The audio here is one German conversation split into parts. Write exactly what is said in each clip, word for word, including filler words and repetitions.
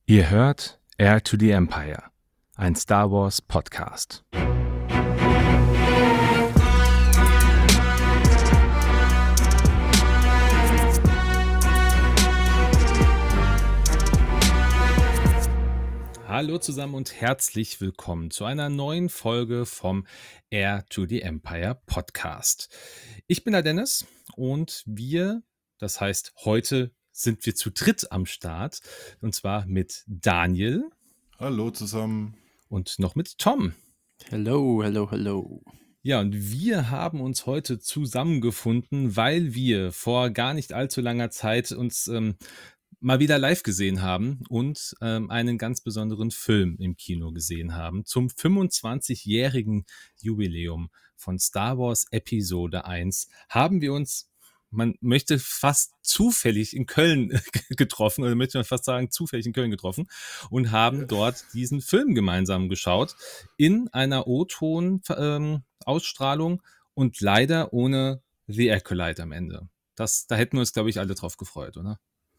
Ihr hört Heir to the Empire, ein Star Wars Podcast. Hallo zusammen und herzlich willkommen zu einer neuen Folge vom Heir to the Empire Podcast. Ich bin der Dennis und wir, das heißt heute sind wir zu dritt am Start und zwar mit Daniel. Hallo zusammen. Und noch mit Tom. Hello, hello, hello. Ja, und wir haben uns heute zusammengefunden, weil wir vor gar nicht allzu langer Zeit uns ähm, mal wieder live gesehen haben und ähm, einen ganz besonderen Film im Kino gesehen haben. Zum fünfundzwanzigjährigen Jubiläum von Star Wars Episode eins haben wir uns, man möchte fast zufällig in Köln getroffen, oder möchte man fast sagen, zufällig in Köln getroffen und haben dort diesen Film gemeinsam geschaut in einer O-Ton-Ausstrahlung und leider ohne The Acolyte am Ende. Das, da hätten wir uns, glaube ich, alle drauf gefreut, oder?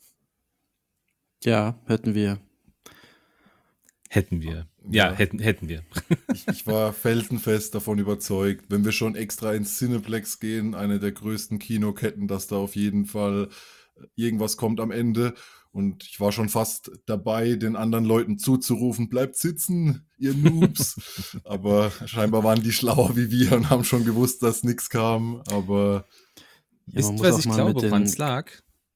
Ja, hätten wir. Hätten wir. Ja, Ja. hätten, hätten wir. Ich, ich war felsenfest davon überzeugt, wenn wir schon extra ins Cineplex gehen, eine der größten Kinoketten, dass da auf jeden Fall irgendwas kommt am Ende. Und ich war schon fast dabei, den anderen Leuten zuzurufen, bleibt sitzen, ihr Noobs. Aber scheinbar waren die schlauer wie wir und haben schon gewusst, dass nichts kam. Aber Ja, Wisst man ihr, muss was auch ich mal glaube, mit den- woran es lag?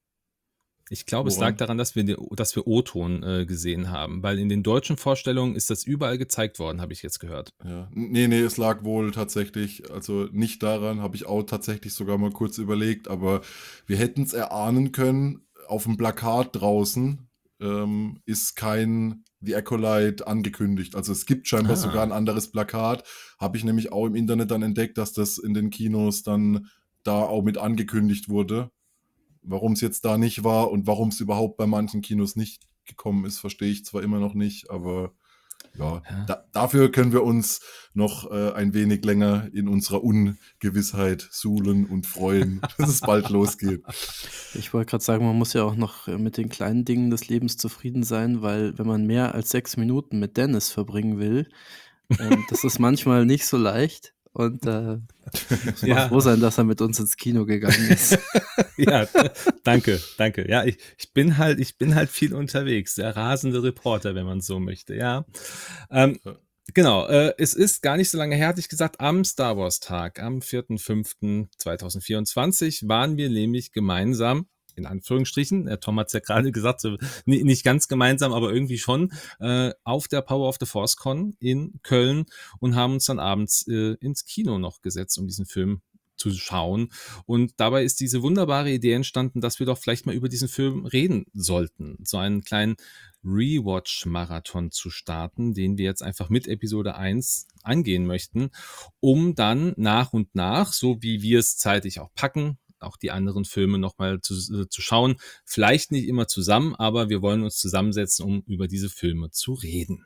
Ich glaube, es Woran? lag daran, dass wir, die- dass wir O-Ton äh, gesehen haben, weil in den deutschen Vorstellungen ist das überall gezeigt worden, habe ich jetzt gehört. ja, nee, nee, es lag wohl tatsächlich, also nicht daran, habe ich auch tatsächlich sogar mal kurz überlegt, aber wir hätten es erahnen können, auf dem Plakat draußen ähm, ist kein The Acolyte angekündigt. Also es gibt scheinbar Ah. sogar ein anderes Plakat, habe ich nämlich auch im Internet dann entdeckt, dass das in den Kinos dann da auch mit angekündigt wurde. Warum es jetzt da nicht war und warum es überhaupt bei manchen Kinos nicht gekommen ist, verstehe ich zwar immer noch nicht, aber ja, Ja. Da, dafür können wir uns noch äh, ein wenig länger in unserer Ungewissheit suhlen und freuen, dass es bald losgeht. Ich wollte gerade sagen, man muss ja auch noch äh, mit den kleinen Dingen des Lebens zufrieden sein, weil wenn man mehr als sechs Minuten mit Dennis verbringen will, ähm, das ist manchmal nicht so leicht. Und äh, muss Ja. mal froh sein, dass er mit uns ins Kino gegangen ist. Ja, danke, danke. Ja, ich, ich bin halt, ich bin halt viel unterwegs. Der rasende Reporter, wenn man so möchte, ja. Ähm, Ja. genau, äh, es ist gar nicht so lange her, hatte ich gesagt, am Star Wars Tag, am vierten fünften zweitausendvierundzwanzig waren wir nämlich gemeinsam, in Anführungsstrichen, der Tom hat es ja gerade gesagt, so, ni- nicht ganz gemeinsam, aber irgendwie schon, äh, auf der Power of the Force Con in Köln und haben uns dann abends äh, ins Kino noch gesetzt, um diesen Film zu schauen. Und dabei ist diese wunderbare Idee entstanden, dass wir doch vielleicht mal über diesen Film reden sollten. So einen kleinen Rewatch-Marathon zu starten, den wir jetzt einfach mit Episode eins angehen möchten, um dann nach und nach, so wie wir es zeitlich auch packen, auch die anderen Filme nochmal zu, äh, zu schauen. Vielleicht nicht immer zusammen, aber wir wollen uns zusammensetzen, um über diese Filme zu reden.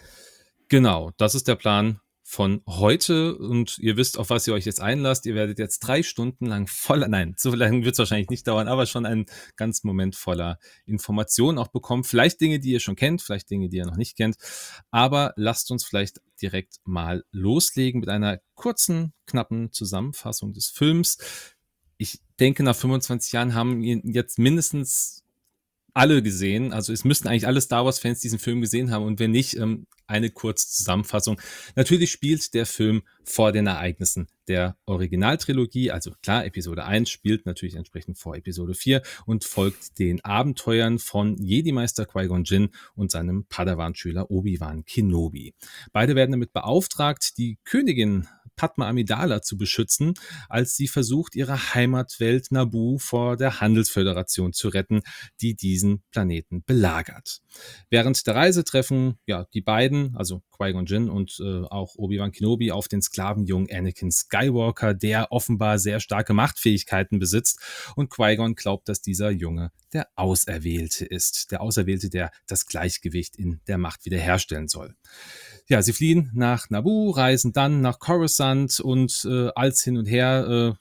Genau, das ist der Plan von heute und ihr wisst, auf was ihr euch jetzt einlasst. Ihr werdet jetzt drei Stunden lang voller, nein, so lange wird es wahrscheinlich nicht dauern, aber schon einen ganzen Moment voller Informationen auch bekommen. Vielleicht Dinge, die ihr schon kennt, vielleicht Dinge, die ihr noch nicht kennt. Aber lasst uns vielleicht direkt mal loslegen mit einer kurzen, knappen Zusammenfassung des Films. Ich denke, nach fünfundzwanzig Jahren haben ihn jetzt mindestens alle gesehen. Also es müssten eigentlich alle Star Wars-Fans diesen Film gesehen haben und wenn nicht, ähm, eine kurze Zusammenfassung. Natürlich spielt der Film vor den Ereignissen der Originaltrilogie, also klar, Episode eins spielt natürlich entsprechend vor Episode vier und folgt den Abenteuern von Jedi-Meister Qui-Gon Jinn und seinem Padawan-Schüler Obi-Wan Kenobi. Beide werden damit beauftragt, die Königin Padma Amidala zu beschützen, als sie versucht, ihre Heimatwelt Naboo vor der Handelsföderation zu retten, die diesen Planeten belagert. Während der Reise treffen ja die beiden, also Qui-Gon Jinn und äh, auch Obi-Wan Kenobi, auf den Sklavenjungen Anakin Skywalker, der offenbar sehr starke Machtfähigkeiten besitzt und Qui-Gon glaubt, dass dieser Junge der Auserwählte ist. Der Auserwählte, der das Gleichgewicht in der Macht wiederherstellen soll. Ja, sie fliehen nach Naboo, reisen dann nach Coruscant und äh, als hin und her, äh, ja,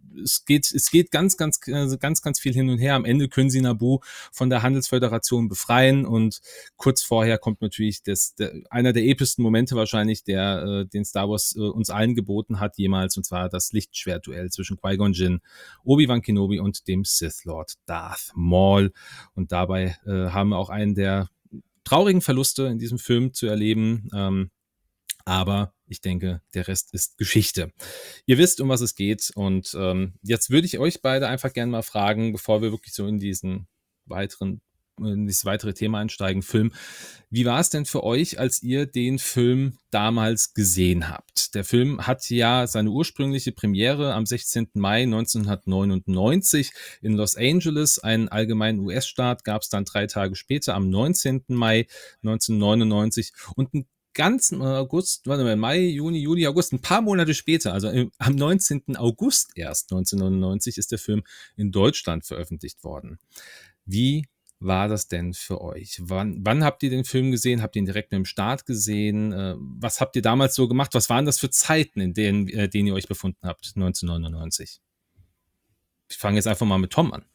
es geht, es geht ganz, ganz, also ganz, ganz viel hin und her. Am Ende können sie Naboo von der Handelsföderation befreien und kurz vorher kommt natürlich das, der, einer der epischsten Momente wahrscheinlich, der äh, den Star Wars äh, uns allen geboten hat jemals, und zwar das Lichtschwertduell zwischen Qui-Gon Jinn, Obi-Wan Kenobi und dem Sith Lord Darth Maul. Und dabei äh, haben wir auch einen der traurigen Verluste in diesem Film zu erleben. Ähm, aber ich denke, der Rest ist Geschichte. Ihr wisst, um was es geht. Und ähm, jetzt würde ich euch beide einfach gerne mal fragen, bevor wir wirklich so in diesen weiteren, in dieses weitere Thema einsteigen, Film. Wie war es denn für euch, als ihr den Film damals gesehen habt? Der Film hat ja seine ursprüngliche Premiere am sechzehnten Mai neunzehnhundertneunundneunzig in Los Angeles. Einen allgemeinen U S-Start gab es dann drei Tage später am neunzehnten Mai neunzehnhundertneunundneunzig und ein ganzen August, warte mal, Mai, Juni, Juli, August, ein paar Monate später, also im, am neunzehnten August erst neunzehnhundertneunundneunzig ist der Film in Deutschland veröffentlicht worden. Wie war das denn für euch? Wann, wann habt ihr den Film gesehen? Habt ihr ihn direkt mit dem Start gesehen? Äh, was habt ihr damals so gemacht? Was waren das für Zeiten, in denen, äh, denen ihr euch befunden habt, neunzehnhundertneunundneunzig? Ich fange jetzt einfach mal mit Tom an.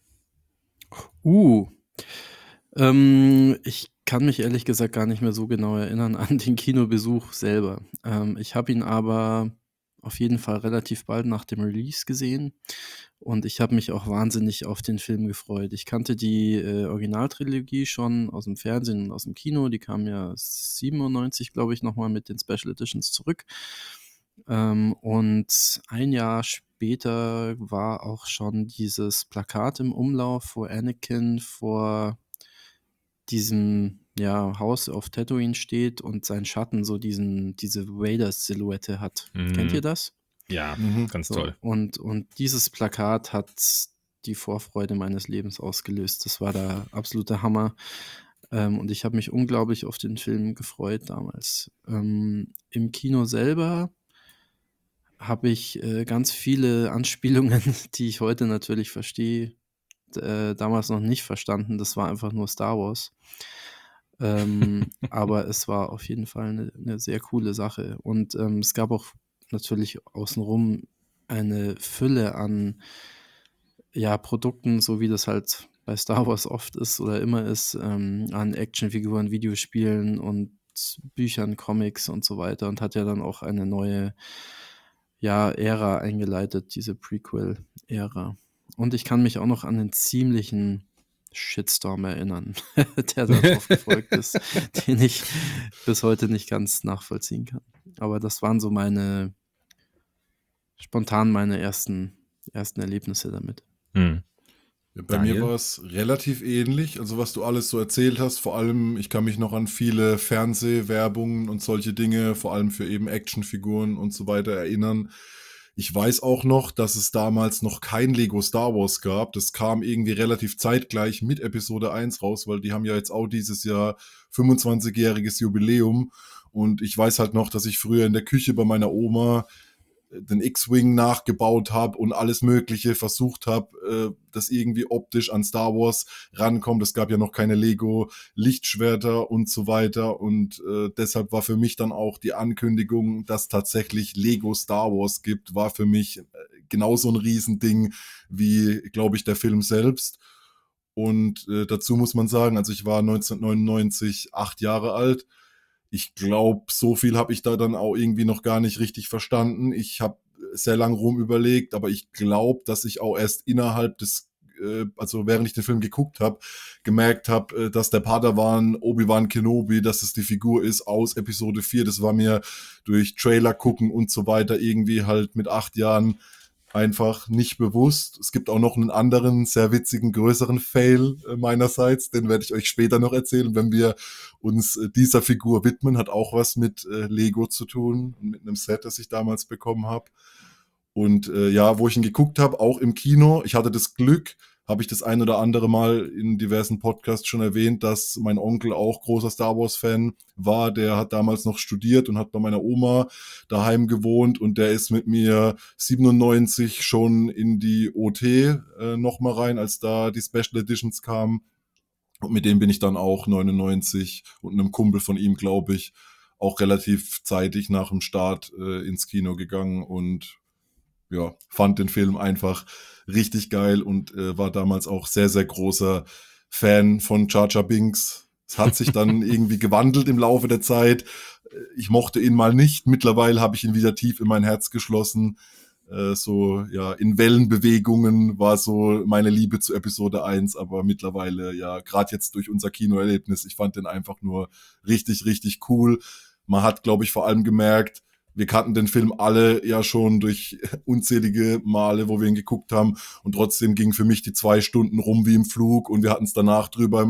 Uh, ähm, ich kann mich ehrlich gesagt gar nicht mehr so genau erinnern an den Kinobesuch selber. Ähm, ich habe ihn aber auf jeden Fall relativ bald nach dem Release gesehen und ich habe mich auch wahnsinnig auf den Film gefreut. Ich kannte die äh, Originaltrilogie schon aus dem Fernsehen und aus dem Kino. Die kam ja siebenundneunzig, glaube ich, nochmal mit den Special Editions zurück. Ähm, und ein Jahr später war auch schon dieses Plakat im Umlauf, wo Anakin vor diesem ja, Haus auf Tatooine steht und sein Schatten so diesen, diese Vader-Silhouette hat. Mhm. Kennt ihr das? Ja, Mhm. ganz So, toll. und, und dieses Plakat hat die Vorfreude meines Lebens ausgelöst. Das war der absolute Hammer. Ähm, und ich habe mich unglaublich auf den Film gefreut damals. Ähm, Im Kino selber habe ich äh, ganz viele Anspielungen, die ich heute natürlich verstehe, d- äh, damals noch nicht verstanden. Das war einfach nur Star Wars. Ähm, aber es war auf jeden Fall eine, eine sehr coole Sache. Und ähm, es gab auch natürlich außenrum eine Fülle an ja, Produkten, so wie das halt bei Star Wars oft ist oder immer ist, ähm, an Actionfiguren, Videospielen und Büchern, Comics und so weiter und hat ja dann auch eine neue ja, Ära eingeleitet, diese Prequel-Ära. Und ich kann mich auch noch an den ziemlichen Shitstorm erinnern, der darauf gefolgt ist, den ich bis heute nicht ganz nachvollziehen kann. Aber das waren so meine, spontan meine ersten, ersten Erlebnisse damit. Hm. Ja, bei Daniel? mir war es relativ ähnlich. Also was du alles so erzählt hast, vor allem, ich kann mich noch an viele Fernsehwerbungen und solche Dinge, vor allem für eben Actionfiguren und so weiter erinnern. Ich weiß auch noch, dass es damals noch kein Lego Star Wars gab. Das kam irgendwie relativ zeitgleich mit Episode eins raus, weil die haben ja jetzt auch dieses Jahr fünfundzwanzigjähriges Jubiläum. Und ich weiß halt noch, dass ich früher in der Küche bei meiner Oma den X-Wing nachgebaut habe und alles Mögliche versucht habe, äh, dass irgendwie optisch an Star Wars rankommt. Es gab ja noch keine Lego-Lichtschwerter und so weiter und äh, deshalb war für mich dann auch die Ankündigung, dass tatsächlich Lego Star Wars gibt, war für mich äh, genauso ein Riesending wie, glaube ich, der Film selbst. Und äh, dazu muss man sagen, also ich war neunzehnhundertneunundneunzig acht Jahre alt. Ich glaube, so viel habe ich da dann auch irgendwie noch gar nicht richtig verstanden. Ich habe sehr lang rum überlegt, aber ich glaube, dass ich auch erst innerhalb des, äh, also während ich den Film geguckt habe, gemerkt habe, äh, dass der Padawan Obi-Wan Kenobi, dass es die Figur ist aus Episode vier. Das war mir durch Trailer gucken und so weiter irgendwie halt mit acht Jahren einfach nicht bewusst. Es gibt auch noch einen anderen, sehr witzigen, größeren Fail äh, meinerseits, den werde ich euch später noch erzählen, wenn wir uns äh, dieser Figur widmen. Hat auch was mit äh, Lego zu tun, mit einem Set, das ich damals bekommen habe. Und äh, ja, wo ich ihn geguckt habe, auch im Kino, ich hatte das Glück, habe ich das ein oder andere Mal in diversen Podcasts schon erwähnt, dass mein Onkel auch großer Star Wars-Fan war. Der hat damals noch studiert und hat bei meiner Oma daheim gewohnt und der ist mit mir siebenundneunzig schon in die O T äh, nochmal rein, als da die Special Editions kamen. Und mit dem bin ich dann auch neunundneunzig und einem Kumpel von ihm, glaube ich, auch relativ zeitig nach dem Start äh, ins Kino gegangen und ja, fand den Film einfach richtig geil und äh, war damals auch sehr, sehr großer Fan von Jar Jar Binks. Es hat sich dann irgendwie gewandelt im Laufe der Zeit. Ich mochte ihn mal nicht. Mittlerweile habe ich ihn wieder tief in mein Herz geschlossen. Äh, so, ja, in Wellenbewegungen war so meine Liebe zu Episode eins, aber mittlerweile, ja, gerade jetzt durch unser Kinoerlebnis, ich fand den einfach nur richtig, richtig cool. Man hat, glaube ich, vor allem gemerkt, wir kannten den Film alle ja schon durch unzählige Male, wo wir ihn geguckt haben. Und trotzdem ging für mich die zwei Stunden rum wie im Flug. Und wir hatten es danach drüber.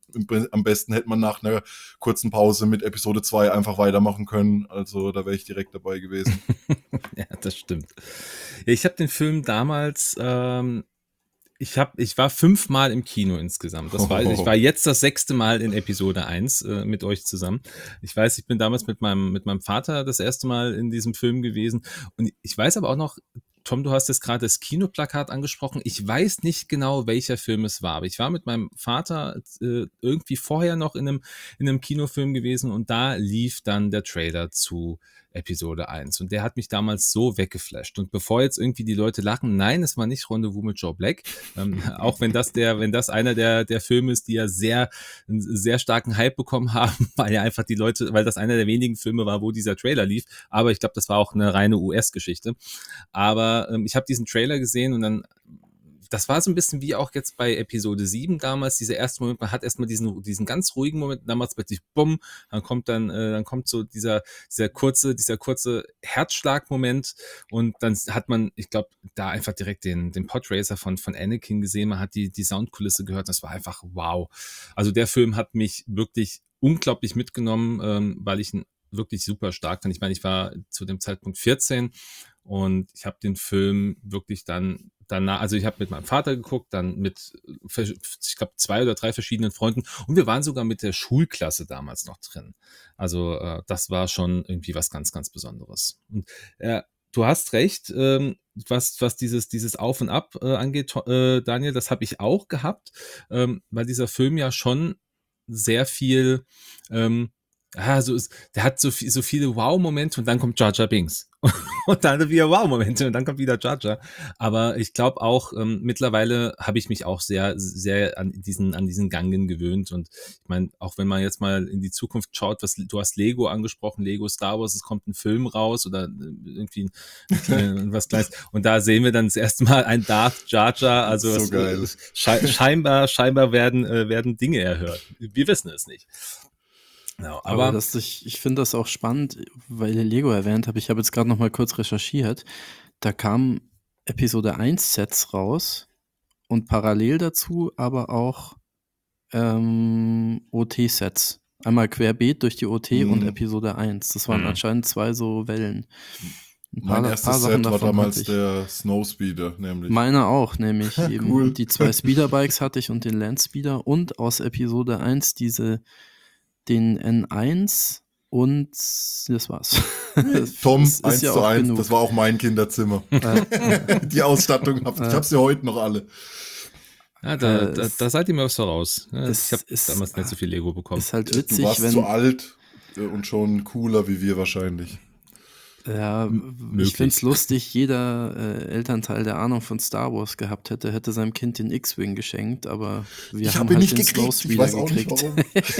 Am besten hätte man nach einer kurzen Pause mit Episode zwei einfach weitermachen können. Also da wäre ich direkt dabei gewesen. Ja, das stimmt. Ja, ich habe den Film damals... Ähm Ich, hab, ich war fünfmal im Kino insgesamt. Das war, ich war jetzt das sechste Mal in Episode eins äh, mit euch zusammen. Ich weiß, ich bin damals mit meinem, mit meinem Vater das erste Mal in diesem Film gewesen. Und ich weiß aber auch noch, Tom, du hast jetzt gerade das Kinoplakat angesprochen. Ich weiß nicht genau, welcher Film es war, aber ich war mit meinem Vater äh, irgendwie vorher noch in einem, in einem Kinofilm gewesen und da lief dann der Trailer zu Episode eins und der hat mich damals so weggeflasht. Und bevor jetzt irgendwie die Leute lachen, nein, es war nicht Rendezvous mit Joe Black, ähm, auch wenn das der, wenn das einer der, der Filme ist, die ja sehr, einen sehr starken Hype bekommen haben, weil ja einfach die Leute, weil das einer der wenigen Filme war, wo dieser Trailer lief. Aber ich glaube, das war auch eine reine U S-Geschichte. Aber ähm, ich habe diesen Trailer gesehen und dann das war so ein bisschen wie auch jetzt bei Episode sieben damals, dieser erste Moment, man hat erstmal diesen, diesen ganz ruhigen Moment, damals plötzlich bumm, dann kommt dann, äh, dann kommt so dieser, dieser kurze, dieser kurze Herzschlagmoment und dann hat man, ich glaube, da einfach direkt den, den Podracer von, von Anakin gesehen, man hat die, die Soundkulisse gehört, das war einfach wow. Also der Film hat mich wirklich unglaublich mitgenommen, ähm, weil ich ihn wirklich super stark fand. Ich meine, ich war zu dem Zeitpunkt vierzehn und ich habe den Film wirklich dann danach, also ich habe mit meinem Vater geguckt, dann mit, ich glaube, zwei oder drei verschiedenen Freunden und wir waren sogar mit der Schulklasse damals noch drin. Also äh, das war schon irgendwie was ganz, ganz Besonderes. Und äh, du hast recht, ähm, was, was dieses, dieses Auf und Ab äh, angeht, äh, Daniel, das habe ich auch gehabt, ähm, weil dieser Film ja schon sehr viel ähm, ja, so ist, der hat so, viel, so viele Wow-Momente und dann kommt Jar Jar Binks. Und dann wieder Wow-Momente und dann kommt wieder Jar Jar. Aber ich glaube auch, ähm, mittlerweile habe ich mich auch sehr, sehr an diesen, an diesen Gangen gewöhnt. Und ich meine, auch wenn man jetzt mal in die Zukunft schaut, was, du hast Lego angesprochen, Lego Star Wars, es kommt ein Film raus oder irgendwie ein, was Kleines. Und da sehen wir dann das erste Mal ein Darth Jar Jar. Also so was, geil. Sche scheinbar, scheinbar werden, äh, werden Dinge erhört. Wir wissen es nicht. Genau, aber, aber das, ich, ich finde das auch spannend, weil ihr Lego erwähnt habt. Ich habe jetzt gerade noch mal kurz recherchiert. Da kamen Episode eins Sets raus und parallel dazu aber auch ähm, O T-Sets. Einmal querbeet durch die O T Mhm. und Episode eins. Das waren Mhm. anscheinend zwei so Wellen. Ein Mein paar, erstes paar Sachen Set war davon damals hatte ich. der Snowspeeder, nämlich. Meiner auch, nämlich eben Cool. die zwei Speederbikes hatte ich und den Landspeeder und aus Episode eins diese, den N eins und das war's. Tom, Das ist eins ja zu auch eins, genug. das war auch mein Kinderzimmer. Äh, Die Ausstattung, hab, ich Äh. habe sie heute noch alle. ja, da, Äh, da, es- da seid ihr mir was voraus. Ja, es ich habe ist- damals nicht so viel Lego bekommen. ist halt Du witzig, warst wenn zu alt äh, und schon cooler wie wir wahrscheinlich. ja, M- ich möglich. finde es lustig, jeder äh, Elternteil, der Ahnung von Star Wars gehabt hätte, hätte seinem Kind den X-Wing geschenkt, aber wir ich haben habe ihn halt nicht den gekriegt, ich Snowspeeder weiß auch gekriegt. nicht warum.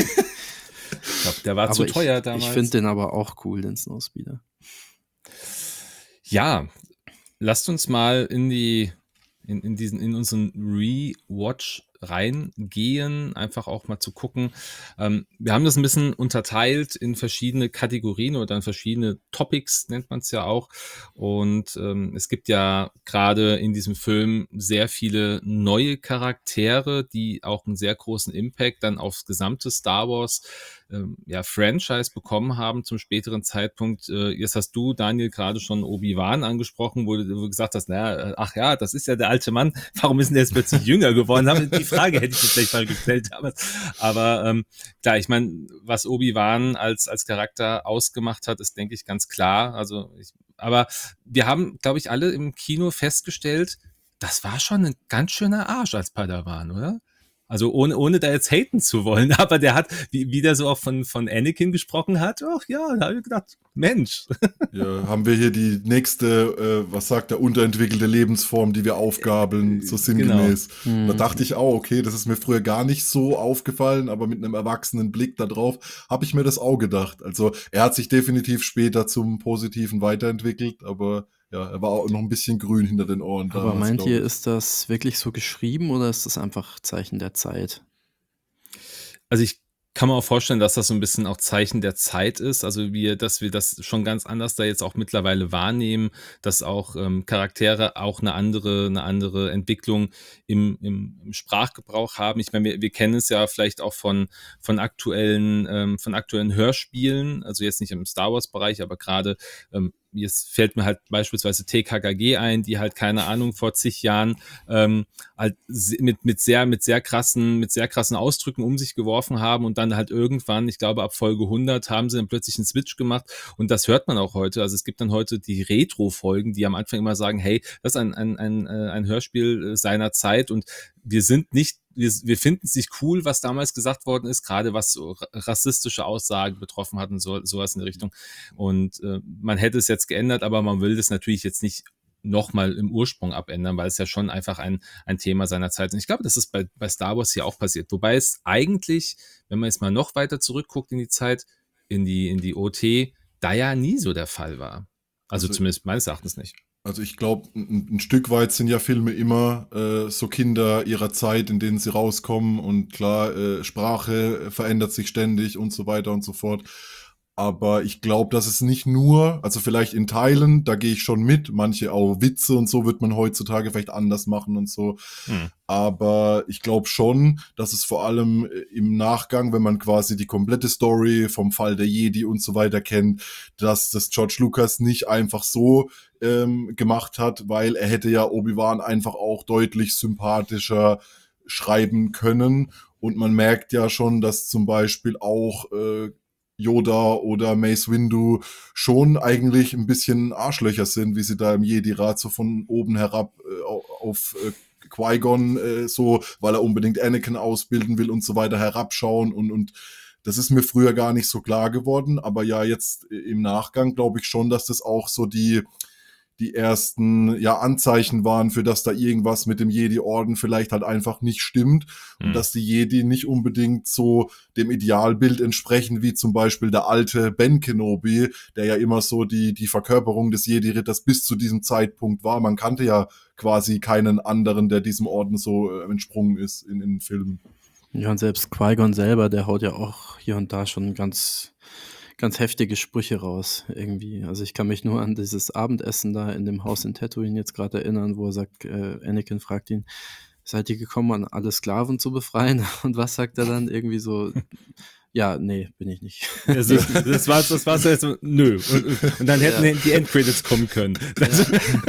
Ich glaub, der war aber zu ich, teuer damals. ich finde den aber auch cool, den Snowspeeder. Ja, lasst uns mal in die in, in diesen in unseren Rewatch reingehen, einfach auch mal zu gucken. Ähm, wir haben das ein bisschen unterteilt in verschiedene Kategorien oder in verschiedene Topics, nennt man es ja auch. Und ähm, es gibt ja gerade in diesem Film sehr viele neue Charaktere, die auch einen sehr großen Impact dann aufs gesamte Star Wars ähm, ja, Franchise bekommen haben zum späteren Zeitpunkt. Äh, jetzt hast du, Daniel, gerade schon Obi-Wan angesprochen, wo du, wo du gesagt hast, naja, ach ja, das ist ja der alte Mann, warum ist denn der jetzt plötzlich jünger geworden? Die Frage hätte ich mir vielleicht mal gestellt damals. Aber ähm, klar, ich meine, was Obi-Wan als, als Charakter ausgemacht hat, ist, denke ich, ganz klar. Also, ich, aber wir haben, glaube ich, alle im Kino festgestellt, das war schon ein ganz schöner Arsch als Padawan, oder? Also ohne, ohne da jetzt haten zu wollen, aber der hat, wie, wie der so auch von, von Anakin gesprochen hat, ach ja, da habe ich gedacht, Mensch. Ja, haben wir hier die nächste, äh, was sagt der, unterentwickelte Lebensform, die wir aufgabeln, so sinngemäß. Genau. Da Mhm. dachte ich auch, okay, das ist mir früher gar nicht so aufgefallen, aber mit einem erwachsenen Blick da drauf habe ich mir das auch gedacht. Also er hat sich definitiv später zum Positiven weiterentwickelt, aber ja, er war auch noch ein bisschen grün hinter den Ohren Aber damals, meint glaube ihr, ich. ist das wirklich so geschrieben oder ist das einfach Zeichen der Zeit? Also ich kann mir auch vorstellen, dass das so ein bisschen auch Zeichen der Zeit ist. Also wir, dass wir das schon ganz anders da jetzt auch mittlerweile wahrnehmen, dass auch ähm, Charaktere auch eine andere, eine andere Entwicklung im, im, im Sprachgebrauch haben. Ich meine, wir, wir kennen es ja vielleicht auch von, von aktuellen, ähm, von aktuellen Hörspielen, also jetzt nicht im Star Wars-Bereich, aber gerade ähm, jetzt fällt mir halt beispielsweise T K K G ein, die halt keine Ahnung vor zig Jahren ähm, halt se- mit mit sehr mit sehr krassen mit sehr krassen Ausdrücken um sich geworfen haben und dann halt irgendwann, ich glaube ab Folge hundert haben sie dann plötzlich einen Switch gemacht und das hört man auch heute. Also es gibt dann heute die Retro-Folgen, die am Anfang immer sagen, hey, das ist ein ein ein, äh, ein Hörspiel äh, seiner Zeit und wir sind nicht wir, wir finden es nicht cool, was damals gesagt worden ist, gerade was so ra- rassistische Aussagen betroffen hat und so, sowas in die Richtung. Und äh, man hätte es jetzt geändert, aber man will das natürlich jetzt nicht nochmal im Ursprung abändern, weil es ja schon einfach ein, ein Thema seiner Zeit ist. Und ich glaube, das ist bei, bei Star Wars hier auch passiert. Wobei es eigentlich, wenn man jetzt mal noch weiter zurückguckt in die Zeit, in die, in die O T, da ja nie so der Fall war. Also Also zumindest meines Erachtens nicht. Also ich glaube, ein, ein Stück weit sind ja Filme immer äh, so Kinder ihrer Zeit, in denen sie rauskommen. Und klar, äh, Sprache äh, verändert sich ständig und so weiter und so fort. Aber ich glaube, dass es nicht nur, also vielleicht in Teilen, da gehe ich schon mit, manche auch Witze und so wird man heutzutage vielleicht anders machen und so. Hm. Aber ich glaube schon, dass es vor allem äh, im Nachgang, wenn man quasi die komplette Story vom Fall der Jedi und so weiter kennt, dass das George Lucas nicht einfach so ähm, gemacht hat, weil er hätte ja Obi-Wan einfach auch deutlich sympathischer schreiben können. Und man merkt ja schon, dass zum Beispiel auch äh, Yoda oder Mace Windu schon eigentlich ein bisschen Arschlöcher sind, wie sie da im Jedi-Rat so von oben herab äh, auf äh, Qui-Gon äh, so, weil er unbedingt Anakin ausbilden will und so weiter, herabschauen und, und das ist mir früher gar nicht so klar geworden, aber ja, jetzt im Nachgang glaube ich schon, dass das auch so die die ersten ja Anzeichen waren, für dass da irgendwas mit dem Jedi-Orden vielleicht halt einfach nicht stimmt und Hm. dass die Jedi nicht unbedingt so dem Idealbild entsprechen, wie zum Beispiel der alte Ben Kenobi, der ja immer so die, die Verkörperung des Jedi-Ritters bis zu diesem Zeitpunkt war. Man kannte ja quasi keinen anderen, der diesem Orden so äh, entsprungen ist in, in den Filmen. Ja, und selbst Qui-Gon selber, der haut ja auch hier und da schon ganz, ganz heftige Sprüche raus, irgendwie. Also ich kann mich nur an dieses Abendessen da in dem Haus in Tatooine jetzt gerade erinnern, wo er sagt, äh, Anakin fragt ihn, seid ihr gekommen, an alle Sklaven zu befreien? Und was sagt er dann? Irgendwie so, ja, nee, bin ich nicht. Also, das war das war's jetzt so, nö. Und, und, und dann hätten Ja. die Endcredits kommen können. Das,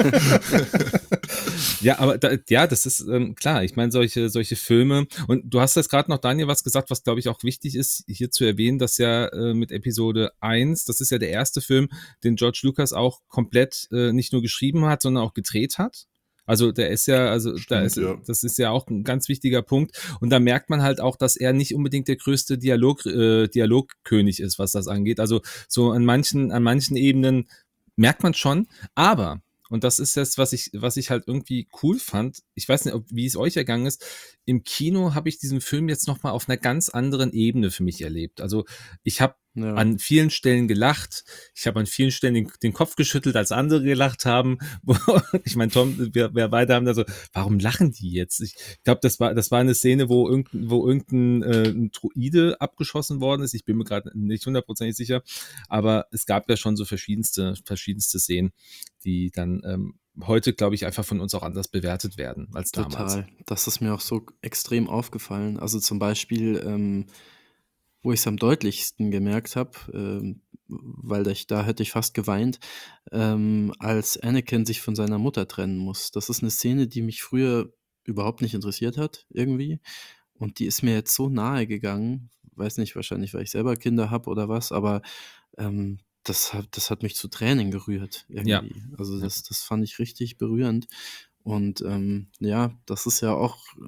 ja, aber da, ja, das ist ähm, klar. Ich meine, solche, solche Filme, und du hast jetzt gerade noch, Daniel, was gesagt, was glaube ich auch wichtig ist, hier zu erwähnen, dass ja äh, mit Episode eins, das ist ja der erste Film, den George Lucas auch komplett äh, nicht nur geschrieben hat, sondern auch gedreht hat. Also der ist ja, also da Stimmt, ist, ja. das ist ja auch ein ganz wichtiger Punkt. Und da merkt man halt auch, dass er nicht unbedingt der größte Dialog, äh, Dialogkönig ist, was das angeht. Also so an manchen, an manchen Ebenen merkt man schon, aber, und das ist jetzt, was ich, was ich halt irgendwie cool fand, ich weiß nicht, ob, wie es euch ergangen ist, im Kino habe ich diesen Film jetzt nochmal auf einer ganz anderen Ebene für mich erlebt. Also ich habe Ja. an vielen Stellen gelacht, ich habe an vielen Stellen den, den Kopf geschüttelt, als andere gelacht haben. Ich meine, Tom, wir, wir beide haben da so, warum lachen die jetzt? Ich glaube, das war, das war eine Szene, wo irgendein, wo irgendein äh, ein Droide abgeschossen worden ist. Ich bin mir gerade nicht hundertprozentig sicher, aber es gab ja schon so verschiedenste, verschiedenste Szenen, die dann ähm, heute, glaube ich, einfach von uns auch anders bewertet werden als damals. Total. Das ist mir auch so extrem aufgefallen. Also zum Beispiel, ähm, wo ich es am deutlichsten gemerkt habe, ähm, weil ich, da hätte ich fast geweint, ähm, als Anakin sich von seiner Mutter trennen muss. Das ist eine Szene, die mich früher überhaupt nicht interessiert hat, irgendwie. Und die ist mir jetzt so nahe gegangen. Weiß nicht, wahrscheinlich, weil ich selber Kinder habe oder was, aber ähm, das hat, das hat mich zu Tränen gerührt, Ja. irgendwie. Also Ja. das, das fand ich richtig berührend. Und ähm, ja, das ist ja auch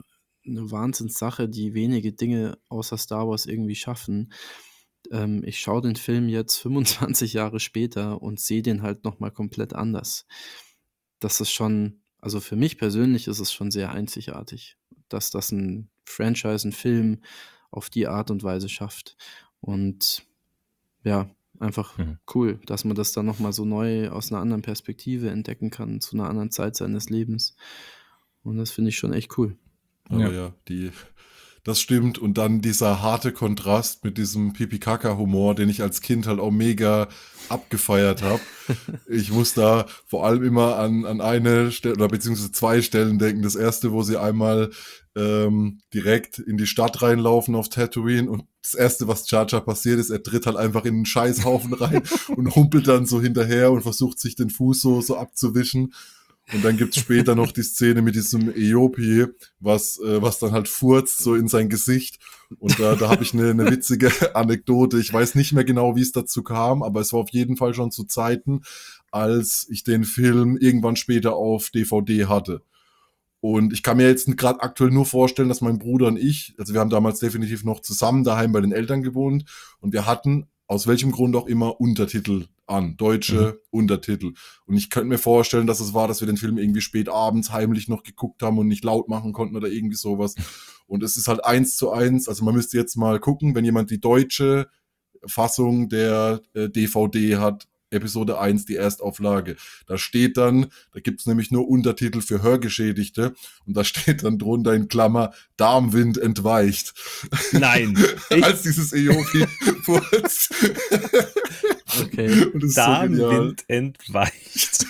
'ne Wahnsinnssache, die wenige Dinge außer Star Wars irgendwie schaffen. Ähm, ich schaue den Film jetzt fünfundzwanzig Jahre später und sehe den halt noch mal komplett anders. Das ist schon also, für mich persönlich ist es schon sehr einzigartig, dass das 'n Franchise, 'n Film auf die Art und Weise schafft. Und ja, einfach Mhm. cool, dass man das dann noch mal so neu aus 'ner anderen Perspektive entdecken kann, zu 'ner anderen Zeit seines Lebens. Und das finde ich schon echt cool. Aber Ja. ja, die das stimmt. Und dann dieser harte Kontrast mit diesem Pipi-Kaka-Humor, den ich als Kind halt auch mega abgefeiert habe. Ich muss da vor allem immer an an eine Stelle oder beziehungsweise zwei Stellen denken. Das erste, wo sie einmal, ähm, direkt in die Stadt reinlaufen auf Tatooine und das erste, was Jar Jar passiert ist, er tritt halt einfach in 'n Scheißhaufen rein und humpelt dann so hinterher und versucht, sich den Fuß so so abzuwischen. Und dann gibt's später noch die Szene mit diesem Eyopi, was äh, was dann halt furzt so in sein Gesicht. Und da da habe ich 'ne 'ne witzige Anekdote. Ich weiß nicht mehr genau, wie's dazu kam, aber es war auf jeden Fall schon zu Zeiten, als ich den Film irgendwann später auf D V D hatte. Und ich kann mir jetzt grad aktuell nur vorstellen, dass mein Bruder und ich also, wir haben damals definitiv noch zusammen daheim bei den Eltern gewohnt und wir hatten, aus welchem Grund auch immer, Untertitel an, deutsche Mhm. Untertitel. Und ich könnte mir vorstellen, dass es war, dass wir den Film irgendwie spät abends heimlich noch geguckt haben und nicht laut machen konnten oder irgendwie so was. Und es ist halt eins zu eins also, man müsste jetzt mal gucken, wenn jemand die deutsche Fassung der, äh, D V D hat, Episode eins, die Erstauflage. Da steht dann da gibt's nämlich nur Untertitel für Hörgeschädigte und da steht dann drunter in Klammer: „Darmwind entweicht." Nein, echt? Als dieses Eyopi furzt. Okay. Und das ist so genial. Darmwind entweicht.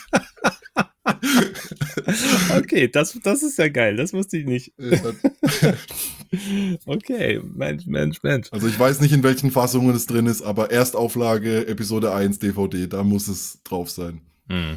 Okay, das das ist ja geil, das wusste ich nicht. Ja. Okay, Mensch, Mensch, Mensch. Also, ich weiß nicht, in welchen Fassungen es drin ist, aber Erstauflage Episode eins D V D, da muss es drauf sein. Mhm.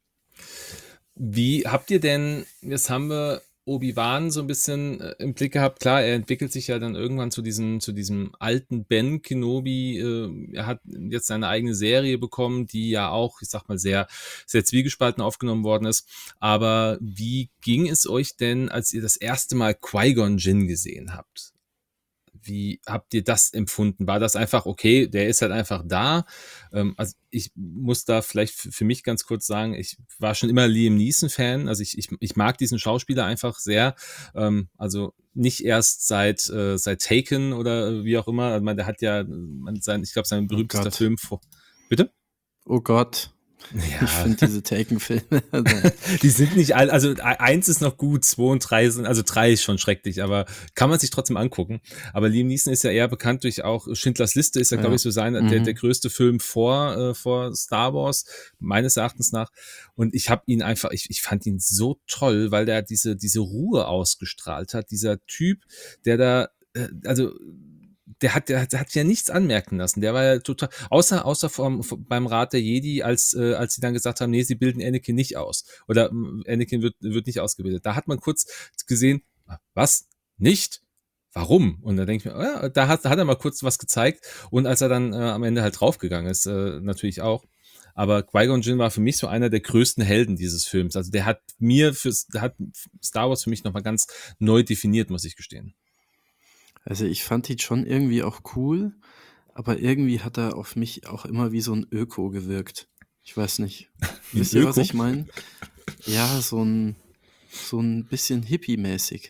Wie habt ihr denn jetzt haben wir Obi-Wan so 'n bisschen, äh, im Blick gehabt. Klar, er entwickelt sich ja dann irgendwann zu diesem zu diesem alten Ben Kenobi. Äh, er hat jetzt seine eigene Serie bekommen, die ja auch, ich sage mal, sehr sehr zwiegespalten aufgenommen worden ist. Aber wie ging es euch denn, als ihr das erste Mal Qui-Gon Jinn gesehen habt? Wie habt ihr das empfunden? War das einfach: „Okay, der ist halt einfach da?“ Ähm, also, ich muss da vielleicht f für mich ganz kurz sagen, ich war schon immer Liam Neeson-Fan. Also, ich ich ich mag diesen Schauspieler einfach sehr. Ähm, also, nicht erst seit äh, seit Taken oder wie auch immer. Also, meine, der hat ja man sein ich glaube, sein Oh berühmtester Gott. Film vor bitte? Oh Gott. Ich Ja. finde diese Taken-Filme Die sind nicht all also, ei eins ist noch gut, zwei und drei sind also, drei ist schon schrecklich, aber kann man sich trotzdem angucken. Aber Liam Neeson ist ja eher bekannt durch auch Schindlers Liste ist ja, glaube Ja. ich, so sein der der Mhm. größte Film vor äh, vor Star Wars, meines Erachtens nach. Und ich habe ihn einfach ich ich fand ihn so toll, weil der diese diese Ruhe ausgestrahlt hat. Dieser Typ, der da äh, also, der hat der hat der hat sich ja nichts anmerken lassen. Der war ja total außer außer vorm v beim Rat der Jedi, als äh, als sie dann gesagt haben: „Ne, sie bilden Anakin nicht aus.“ Oder, hm, Anakin wird wird nicht ausgebildet. Da hat man kurz gesehen: „Was? Nicht? Warum?“ Und da denke ich mir: „Oh ja“, da hat hat er mal kurz was gezeigt. Und als er dann, äh, am Ende halt draufgegangen ist, äh, natürlich auch. Aber Qui-Gon Jinn war für mich so einer der größten Helden dieses Films. Also, der hat mir fürs der hat Star Wars für mich noch mal ganz neu definiert, muss ich gestehen. Also, ich fand ihn schon irgendwie auch cool, aber irgendwie hat er auf mich auch immer wie so 'n Öko gewirkt. Ich weiß nicht. Wie 'n Wisst ihr, was Öko? ich meine? Ja, so 'n so 'n bisschen hippiemäßig.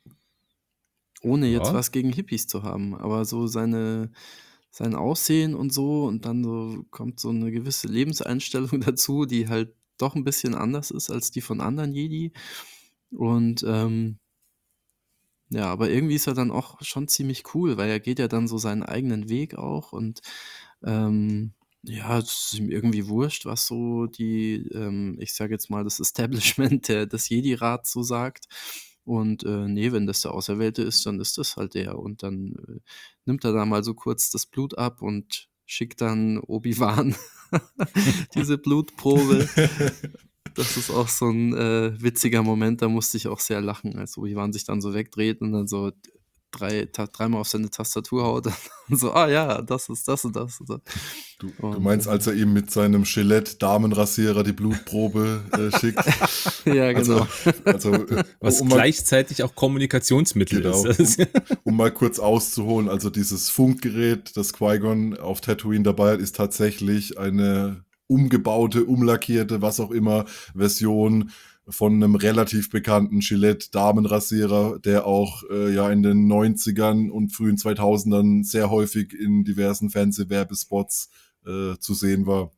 Ohne jetzt Ja. was gegen Hippies zu haben, aber so seine sein Aussehen und so und dann so kommt so 'ne gewisse Lebenseinstellung dazu, die halt doch 'n bisschen anders ist als die von anderen Jedi. Und, ähm ja, aber irgendwie ist er dann auch schon ziemlich cool, weil er geht ja dann so seinen eigenen Weg auch und, ähm, ja, es ist ihm irgendwie wurscht, was so die, ähm, ich sage jetzt mal, das Establishment der des Jedi-Rats so sagt. Und, äh, ne, wenn das der Auserwählte ist, dann ist das halt der. Und dann, äh, nimmt er da mal so kurz das Blut ab und schickt dann Obi-Wan diese Blutprobe. Das ist auch so 'n, äh, witziger Moment, da musste ich auch sehr lachen, als Obi-Wan sich dann so wegdreht und dann so: drei, ta- dreimal auf seine Tastatur haut und so, ah ja, das ist das und das. Und, so. Du, du und meinst, als er ihm mit seinem Gillette-Damenrasierer die Blutprobe äh, schickt? ja, Also, genau. also äh, Was um mal, gleichzeitig auch Kommunikationsmittel genau, ist. um, um mal kurz auszuholen, also dieses Funkgerät, das Qui-Gon auf Tatooine dabei hat, ist tatsächlich eine umgebaute, umlackierte, was auch immer, Version von einem relativ bekannten Gillette-Damenrasierer, der auch äh, ja in den neunzigern und frühen zweitausendern sehr häufig in diversen Fernsehwerbespots äh, zu sehen war.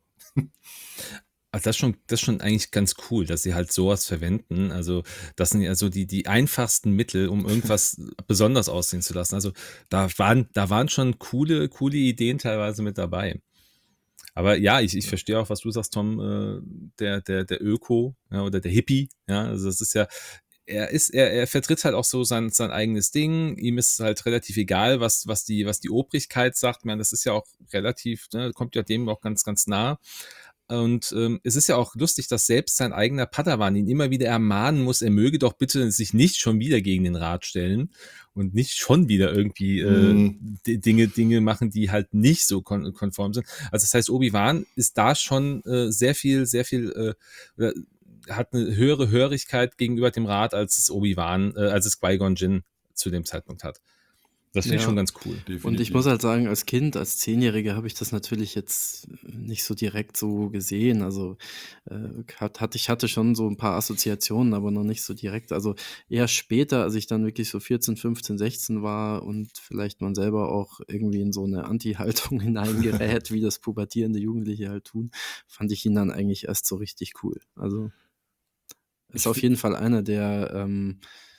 Also das ist schon, das ist schon eigentlich ganz cool, dass sie halt sowas verwenden. Also das sind ja so die, die einfachsten Mittel, um irgendwas besonders aussehen zu lassen. Also da waren, da waren schon coole, coole Ideen teilweise mit dabei. Aber ja, ich, ich verstehe auch, was du sagst, Tom, äh, der, der, der Öko, ja, oder der Hippie, ja, also das ist ja, er ist, er, er vertritt halt auch so sein, sein eigenes Ding. Ihm ist halt relativ egal, was, was die, was die Obrigkeit sagt. Man, das ist ja auch relativ, ne, kommt ja dem auch ganz, ganz nah. Und ähm, es ist ja auch lustig, dass selbst sein eigener Padawan ihn immer wieder ermahnen muss, er möge doch bitte sich nicht schon wieder gegen den Rat stellen und nicht schon wieder irgendwie äh, Mm, d- Dinge, Dinge machen, die halt nicht so kon konform sind. Also das heißt, Obi-Wan ist da schon äh, sehr viel, sehr viel, äh, oder hat eine höhere Hörigkeit gegenüber dem Rat, als es Obi-Wan, äh, als es Qui-Gon Jinn zu dem Zeitpunkt hat. Das finde ich schon Ja, ganz cool. und ich definitiv. muss halt sagen, als Kind, als Zehnjähriger habe ich das natürlich jetzt nicht so direkt so gesehen. Also äh, hat, hatte ich hatte schon so ein paar Assoziationen, aber noch nicht so direkt. Also eher später, als ich dann wirklich so vierzehn, fünfzehn, sechzehn war und vielleicht man selber auch irgendwie in so eine Anti-Haltung hineingerät, wie das pubertierende Jugendliche halt tun, fand ich ihn dann eigentlich erst so richtig cool. Also ist Ich, auf fi- jeden Fall einer, der ähm,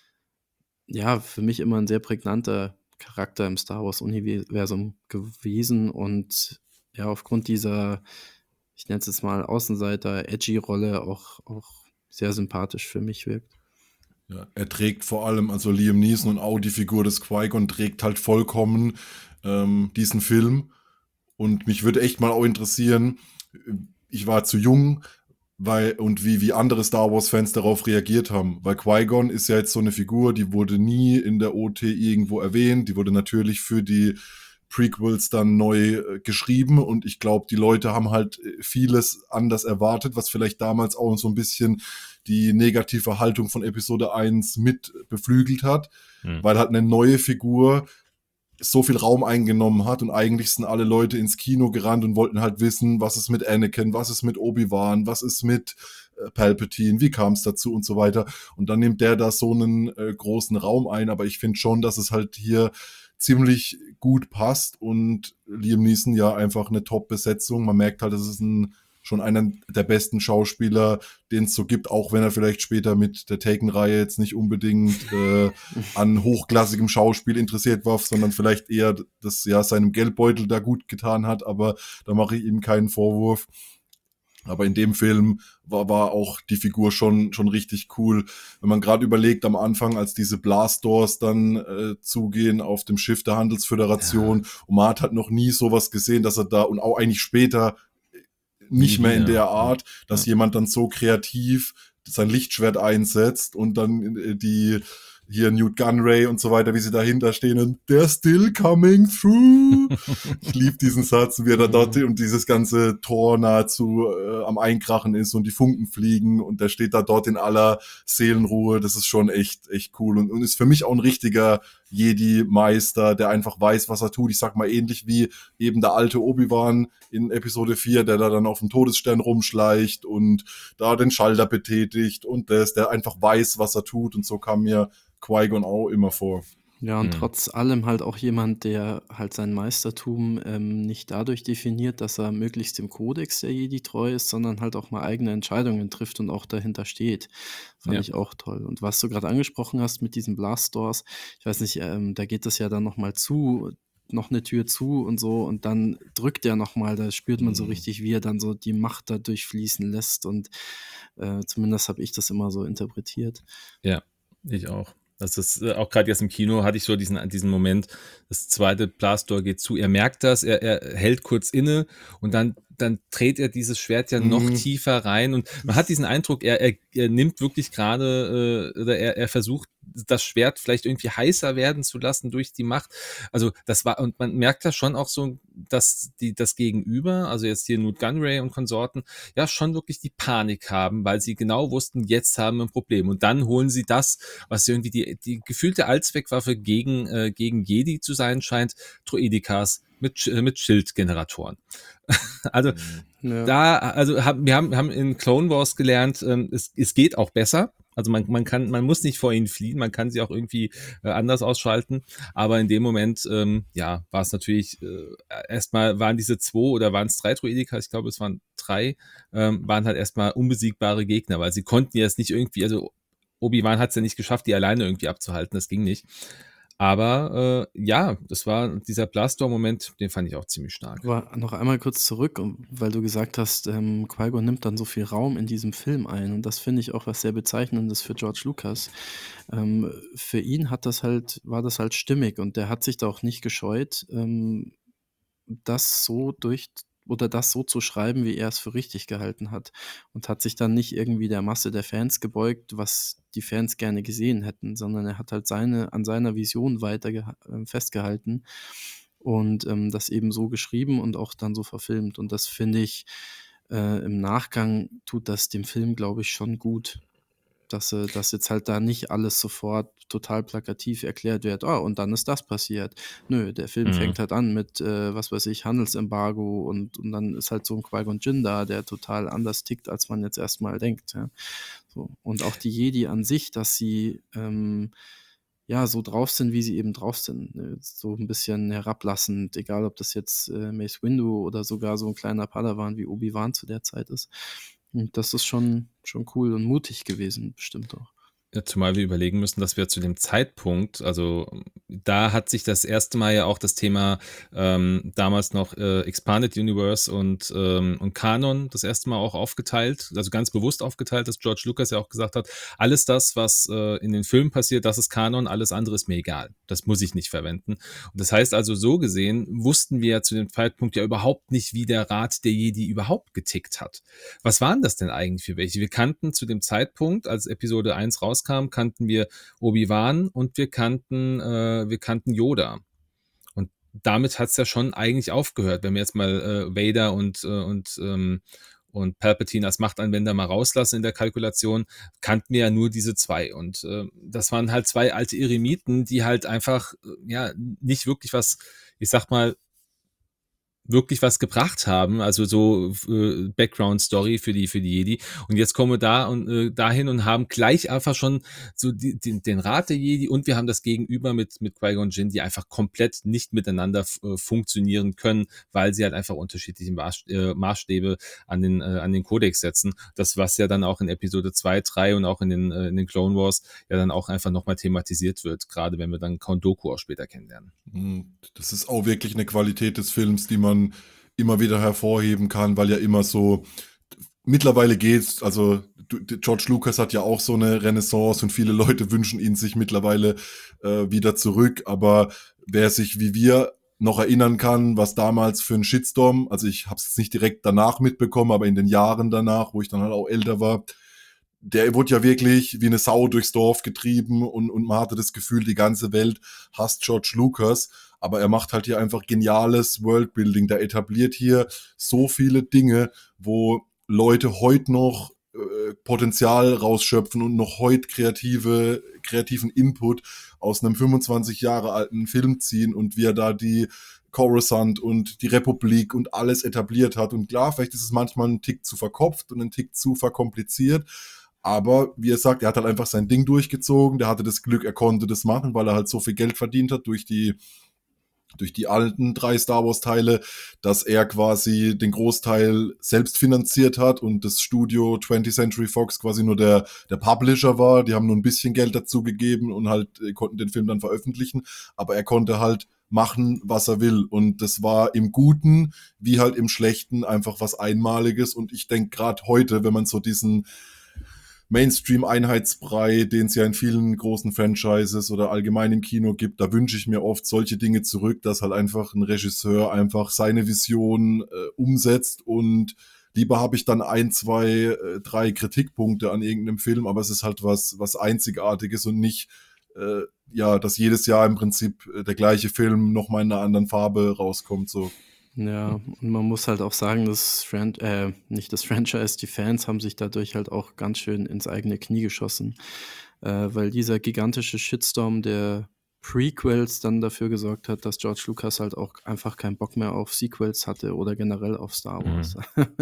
ja, für mich immer ein sehr prägnanter Charakter im Star-Wars-Universum gewesen und ja, aufgrund dieser, ich nenne es jetzt mal Außenseiter-Edgy-Rolle auch auch sehr sympathisch für mich wirkt. Ja, er trägt vor allem, also Liam Neeson und auch die Figur des Qui-Gon trägt halt vollkommen ähm, diesen Film. Und mich würde echt mal auch interessieren, ich war zu jung, weil, und wie, wie andere Star Wars-Fans darauf reagiert haben. Weil Qui-Gon ist ja jetzt so eine Figur, die wurde nie in der O T irgendwo erwähnt. Die wurde natürlich für die Prequels dann neu äh, geschrieben und ich glaube, die Leute haben halt äh, vieles anders erwartet, was vielleicht damals auch so ein bisschen die negative Haltung von Episode eins mit beflügelt hat, Hm. weil halt eine neue Figur so viel Raum eingenommen hat und eigentlich sind alle Leute ins Kino gerannt und wollten halt wissen, was ist mit Anakin, was ist mit Obi-Wan, was ist mit äh, Palpatine, wie kam es dazu und so weiter. Und dann nimmt der da so einen äh, großen Raum ein, aber ich finde schon, dass es halt hier ziemlich gut passt und Liam Neeson ja einfach eine Top-Besetzung. Man merkt halt, es ist ein, schon einer der besten Schauspieler, den es so gibt, auch wenn er vielleicht später mit der Taken-Reihe jetzt nicht unbedingt äh, an hochklassigem Schauspiel interessiert war, sondern vielleicht eher das ja seinem Geldbeutel da gut getan hat, aber da mache ich ihm keinen Vorwurf. Aber in dem Film war, war auch die Figur schon, schon richtig cool. Wenn man gerade überlegt, am Anfang, als diese Blast Doors dann äh, zugehen auf dem Schiff der Handelsföderation, und man hat halt noch nie sowas gesehen, dass er da, und auch eigentlich später nicht Nie mehr in wieder, der ja. Art, dass Ja. jemand dann so kreativ sein Lichtschwert einsetzt und dann äh, die hier Newt Gunray und so weiter, wie sie dahinter stehen und they're still coming through. Ich liebe diesen Satz, wie er da dort und dieses ganze Tor nahezu äh, am Einkrachen ist und die Funken fliegen und der steht da dort in aller Seelenruhe. Das ist schon echt, echt cool und, und ist für mich auch ein richtiger Jedi-Meister, der einfach weiß, was er tut. Ich sag mal ähnlich wie eben der alte Obi-Wan in Episode vier, der da dann auf dem Todesstern rumschleicht und da den Schalter betätigt und das, der einfach weiß, was er tut und so kam mir Qui-Gon auch immer vor. Ja, und Hm. trotz allem halt auch jemand, der halt sein Meistertum ähm, nicht dadurch definiert, dass er möglichst dem Kodex der Jedi treu ist, sondern halt auch mal eigene Entscheidungen trifft und auch dahinter steht. Fand Ja. ich auch toll. Und was du gerade angesprochen hast mit diesen Blast Doors, ich weiß nicht, ähm, da geht das ja dann nochmal zu, noch eine Tür zu und so und dann drückt er nochmal, da spürt man so Mhm. richtig, wie er dann so die Macht da durchfließen lässt und äh, zumindest habe ich das immer so interpretiert. Ja, ich auch. Das ist äh, auch gerade jetzt im Kino hatte ich so diesen, diesen Moment, das zweite Blastdoor geht zu, er merkt das, er, er hält kurz inne und dann, dann dreht er dieses Schwert ja noch Mhm. tiefer rein und man hat diesen Eindruck, er, er, er nimmt wirklich gerade, äh, oder er, er versucht das Schwert vielleicht irgendwie heißer werden zu lassen durch die Macht. Also das war, und man merkt ja schon auch so, dass die das Gegenüber, also jetzt hier Newt Gunray und Konsorten, ja schon wirklich die Panik haben, weil sie genau wussten, jetzt haben wir ein Problem. Und dann holen sie das, was irgendwie die, die gefühlte Allzweckwaffe gegen, äh, gegen Jedi zu sein scheint, Droidekas mit, äh, mit Schildgeneratoren. Also Ja. da, also hab, wir haben, haben in Clone Wars gelernt, ähm, es, es geht auch besser. Also man, man kann, man muss nicht vor ihnen fliehen, man kann sie auch irgendwie äh, anders ausschalten. Aber in dem Moment, ähm, ja, war es natürlich äh, erstmal waren diese zwei oder waren es drei Droideka, ich glaube, es waren drei, ähm, waren halt erstmal unbesiegbare Gegner, weil sie konnten jetzt nicht irgendwie, also Obi-Wan hat es ja nicht geschafft, die alleine irgendwie abzuhalten, das ging nicht. Aber äh, ja, das war dieser Blastor-Moment, den fand ich auch ziemlich stark. Aber noch einmal kurz zurück, um- weil du gesagt hast, ähm, Qui-Gon nimmt dann so viel Raum in diesem Film ein. Und das finde ich auch was sehr Bezeichnendes für George Lucas. Ähm, für ihn hat das halt, war das halt stimmig und der hat sich da auch nicht gescheut, ähm, das so durch oder das so zu schreiben, wie er es für richtig gehalten hat. Und hat sich dann nicht irgendwie der Masse der Fans gebeugt, was die Fans gerne gesehen hätten, sondern er hat halt seine, an seiner Vision weiter geha- äh, festgehalten und ähm, das eben so geschrieben und auch dann so verfilmt. Und das finde ich, äh, im Nachgang tut das dem Film, glaube ich, schon gut, dass, äh, dass jetzt halt da nicht alles sofort total plakativ erklärt wird. Ah, und dann ist das passiert. Nö, der Film Mhm. fängt halt an mit, äh, was weiß ich, Handelsembargo und, und dann ist halt so ein Qui-Gon Jinn da, der total anders tickt, als man jetzt erstmal denkt. Ja. So. Und auch die Jedi an sich, dass sie ähm, ja so drauf sind, wie sie eben drauf sind. Ne? So ein bisschen herablassend, egal ob das jetzt äh, Mace Windu oder sogar so ein kleiner Padawan wie Obi-Wan zu der Zeit ist. Und das ist schon, schon cool und mutig gewesen, bestimmt auch. Ja, zumal wir überlegen müssen, dass wir zu dem Zeitpunkt, also da hat sich das erste Mal ja auch das Thema ähm, damals noch äh, Expanded Universe und, ähm, und Kanon das erste Mal auch aufgeteilt, also ganz bewusst aufgeteilt, dass George Lucas ja auch gesagt hat, alles das, was äh, in den Filmen passiert, das ist Kanon, alles andere ist mir egal. Das muss ich nicht verwenden. Und das heißt also, so gesehen wussten wir ja zu dem Zeitpunkt ja überhaupt nicht, wie der Rat der Jedi überhaupt getickt hat. Was waren das denn eigentlich für welche? Wir kannten zu dem Zeitpunkt, als Episode eins rauskam, kannten wir Obi-Wan und wir kannten, äh, wir kannten Yoda. Und damit hat es ja schon eigentlich aufgehört, wenn wir jetzt mal äh, Vader und, äh, und, ähm, und Palpatine als Machtanwender mal rauslassen in der Kalkulation, kannten wir ja nur diese zwei. Und äh, das waren halt zwei alte Eremiten, die halt einfach äh, ja nicht wirklich was, ich sag mal, wirklich was gebracht haben, also so äh, Background-Story für die für die Jedi. Und jetzt kommen wir da und äh, dahin und haben gleich einfach schon so die, die, den Rat der Jedi und wir haben das Gegenüber mit mit Qui-Gon Jinn, die einfach komplett nicht miteinander äh, funktionieren können, weil sie halt einfach unterschiedliche Maß, äh, Maßstäbe an den äh, an den Kodex setzen. Das was ja dann auch in Episode zwei, drei und auch in den äh, in den Clone Wars ja dann auch einfach nochmal thematisiert wird, gerade wenn wir dann Count Dooku auch später kennenlernen. Das ist auch wirklich eine Qualität des Films, die man immer wieder hervorheben kann, weil ja immer so, mittlerweile geht's, also du- George Lucas hat ja auch so eine Renaissance und viele Leute wünschen ihn sich mittlerweile äh, wieder zurück, aber wer sich wie wir noch erinnern kann, was damals für ein Shitstorm, also ich habe es jetzt nicht direkt danach mitbekommen, aber in den Jahren danach, wo ich dann halt auch älter war, der wurde ja wirklich wie eine Sau durchs Dorf getrieben und, und man hatte das Gefühl, die ganze Welt hasst George Lucas, aber er macht halt hier einfach geniales Worldbuilding. Der etabliert hier so viele Dinge, wo Leute heute noch äh, Potenzial rausschöpfen und noch heute kreative, kreativen Input aus einem fünfundzwanzig Jahre alten Film ziehen und wie er da die Coruscant und die Republik und alles etabliert hat. Und klar, vielleicht ist es manchmal ein Tick zu verkopft und ein Tick zu verkompliziert, aber wie er sagt, er hat halt einfach sein Ding durchgezogen, der hatte das Glück, er konnte das machen, weil er halt so viel Geld verdient hat durch die durch die alten drei Star Wars Teile, dass er quasi den Großteil selbst finanziert hat und das Studio twentieth Century Fox quasi nur der, der Publisher war. Die haben nur ein bisschen Geld dazu gegeben und halt äh, konnten den Film dann veröffentlichen. Aber er konnte halt machen, was er will. Und das war im Guten wie halt im Schlechten einfach was Einmaliges. Und ich denke gerade heute, wenn man so diesen Mainstream-Einheitsbrei, den es ja in vielen großen Franchises oder allgemein im Kino gibt, da wünsche ich mir oft solche Dinge zurück, dass halt einfach ein Regisseur einfach seine Vision äh, umsetzt und lieber habe ich dann ein, zwei, äh, drei Kritikpunkte an irgendeinem Film, aber es ist halt was, was Einzigartiges und nicht äh, ja, dass jedes Jahr im Prinzip äh, der gleiche Film nochmal in einer anderen Farbe rauskommt. So. Ja, und man muss halt auch sagen, das Fran äh, nicht das Franchise, die Fans haben sich dadurch halt auch ganz schön ins eigene Knie geschossen, äh, weil dieser gigantische Shitstorm der Prequels dann dafür gesorgt hat, dass George Lucas halt auch einfach keinen Bock mehr auf Sequels hatte oder generell auf Star Wars.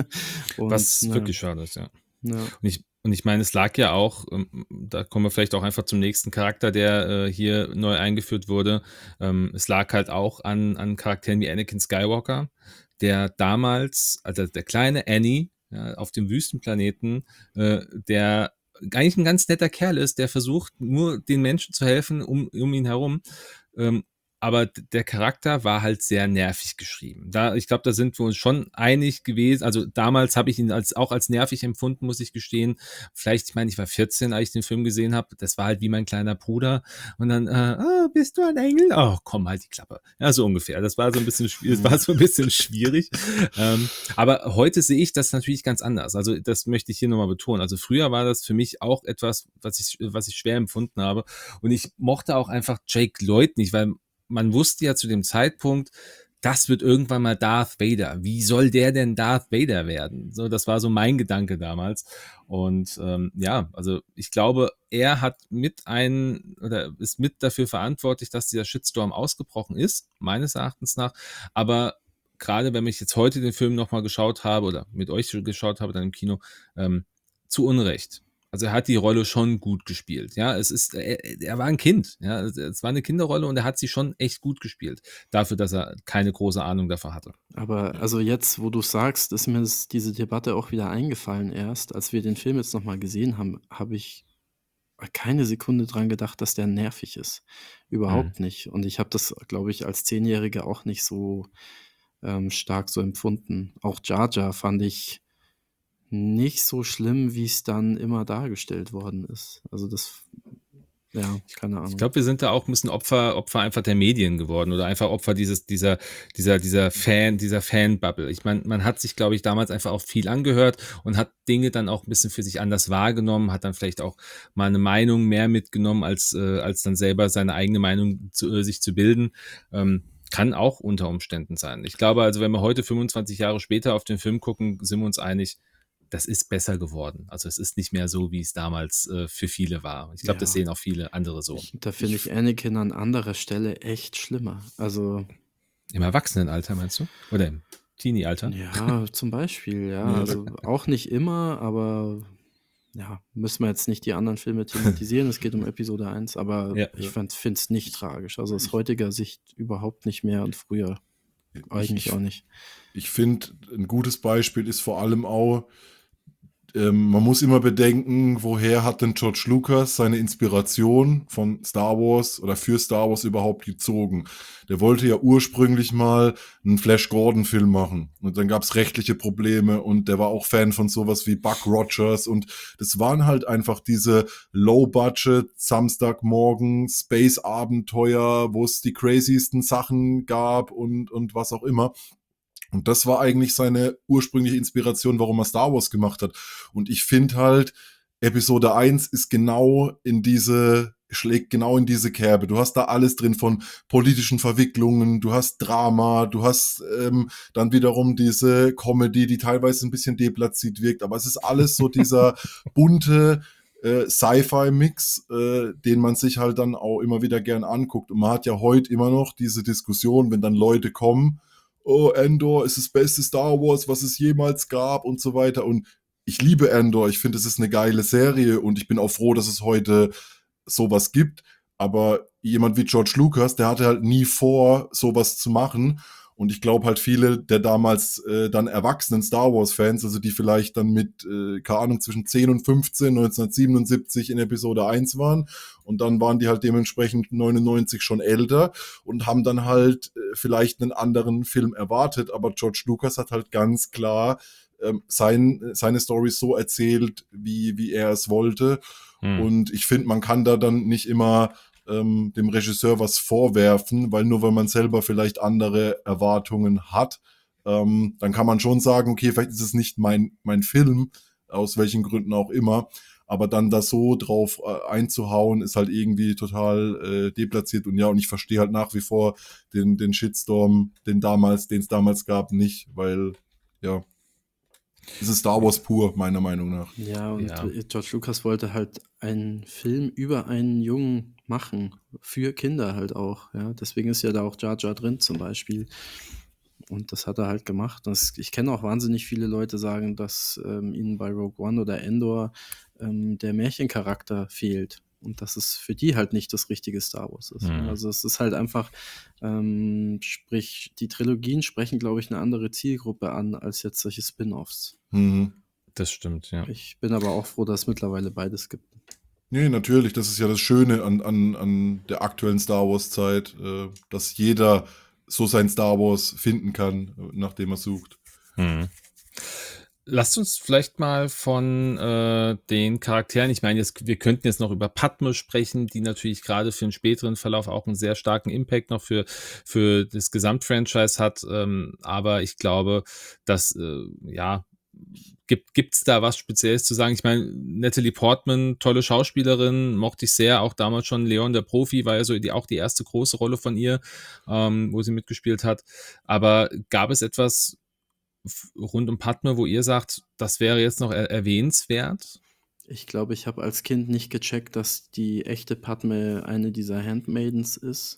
Und Was na, wirklich schade ist, ja. ja. Und ich, und ich meine, es lag ja auch, ähm, da kommen wir vielleicht auch einfach zum nächsten Charakter, der äh, hier neu eingeführt wurde. Ähm, es lag halt auch an, an Charakteren wie Anakin Skywalker, der damals, also der kleine Annie, ja, auf dem Wüstenplaneten, äh, der eigentlich ein ganz netter Kerl ist, der versucht, nur den Menschen zu helfen um, um ihn herum. Ähm, aber d- der Charakter war halt sehr nervig geschrieben. Da, ich glaube, da sind wir uns schon einig gewesen. Also damals habe ich ihn als, auch als nervig empfunden, muss ich gestehen. Vielleicht, ich meine, ich war vierzehn, als ich den Film gesehen habe. Das war halt wie mein kleiner Bruder. Und dann, äh, ah, bist du ein Engel? Oh, komm, halt die Klappe. Ja, so ungefähr. Das war so ein bisschen, schwi- das war so ein bisschen schwierig. Ähm, aber heute sehe ich das natürlich ganz anders. Also das möchte ich hier nochmal betonen. Also früher war das für mich auch etwas, was ich, was ich schwer empfunden habe. Und ich mochte auch einfach Jake Lloyd nicht, weil man wusste ja zu dem Zeitpunkt, das wird irgendwann mal Darth Vader. Wie soll der denn Darth Vader werden? So, das war so mein Gedanke damals. Und ähm, ja, also ich glaube, er hat mit ein oder ist mit dafür verantwortlich, dass dieser Shitstorm ausgebrochen ist, meines Erachtens nach. Aber gerade wenn ich jetzt heute den Film nochmal geschaut habe oder mit euch geschaut habe, dann im Kino, ähm, zu Unrecht. Also er hat die Rolle schon gut gespielt. Ja, es ist, er, er war ein Kind. Ja, es war eine Kinderrolle und er hat sie schon echt gut gespielt. Dafür, dass er keine große Ahnung davon hatte. Aber also jetzt, wo du sagst, ist mir das, diese Debatte auch wieder eingefallen erst. Als wir den Film jetzt nochmal gesehen haben, habe ich keine Sekunde dran gedacht, dass der nervig ist. Überhaupt nicht. Und ich habe das, glaube ich, als Zehnjähriger auch nicht so ähm, stark so empfunden. Auch Jar Jar fand ich nicht so schlimm, wie es dann immer dargestellt worden ist. Also das, ja, keine Ich Ahnung. glaube, wir sind da auch ein bisschen Opfer, Opfer einfach der Medien geworden oder einfach Opfer dieses, dieser, dieser, dieser Fan, dieser Fan-Bubble. Ich meine, man hat sich, glaube ich, damals einfach auch viel angehört und hat Dinge dann auch ein bisschen für sich anders wahrgenommen, hat dann vielleicht auch mal eine Meinung mehr mitgenommen, als, äh, als dann selber seine eigene Meinung zu, äh, sich zu bilden. Ähm, kann auch unter Umständen sein. Ich glaube also, wenn wir heute fünfundzwanzig Jahre später auf den Film gucken, sind wir uns einig, das ist besser geworden. Also es ist nicht mehr so, wie es damals äh, für viele war. Ich glaube, das Ja. sehen auch viele andere so. Ich, da finde ich Anakin an anderer Stelle echt schlimmer. Also, Im Erwachsenenalter meinst du? Oder im Teenie-Alter? ja, zum Beispiel, ja. Ja, Also auch nicht immer, aber ja, müssen wir jetzt nicht die anderen Filme thematisieren. Es geht um Episode eins, aber Ja. ich finde es nicht tragisch. Also aus heutiger Sicht überhaupt nicht mehr und früher eigentlich ich, auch nicht. Ich finde, ein gutes Beispiel ist vor allem auch, ähm, man muss immer bedenken, woher hat denn George Lucas seine Inspiration von Star Wars oder für Star Wars überhaupt gezogen? Der wollte ja ursprünglich mal einen Flash Gordon-Film machen und dann gab es rechtliche Probleme und der war auch Fan von sowas wie Buck Rogers und das waren halt einfach diese Low-Budget Samstagmorgen Space-Abenteuer, wo es die craziesten Sachen gab und, und was auch immer. Und das war eigentlich seine ursprüngliche Inspiration, warum er Star Wars gemacht hat. Und ich finde halt, Episode eins ist genau in diese, schlägt genau in diese Kerbe. Du hast da alles drin von politischen Verwicklungen, du hast Drama, du hast ähm, dann wiederum diese Comedy, die teilweise ein bisschen deplatziert wirkt. Aber es ist alles so dieser bunte äh, Sci-Fi-Mix, äh, den man sich halt dann auch immer wieder gern anguckt. Und man hat ja heute immer noch diese Diskussion, wenn dann Leute kommen, oh, Andor ist das beste Star Wars, was es jemals gab und so weiter. Und ich liebe Andor, ich finde, es ist eine geile Serie und ich bin auch froh, dass es heute sowas gibt. Aber jemand wie George Lucas, der hatte halt nie vor, sowas zu machen. Und ich glaube halt viele der damals äh, dann erwachsenen Star Wars-Fans, also die vielleicht dann mit, äh, keine Ahnung, zwischen zehn und fünfzehn, neunzehnhundertsiebenundsiebzig in Episode eins waren und dann waren die halt dementsprechend neunundneunzig schon älter und haben dann halt äh, vielleicht einen anderen Film erwartet, aber George Lucas hat halt ganz klar ähm, sein, seine Storys so erzählt, wie, wie er es wollte. Hm. Und ich finde, man kann da dann nicht immer ähm, dem Regisseur was vorwerfen, weil nur weil man selber vielleicht andere Erwartungen hat, ähm, dann kann man schon sagen, okay, vielleicht ist es nicht mein, mein Film, aus welchen Gründen auch immer, aber dann da so drauf äh, einzuhauen, ist halt irgendwie total äh, deplatziert. Und ja, und ich verstehe halt nach wie vor den, den Shitstorm, den damals, den es damals gab, nicht, weil, ja, es ist Star Wars pur, meiner Meinung nach. Ja, und Ja. äh, George Lucas wollte halt einen Film über einen Jungen machen, für Kinder halt auch, ja. Deswegen ist ja da auch Jar Jar drin zum Beispiel. Und das hat er halt gemacht. Und es, ich kenne auch wahnsinnig viele Leute, sagen, dass ähm, ihnen bei Rogue One oder Endor ähm, der Märchencharakter fehlt. Und dass es für die halt nicht das richtige Star Wars ist. Mhm. Also es ist halt einfach, ähm, sprich, die Trilogien sprechen, glaube ich, eine andere Zielgruppe an, als jetzt solche Spin-Offs. Mhm. Das stimmt, ja. Ich bin aber auch froh, dass es mittlerweile beides gibt. Nee, natürlich, das ist ja das Schöne an, an, an der aktuellen Star Wars-Zeit, äh, dass jeder so sein Star Wars finden kann, äh, nach dem er sucht. Mhm. Lasst uns vielleicht mal von äh, den Charakteren, ich meine, jetzt, wir könnten jetzt noch über Padme sprechen, die natürlich gerade für den späteren Verlauf auch einen sehr starken Impact noch für, für das Gesamtfranchise hat, ähm, aber ich glaube, dass, äh, ja, gibt gibt's da was Spezielles zu sagen? Ich meine, Natalie Portman, tolle Schauspielerin, mochte ich sehr, auch damals schon Leon der Profi, war ja so die, auch die erste große Rolle von ihr, ähm, wo sie mitgespielt hat, aber gab es etwas f- rund um Padme, wo ihr sagt, das wäre jetzt noch er erwähnenswert? Ich glaube, ich habe als Kind nicht gecheckt, dass die echte Padme eine dieser Handmaidens ist.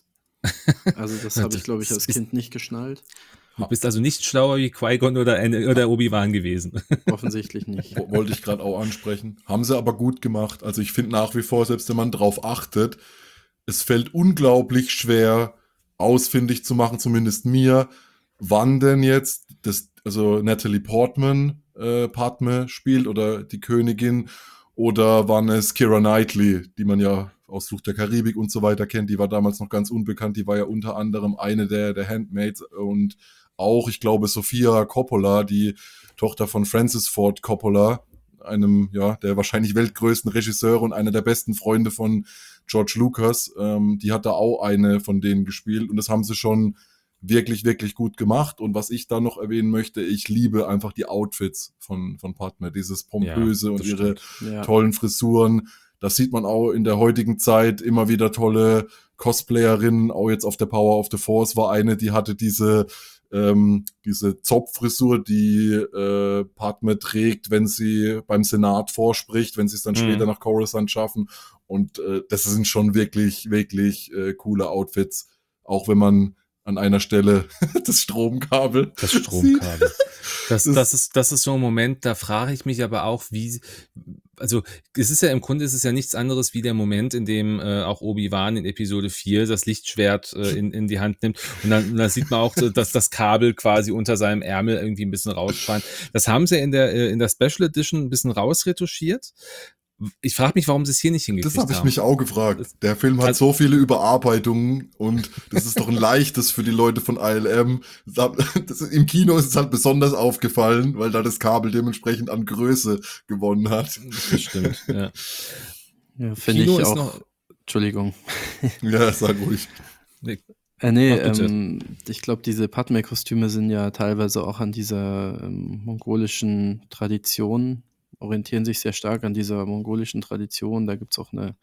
Also das habe ich, glaube ich, als Das ist- Kind nicht geschnallt. Du bist also nicht schlauer wie Qui-Gon oder, Ana- oder Obi-Wan gewesen. Offensichtlich nicht. Wo- Wollte ich gerade auch ansprechen. Haben sie aber gut gemacht. Also ich finde nach wie vor, selbst wenn man drauf achtet, es fällt unglaublich schwer, ausfindig zu machen, zumindest mir, wann denn jetzt das, also Natalie Portman äh, Padme spielt oder die Königin oder wann es Keira Knightley, die man ja aus Fluch der Karibik und so weiter kennt, die war damals noch ganz unbekannt, die war ja unter anderem eine der, der Handmaids und auch, ich glaube, Sofia Coppola, die Tochter von Francis Ford Coppola, einem, ja, der wahrscheinlich weltgrößten Regisseure und einer der besten Freunde von George Lucas, ähm, die hat da auch eine von denen gespielt und das haben sie schon wirklich, wirklich gut gemacht. Und was ich da noch erwähnen möchte, ich liebe einfach die Outfits von, von Padme, dieses Pompöse Ja, und das ihre stimmt. Ja. tollen Frisuren. Das sieht man auch in der heutigen Zeit immer wieder tolle Cosplayerinnen. Auch jetzt auf der Power of the Force war eine, die hatte diese, ähm, diese Zopffrisur, die äh, Padme trägt, wenn sie beim Senat vorspricht, wenn sie es dann Mhm. später nach Coruscant schaffen. Und äh, das sind schon wirklich, wirklich äh, coole Outfits. Auch wenn man an einer Stelle das Stromkabel Das sieht. Stromkabel. Das, Das- das, ist, das ist so ein Moment, da frage ich mich aber auch, wie, also es ist ja im Grunde ist es ja nichts anderes wie der Moment, in dem äh, auch Obi-Wan in Episode vier das Lichtschwert äh, in, in die Hand nimmt und dann, und dann sieht man auch, so, dass das Kabel quasi unter seinem Ärmel irgendwie ein bisschen rausscheint. Das haben sie in der, äh, in der Special Edition ein bisschen rausretuschiert. Ich frage mich, warum sie es hier nicht hingekriegt Das haben. habe ich mich auch gefragt. Das- Der Film hat Also- so viele Überarbeitungen und das ist doch ein leichtes für die Leute von I L M. Das, hat- das, Im Kino ist es halt besonders aufgefallen, weil da das Kabel dementsprechend an Größe gewonnen hat. Das stimmt, ja. Ja, finde ich Kino ist auch. noch- Entschuldigung. Ja, sag ruhig. Äh, nee, Ach, bitte. ähm, ich glaube, diese Padme-Kostüme sind ja teilweise auch an dieser ähm, mongolischen Tradition, orientieren sich sehr stark an dieser mongolischen Tradition. Da gibt es auch eine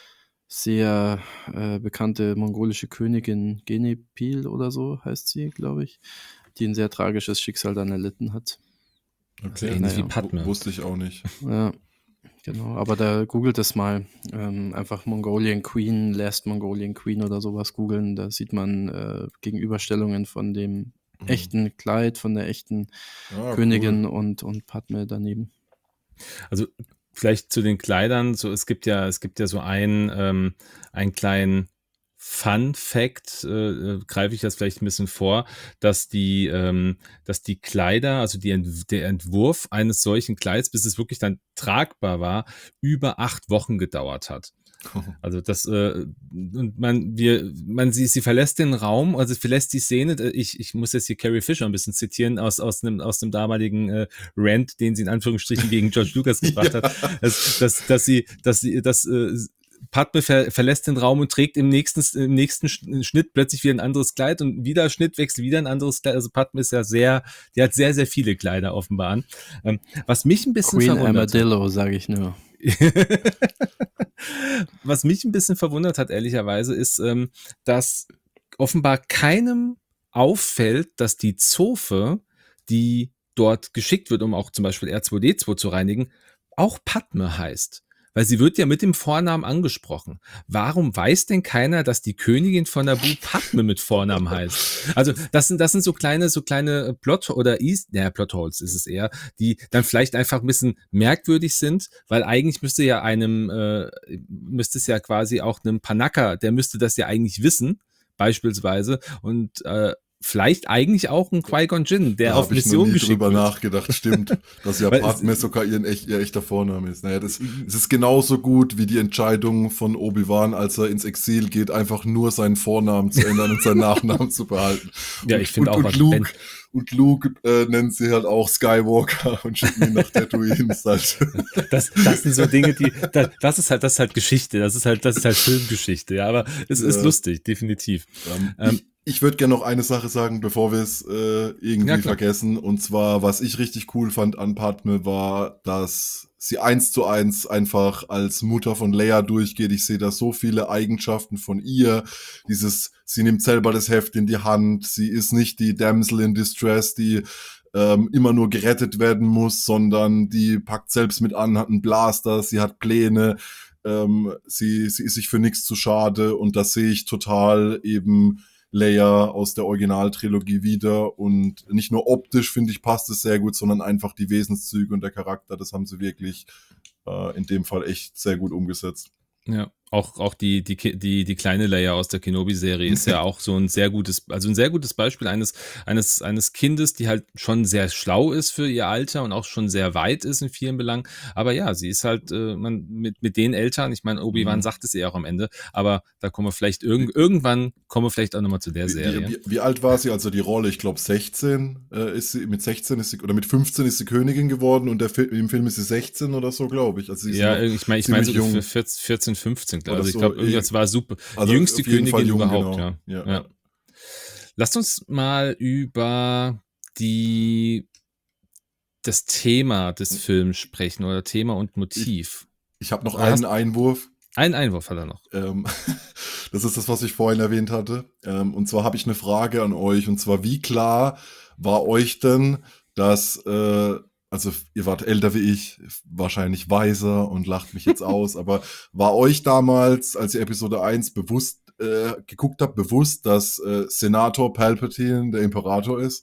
sehr äh, bekannte mongolische Königin, Genepil oder so heißt sie, glaube ich, die ein sehr tragisches Schicksal dann erlitten hat. Also Okay. ähnlich wie naja. Padme. Wusste ich auch nicht. Ja, genau. Aber da googelt es mal. Ähm, einfach Mongolian Queen, Last Mongolian Queen oder sowas googeln. Da sieht man äh, Gegenüberstellungen von dem echten Kleid, von der echten Ah, Königin und, und Padme daneben. Also vielleicht zu den Kleidern, so es gibt ja, es gibt ja so einen, ähm, einen kleinen Fun Fact, äh, äh, greife ich das vielleicht ein bisschen vor, dass die, ähm, dass die Kleider, also die, Ent der Entwurf eines solchen Kleids, bis es wirklich dann tragbar war, über acht Wochen gedauert hat. Cool. Also das, äh, und man, wir, man, sie, sie verlässt den Raum, also verlässt die Szene, äh, ich, ich muss jetzt hier Carrie Fisher ein bisschen zitieren, aus, aus einem, aus dem damaligen äh, Rant, den sie in Anführungsstrichen gegen George Lucas gebracht hat, dass, dass, dass sie, dass sie, dass, äh, Padme ver verlässt den Raum und trägt im nächsten, im nächsten Schnitt plötzlich wieder ein anderes Kleid und wieder Schnittwechsel, wieder ein anderes Kleid. Also Padme ist ja sehr, die hat sehr, sehr viele Kleider offenbar an. Ähm, was mich ein bisschen Queen verwundert hat. Armadillo, sage ich nur. Was mich ein bisschen verwundert hat, ehrlicherweise, ist, ähm, dass offenbar keinem auffällt, dass die Zofe, die dort geschickt wird, um auch zum Beispiel R zwei D zwei zu reinigen, auch Padme heißt. Weil sie wird ja mit dem Vornamen angesprochen. Warum weiß denn keiner, dass die Königin von Naboo Padme mit Vornamen heißt? Also das sind das sind so kleine so kleine Plot oder East, naja, Plotholes ist es eher, die dann vielleicht einfach ein bisschen merkwürdig sind, weil eigentlich müsste ja einem äh, müsste es ja quasi auch einem Panaka, der müsste das ja eigentlich wissen, beispielsweise, und äh, vielleicht eigentlich auch ein Qui-Gon Jinn, der Da auf habe ich noch Mission nie geschickt drüber wird. nachgedacht, stimmt, dass ja Weil es- Padme sogar ihren echt, ihr echter Vorname ist. Naja, das, es ist genauso gut wie die Entscheidung von Obi-Wan, als er ins Exil geht, einfach nur seinen Vornamen zu ändern und seinen Nachnamen zu behalten. Ja, Und- ich finde und, auch, und was Luke, Ben- und Luke äh, nennen sie halt auch Skywalker und schicken ihn nach Tatooine. Ist halt, Das, das sind so Dinge, die, das, das ist halt, das ist halt Geschichte, das ist halt, das ist halt Filmgeschichte, ja, aber es ist Ja. lustig, definitiv. Ähm, Ähm, ich ich würde gerne noch eine Sache sagen, bevor wir es äh, irgendwie Ja, klar. vergessen. Und zwar, was ich richtig cool fand an Padme, war, dass sie eins zu eins einfach als Mutter von Leia durchgeht. Ich sehe da so viele Eigenschaften von ihr. Dieses, sie nimmt selber das Heft in die Hand. Sie ist nicht die Damsel in Distress, die ähm, immer nur gerettet werden muss, sondern die packt selbst mit an, hat einen Blaster, sie hat Pläne. Ähm, sie, sie ist sich für nichts zu schade. Und das sehe ich total eben Leia aus der Originaltrilogie wieder, und nicht nur optisch, finde ich, passt es sehr gut, sondern einfach die Wesenszüge und der Charakter, das haben sie wirklich äh, in dem Fall echt sehr gut umgesetzt. Ja, auch, auch die, die, Ki- die, die kleine Leia aus der Kenobi-Serie ist ja auch so ein sehr gutes, also ein sehr gutes Beispiel eines, eines, eines Kindes, die halt schon sehr schlau ist für ihr Alter und auch schon sehr weit ist in vielen Belangen. Aber ja, sie ist halt, äh, man, mit, mit den Eltern, ich meine, Obi-Wan Mhm. sagt es ja auch am Ende, aber da kommen wir vielleicht irgend, irgendwann kommen wir vielleicht auch nochmal zu der Wie, Serie. wie, wie, wie alt war sie? Also die Rolle, ich glaube sechzehn äh, ist sie, mit sechzehn ist sie, oder mit fünfzehn ist sie Königin geworden, und der Fi im Film ist sie sechzehn oder so, glaube ich. Also sie ist Ja, noch ich meine, ich meine so ziemlich jung. für vierzehn, fünfzen, glaube Oder ich. Ich so, glaube, eh. irgendwas war super. Also Die jüngste auf jeden Fall Königin jung, überhaupt, genau. ja. Ja, ja. ja. Lasst uns mal über die das Thema des Films sprechen oder Thema und Motiv. Ich habe noch Oder hast- einen Einwurf. Einen Einwurf hat er noch. Ähm, das ist das, was ich vorhin erwähnt hatte. Ähm, und zwar habe ich eine Frage an euch. Und zwar, wie klar war euch denn, dass, äh, also ihr wart älter wie ich, wahrscheinlich weiser und lacht mich jetzt aus, aber war euch damals, als ihr Episode eins bewusst äh, geguckt habt, bewusst, dass äh, Senator Palpatine der Imperator ist?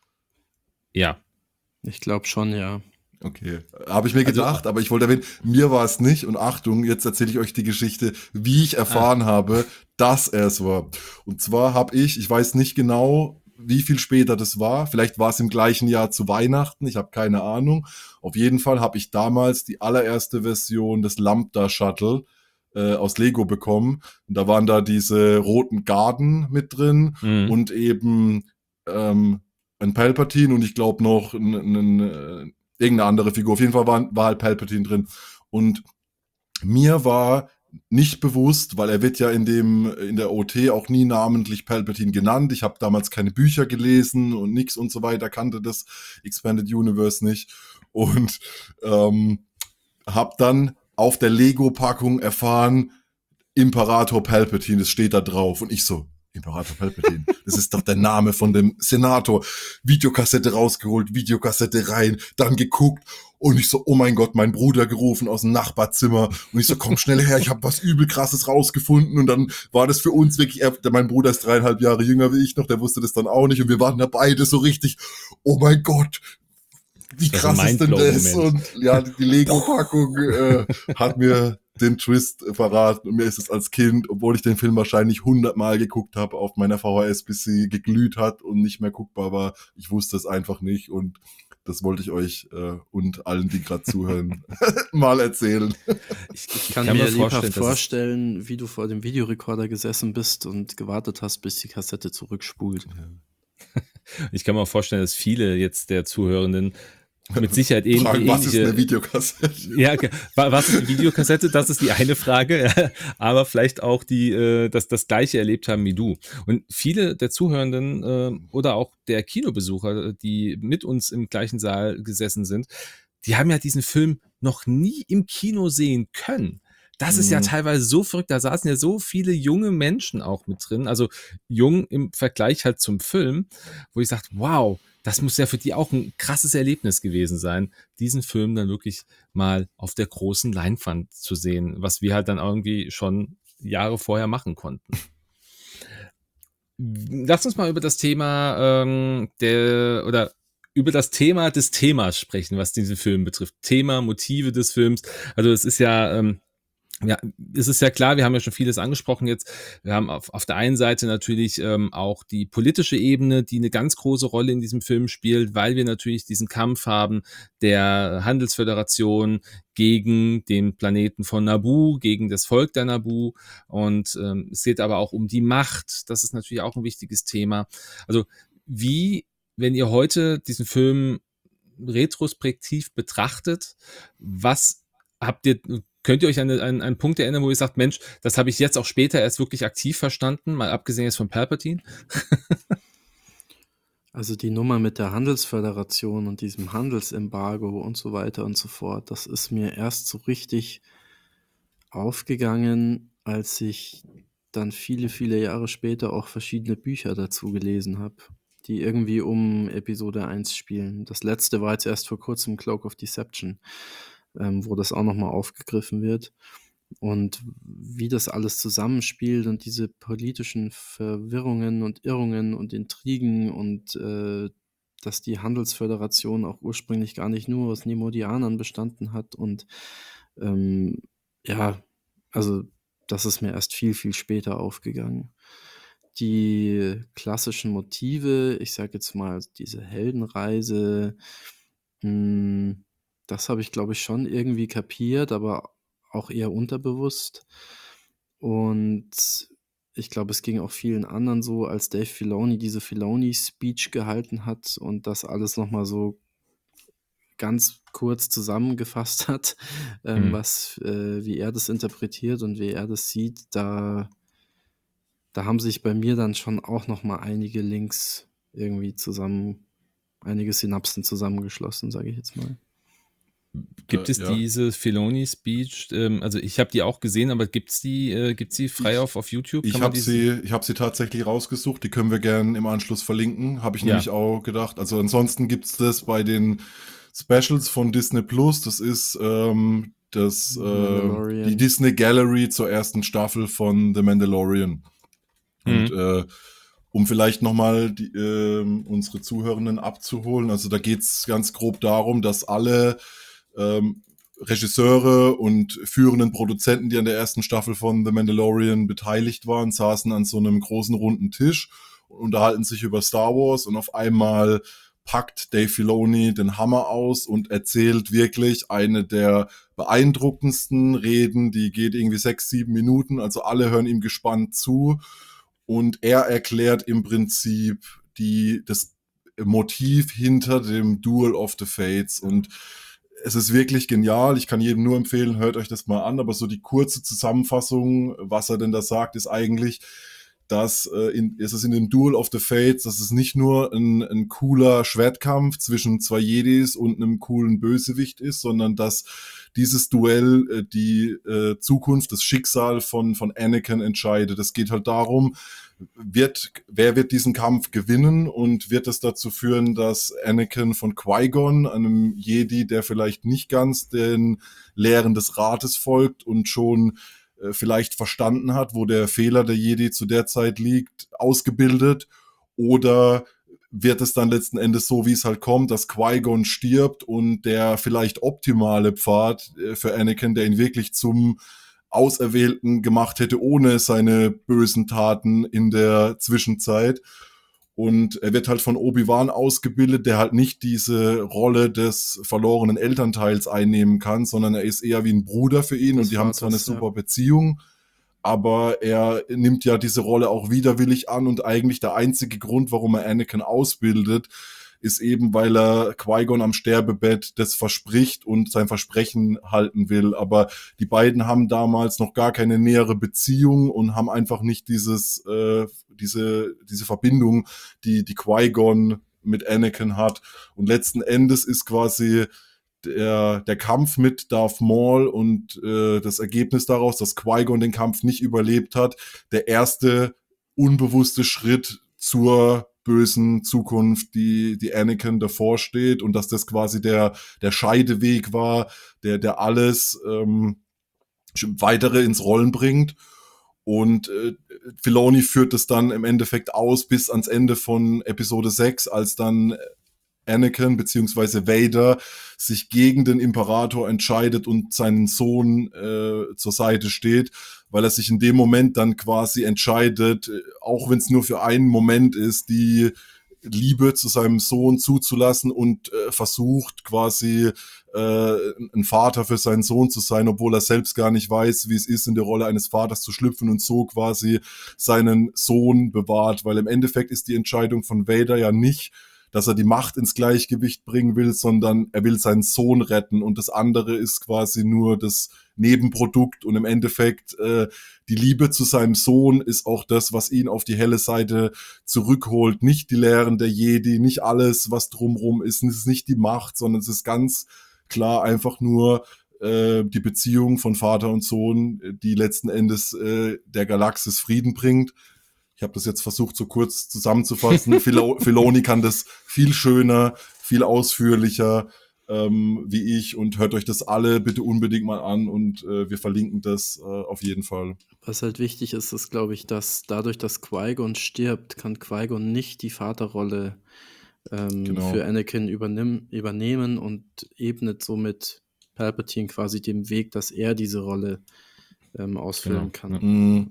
Ja. Ich glaube schon, ja. Okay, habe ich mir Also- gedacht, aber ich wollte erwähnen, mir war es nicht. Und Achtung, jetzt erzähle ich euch die Geschichte, wie ich erfahren habe, dass er es war. Und zwar habe ich, ich weiß nicht genau, wie viel später das war. Vielleicht war es im gleichen Jahr zu Weihnachten, ich habe keine Ahnung. Auf jeden Fall habe ich damals die allererste Version des Lambda Shuttle äh, aus Lego bekommen. Und da waren da diese roten Garden mit drin Mhm. und eben ähm, ein Palpatine und ich glaube noch ein, ein, ein irgendeine andere Figur. Auf jeden Fall war, war halt Palpatine drin. Und mir war nicht bewusst, weil er wird ja in dem in der O T auch nie namentlich Palpatine genannt. Ich habe damals keine Bücher gelesen und nix und so weiter, kannte das Expanded Universe nicht. Und ähm, habe dann auf der Lego-Packung erfahren, Imperator Palpatine, das steht da drauf. Und ich so, Imperator Palpatine, das ist doch der Name von dem Senator. Videokassette rausgeholt, Videokassette rein, dann geguckt. Und ich so, oh mein Gott, mein Bruder gerufen aus dem Nachbarzimmer. Und ich so, komm schnell her, ich habe was übel Krasses rausgefunden. Und dann war das für uns wirklich, er, mein Bruder ist dreieinhalb Jahre jünger wie ich noch, der wusste das dann auch nicht. Und wir waren da beide so richtig, oh mein Gott, wie Das ist ein krass ist denn das? Mindblow-Moment. Und ja, die Lego-Packung äh, hat mir den Twist verraten. Und mir ist es als Kind, obwohl ich den Film wahrscheinlich hundertmal geguckt habe auf meiner V H S, bis sie geglüht hat und nicht mehr guckbar war. Ich wusste es einfach nicht, und das wollte ich euch äh, und allen, die gerade zuhören, mal erzählen. Ich, ich kann, kann mir mir vorstellen, lebhaft dass es- vorstellen, wie du vor dem Videorekorder gesessen bist und gewartet hast, bis die Kassette zurückspult. Ich kann mir auch vorstellen, dass viele jetzt der Zuhörenden mit Sicherheit ähn- Fragen, was ist ähnliche... eine Videokassette? Ja, okay. Wa- was ist die Videokassette? Das ist die eine Frage, ja. Aber vielleicht auch die, äh, das, das Gleiche erlebt haben wie du. Und viele der Zuhörenden äh, oder auch der Kinobesucher, die mit uns im gleichen Saal gesessen sind, die haben ja diesen Film noch nie im Kino sehen können. Das ist ja Mhm. teilweise so verrückt, da saßen ja so viele junge Menschen auch mit drin, also jung im Vergleich halt zum Film, wo ich sagte, wow, das muss ja für die auch ein krasses Erlebnis gewesen sein, diesen Film dann wirklich mal auf der großen Leinwand zu sehen, was wir halt dann irgendwie schon Jahre vorher machen konnten. Lass uns mal über das Thema ähm, der oder über das Thema des Themas sprechen, was diesen Film betrifft. Thema, Motive des Films. Also es ist ja, ähm, ja, es ist ja klar, wir haben ja schon vieles angesprochen jetzt. Wir haben auf, auf der einen Seite natürlich ähm, auch die politische Ebene, die eine ganz große Rolle in diesem Film spielt, weil wir natürlich diesen Kampf haben der Handelsföderation gegen den Planeten von Naboo, gegen das Volk der Naboo. Und ähm, es geht aber auch um die Macht. Das ist natürlich auch ein wichtiges Thema. Also wie, wenn ihr heute diesen Film retrospektiv betrachtet, was habt ihr, könnt ihr euch an einen, einen Punkt erinnern, wo ihr sagt, Mensch, das habe ich jetzt auch später erst wirklich aktiv verstanden, mal abgesehen jetzt von Palpatine? Also die Nummer mit der Handelsföderation und diesem Handelsembargo und so weiter und so fort, das ist mir erst so richtig aufgegangen, als ich dann viele, viele Jahre später auch verschiedene Bücher dazu gelesen habe, die irgendwie um Episode eins spielen. Das letzte war jetzt erst vor kurzem Cloak of Deception, ähm, wo das auch nochmal aufgegriffen wird. Und wie das alles zusammenspielt und diese politischen Verwirrungen und Irrungen und Intrigen und äh, dass die Handelsföderation auch ursprünglich gar nicht nur aus Nemodianern bestanden hat und ähm, ja, also das ist mir erst viel, viel später aufgegangen. Die klassischen Motive, ich sage jetzt mal diese Heldenreise, hm, das habe ich, glaube ich, schon irgendwie kapiert, aber auch eher unterbewusst. Und ich glaube, es ging auch vielen anderen so, als Dave Filoni diese Filoni-Speech gehalten hat und das alles noch mal so ganz kurz zusammengefasst hat, ähm, Hm. was äh, wie er das interpretiert und wie er das sieht, da da haben sich bei mir dann schon auch noch mal einige Links irgendwie zusammen einige Synapsen zusammengeschlossen, sage ich jetzt mal. Gibt Äh, es ja. diese Filoni-Speech? Ähm, also ich habe die auch gesehen, aber gibt's die, äh, gibt's die frei Ich- auf, auf YouTube? Ich Kann man habe die sie, ich hab sie tatsächlich rausgesucht, die können wir gerne im Anschluss verlinken, habe ich Ja. nämlich auch gedacht. Also ansonsten gibt's das bei den Specials von Disney Plus, das ist ähm, das, äh, Mandalorian. die Disney Gallery zur ersten Staffel von The Mandalorian. Und Mhm. äh, um vielleicht nochmal äh, unsere Zuhörenden abzuholen, also da geht's ganz grob darum, dass alle ähm, Regisseure und führenden Produzenten, die an der ersten Staffel von The Mandalorian beteiligt waren, saßen an so einem großen runden Tisch und unterhalten sich über Star Wars und auf einmal packt Dave Filoni den Hammer aus und erzählt wirklich eine der beeindruckendsten Reden, die geht irgendwie sechs, sieben Minuten, also alle hören ihm gespannt zu und er erklärt im Prinzip die, das Motiv hinter dem Duel of the Fates und es ist wirklich genial. Ich kann jedem nur empfehlen, hört euch das mal an. Aber so die kurze Zusammenfassung, was er denn da sagt, ist eigentlich, dass äh, in, ist es in dem Duel of the Fates, dass es nicht nur ein, ein cooler Schwertkampf zwischen zwei Jedis und einem coolen Bösewicht ist, sondern dass dieses Duell äh, die äh, Zukunft, das Schicksal von, von Anakin entscheidet. Es geht halt darum, wird, wer wird diesen Kampf gewinnen und wird es dazu führen, dass Anakin von Qui-Gon, einem Jedi, der vielleicht nicht ganz den Lehren des Rates folgt und schon äh, vielleicht verstanden hat, wo der Fehler der Jedi zu der Zeit liegt, ausgebildet, oder wird es dann letzten Endes so, wie es halt kommt, dass Qui-Gon stirbt und der vielleicht optimale Pfad äh, für Anakin, der ihn wirklich zum Auserwählten gemacht hätte, ohne seine bösen Taten in der Zwischenzeit. Und er wird halt von Obi-Wan ausgebildet, der halt nicht diese Rolle des verlorenen Elternteils einnehmen kann, sondern er ist eher wie ein Bruder für ihn Des und die haben zwar eine Vaters, ja. super Beziehung, aber er nimmt ja diese Rolle auch widerwillig an und eigentlich der einzige Grund, warum er Anakin ausbildet, ist eben, weil er Qui-Gon am Sterbebett das verspricht und sein Versprechen halten will. Aber die beiden haben damals noch gar keine nähere Beziehung und haben einfach nicht dieses, äh, diese, diese Verbindung, die, die Qui-Gon mit Anakin hat. Und letzten Endes ist quasi der, der Kampf mit Darth Maul und äh, das Ergebnis daraus, dass Qui-Gon den Kampf nicht überlebt hat, der erste unbewusste Schritt zur bösen Zukunft, die, die Anakin davor steht und dass das quasi der, der Scheideweg war, der, der alles ähm, weitere ins Rollen bringt. Und äh, Filoni führt es dann im Endeffekt aus bis ans Ende von Episode sechs, als dann Anakin bzw. Vader sich gegen den Imperator entscheidet und seinen Sohn äh, zur Seite steht, weil er sich in dem Moment dann quasi entscheidet, auch wenn es nur für einen Moment ist, die Liebe zu seinem Sohn zuzulassen und äh, versucht quasi äh, ein Vater für seinen Sohn zu sein, obwohl er selbst gar nicht weiß, wie es ist, in die Rolle eines Vaters zu schlüpfen und so quasi seinen Sohn bewahrt, weil im Endeffekt ist die Entscheidung von Vader ja nicht, dass er die Macht ins Gleichgewicht bringen will, sondern er will seinen Sohn retten und das andere ist quasi nur das Nebenprodukt und im Endeffekt äh, die Liebe zu seinem Sohn ist auch das, was ihn auf die helle Seite zurückholt. Nicht die Lehren der Jedi, nicht alles, was drumrum ist, es ist nicht die Macht, sondern es ist ganz klar einfach nur äh, die Beziehung von Vater und Sohn, die letzten Endes äh, der Galaxis Frieden bringt. Ich habe das jetzt versucht, so kurz zusammenzufassen. Filo- Filoni kann das viel schöner, viel ausführlicher ähm, wie ich und hört euch das alle bitte unbedingt mal an und äh, wir verlinken das äh, auf jeden Fall. Was halt wichtig ist, ist, glaube ich, dass dadurch, dass Qui-Gon stirbt, kann Qui-Gon nicht die Vaterrolle ähm, Genau. für Anakin übernimm, übernehmen und ebnet somit Palpatine quasi den Weg, dass er diese Rolle ähm, ausfüllen Genau, kann. ja. Mm,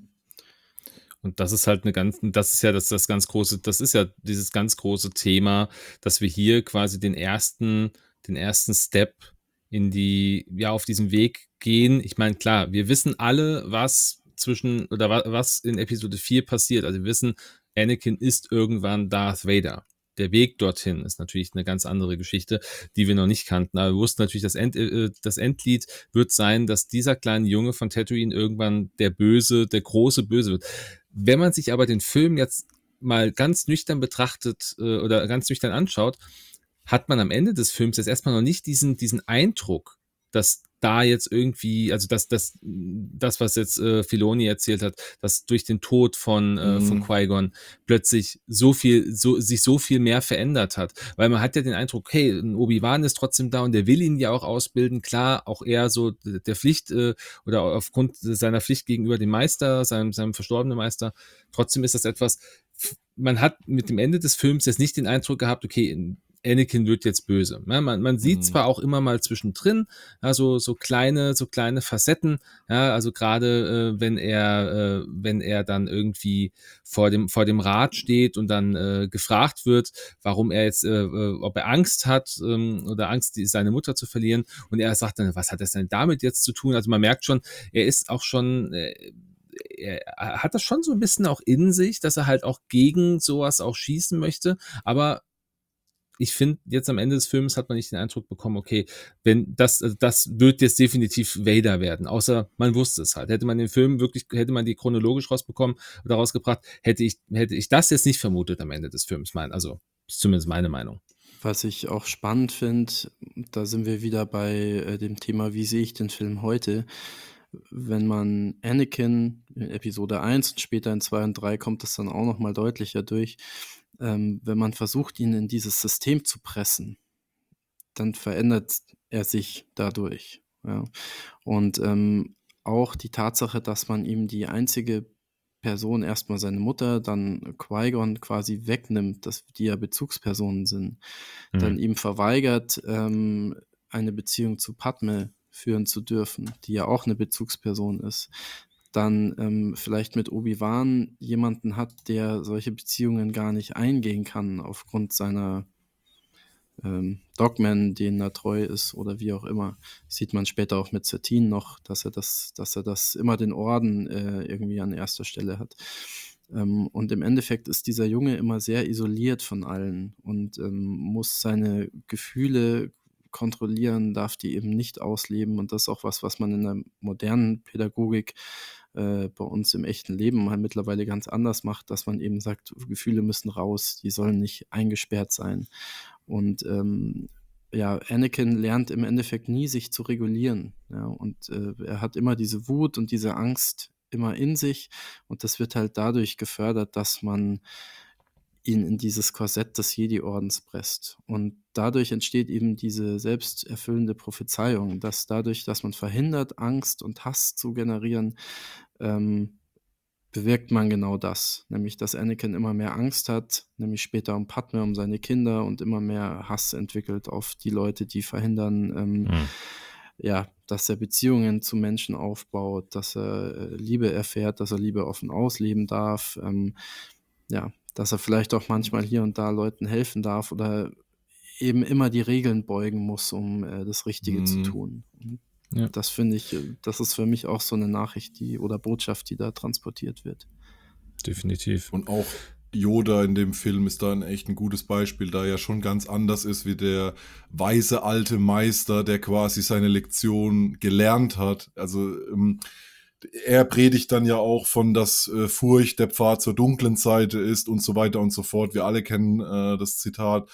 Und das ist halt eine ganz, das ist ja das, das ganz große, das ist ja dieses ganz große Thema, dass wir hier quasi den ersten, den ersten Step in die, ja, auf diesen Weg gehen. Ich meine, klar, wir wissen alle, was zwischen, oder wa- was in Episode vier passiert. Also wir wissen, Anakin ist irgendwann Darth Vader. Der Weg dorthin ist natürlich eine ganz andere Geschichte, die wir noch nicht kannten. Aber wir wussten natürlich, das, End, äh, das Endlied wird sein, dass dieser kleine Junge von Tatooine irgendwann der Böse, der große Böse wird. Wenn man sich aber den Film jetzt mal ganz nüchtern betrachtet äh, oder ganz nüchtern anschaut, hat man am Ende des Films jetzt erstmal noch nicht diesen, diesen Eindruck, dass da jetzt irgendwie, also dass das, das was jetzt äh, Filoni erzählt hat, dass durch den Tod von, äh, von Mhm. Qui-Gon plötzlich so viel, so, sich so viel mehr verändert hat. Weil man hat ja den Eindruck, hey, ein Obi-Wan ist trotzdem da und der will ihn ja auch ausbilden. Klar, auch er so der Pflicht äh, oder aufgrund seiner Pflicht gegenüber dem Meister, seinem, seinem verstorbenen Meister. Trotzdem ist das etwas, man hat mit dem Ende des Films jetzt nicht den Eindruck gehabt, okay, Anakin wird jetzt böse. Ja, man, man sieht Mhm. zwar auch immer mal zwischendrin, ja, so, so kleine, so kleine Facetten, ja, also gerade äh, wenn er, äh, wenn er dann irgendwie vor dem, vor dem Rat steht und dann äh, gefragt wird, warum er jetzt, äh, äh, ob er Angst hat ähm, oder Angst, die, seine Mutter zu verlieren, und er sagt dann, was hat das denn damit jetzt zu tun? Also man merkt schon, er ist auch schon, äh, er hat das schon so ein bisschen auch in sich, dass er halt auch gegen sowas auch schießen möchte, aber ich finde, jetzt am Ende des Films hat man nicht den Eindruck bekommen, okay, wenn das, also das wird jetzt definitiv Vader werden, außer man wusste es halt. Hätte man den Film wirklich, hätte man die chronologisch rausbekommen oder rausgebracht, hätte ich, hätte ich das jetzt nicht vermutet am Ende des Films, mein, also ist zumindest meine Meinung. Was ich auch spannend finde, da sind wir wieder bei äh, dem Thema, wie sehe ich den Film heute? Wenn man Anakin in Episode eins und später in zwei und drei kommt das dann auch noch mal deutlicher durch, ähm, wenn man versucht, ihn in dieses System zu pressen, dann verändert er sich dadurch. Ja. Und ähm, auch die Tatsache, dass man ihm die einzige Person, erstmal seine Mutter, dann Qui-Gon quasi wegnimmt, dass die ja Bezugspersonen sind, dann Mhm. ihm verweigert, ähm, eine Beziehung zu Padme führen zu dürfen, die ja auch eine Bezugsperson ist, dann ähm, vielleicht mit Obi-Wan jemanden hat, der solche Beziehungen gar nicht eingehen kann aufgrund seiner ähm, Dogmen, denen er treu ist oder wie auch immer. Sieht man später auch mit Satine noch, dass er das, dass er das immer den Orden äh, irgendwie an erster Stelle hat. Ähm, und im Endeffekt ist dieser Junge immer sehr isoliert von allen und ähm, muss seine Gefühle kontrollieren, darf die eben nicht ausleben. Und das ist auch was, was man in der modernen Pädagogik äh, bei uns im echten Leben halt mittlerweile ganz anders macht, dass man eben sagt, Gefühle müssen raus, die sollen nicht eingesperrt sein. Und ähm, ja, Anakin lernt im Endeffekt nie, sich zu regulieren, ja, und, äh, er hat immer diese Wut und diese Angst immer in sich und das wird halt dadurch gefördert, dass man ihn in dieses Korsett des Jedi-Ordens presst. Und dadurch entsteht eben diese selbsterfüllende Prophezeiung, dass dadurch, dass man verhindert, Angst und Hass zu generieren, ähm, bewirkt man genau das, nämlich dass Anakin immer mehr Angst hat, nämlich später um Padmé, um seine Kinder und immer mehr Hass entwickelt auf die Leute, die verhindern, ähm, Mhm. ja, dass er Beziehungen zu Menschen aufbaut, dass er, äh, Liebe erfährt, dass er Liebe offen ausleben darf, ähm, ja, dass er vielleicht auch manchmal hier und da Leuten helfen darf oder eben immer die Regeln beugen muss, um, äh, das Richtige zu Mhm. tun. Und Ja. das finde ich äh, das ist für mich auch so 'ne Nachricht, die oder Botschaft, die da transportiert wird. Definitiv. Und auch Yoda in dem Film ist da 'n echt 'n gutes Beispiel, da er schon ganz anders ist wie der weise alte Meister, der quasi seine Lektion gelernt hat. Also, ähm, er predigt dann ja auch von, dass, äh, Furcht der Pfad zur dunklen Seite ist und so weiter und so fort. Wir alle kennen, äh, das Zitat.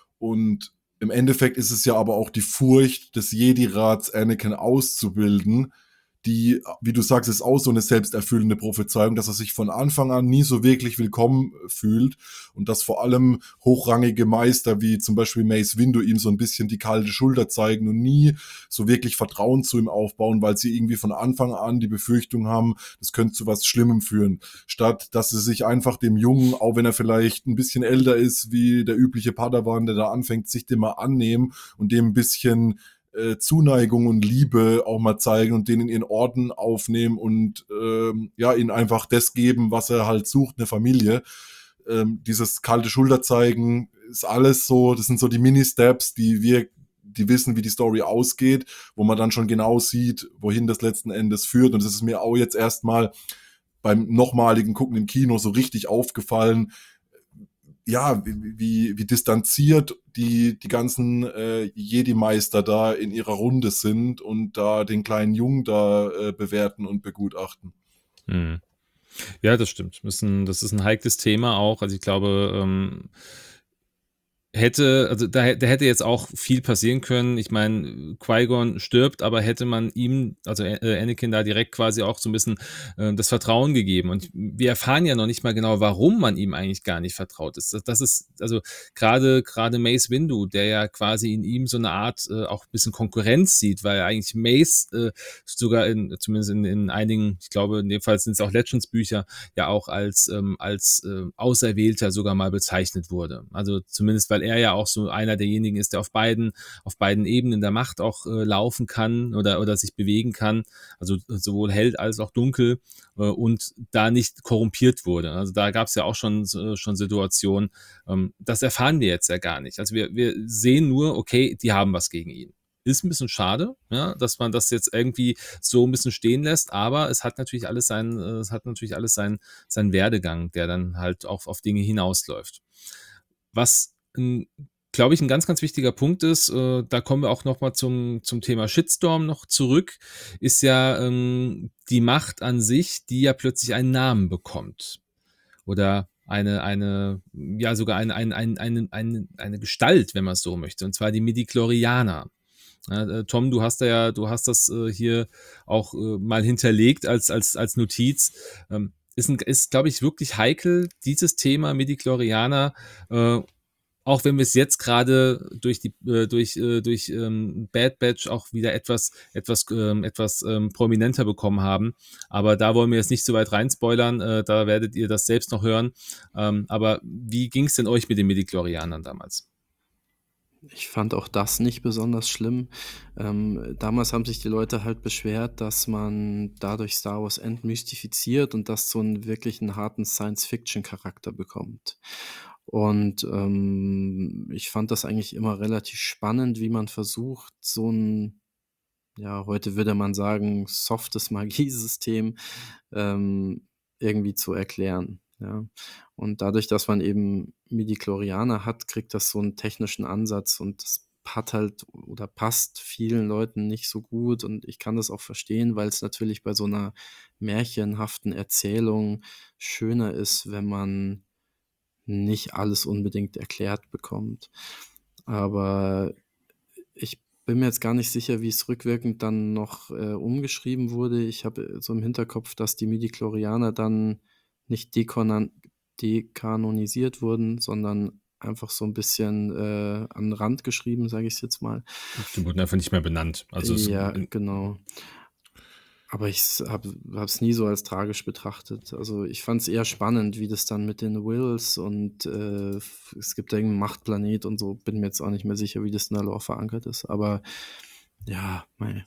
Und im Endeffekt ist es ja aber auch die Furcht des Jedi-Rats, Anakin auszubilden, die, wie du sagst, ist auch so 'ne selbsterfüllende Prophezeiung, dass er sich von Anfang an nie so wirklich willkommen fühlt und dass vor allem hochrangige Meister wie zum Beispiel Mace Windu ihm so 'n bisschen die kalte Schulter zeigen und nie so wirklich Vertrauen zu ihm aufbauen, weil sie irgendwie von Anfang an die Befürchtung haben, das könnte zu was Schlimmem führen. Statt dass sie sich einfach dem Jungen, auch wenn er vielleicht 'n bisschen älter ist wie der übliche Padawan, der da anfängt, sich dem mal annehmen und dem 'n bisschen, äh, Zuneigung und Liebe auch mal zeigen und den in ihren Orden aufnehmen und, ähm, ja, ihnen einfach das geben, was er halt sucht, 'ne Familie. Ähm, dieses kalte Schulter zeigen ist alles so das sind so die Mini-Steps, die wir die wissen, wie die Story ausgeht, wo man dann schon genau sieht, wohin das letzten Endes führt. Und das ist mir auch jetzt erst mal beim nochmaligen Gucken im Kino so richtig aufgefallen, ja, wie wie wie distanziert die die ganzen, äh, Jedi-Meister da in ihrer Runde sind und da den kleinen Jungen da, äh, bewerten und begutachten. Mhm. Ja, das stimmt. Das ist 'n das ist 'n heikles Thema auch. Also, ich glaube, ähm hätte also, da hä da hätte jetzt auch viel passieren können. Ich meine, Qui-Gon stirbt, aber hätte man ihm, also, A äh, Anakin da direkt quasi auch so 'n bisschen, äh, das Vertrauen gegeben. Und wir erfahren ja noch nicht mal genau, warum man ihm eigentlich gar nicht vertraut ist. Das das ist also, grade grade Mace Windu, der ja quasi in ihm so 'ne Art, äh, auch bisschen Konkurrenz sieht, weil eigentlich Mace, äh, sogar in zumindest in in einigen ich glaube, in dem Fall sind's auch Legends-Bücher, ja auch als, ähm als, äh, Auserwählter sogar mal bezeichnet wurde. Also, zumindest, weil er ja auch so einer derjenigen ist, der auf beiden auf beiden Ebenen der Macht auch, äh, laufen kann oder oder sich bewegen kann, also, sowohl hell als auch dunkel, äh, und da nicht korrumpiert wurde. Also, da gab's ja auch schon s äh, schon Situationen, ähm, das erfahren wir jetzt ja gar nicht. Also, wir wir sehen nur, okay, die haben was gegen ihn. Ist 'n bisschen schade, ja, dass man das jetzt irgendwie so 'n bisschen stehen lässt, aber es hat natürlich alles seinen äh, es hat natürlich alles seinen seinen Werdegang, der dann halt auch auf Dinge hinausläuft. Was 'n glaube ich, 'n ganz, ganz wichtiger Punkt ist, äh, da kommen wir auch noch mal zum zum Thema Shitstorm noch zurück, ist ja, ähm, die Macht an sich, die ja plötzlich einen Namen bekommt oder eine eine ja, sogar ein ein ein einen ein eine Gestalt, wenn man's so möchte, und zwar die Midi-Chlorianer. Ja, äh, Tom, du hast da ja du hast das, äh, hier auch, äh, mal hinterlegt als als als Notiz. Ähm, ist 'n ist, glaube ich, wirklich heikel, dieses Thema Midi-Chlorianer, äh, auch wenn wir's jetzt grade durch die äh, durch äh, durch, ähm, Bad Batch auch wieder etwas etwas ähm, etwas, ähm, prominenter bekommen haben. Aber da wollen wir jetzt nicht so weit rein spoilern, äh, da werdet ihr das selbst noch hören. Ähm, aber wie ging's denn euch mit den Midi-Chlorianern damals? Ich fand auch das nicht besonders schlimm. Ähm, damals haben sich die Leute halt beschwert, dass man dadurch Star Wars entmystifiziert und das so 'n wirklichen harten Science-Fiction-Charakter bekommt. Und, ähm, ich fand das eigentlich immer relativ spannend, wie man versucht, so 'n, ja, heute würde man sagen, softes Magiesystem, ähm, irgendwie zu erklären, ja? Und dadurch, dass man eben Midi-Chlorianer hat, kriegt das so 'n technischen Ansatz und das hat halt oder passt vielen Leuten nicht so gut und ich kann das auch verstehen, weil's natürlich bei so 'ner märchenhaften Erzählung schöner ist, wenn man nicht alles unbedingt erklärt bekommt. Aber Ich bin mir jetzt gar nicht sicher, wie es rückwirkend dann noch, äh, umgeschrieben wurde. Ich habe, äh, so im Hinterkopf, dass die Midichlorianer dann nicht dekonan dekanonisiert wurden, sondern einfach so 'n bisschen, äh, an 'n Rand geschrieben, sage ich's jetzt mal. Die wurden einfach nicht mehr benannt. Also es Ja, in genau. Aber ich habe habe es nie so als tragisch betrachtet. Also, ich fand es eher spannend, wie das dann mit den Whills und, äh, f es gibt da irgend 'n Machtplanet und so. Bin mir jetzt auch nicht mehr sicher, wie das in der Lore verankert ist, aber ja, mei.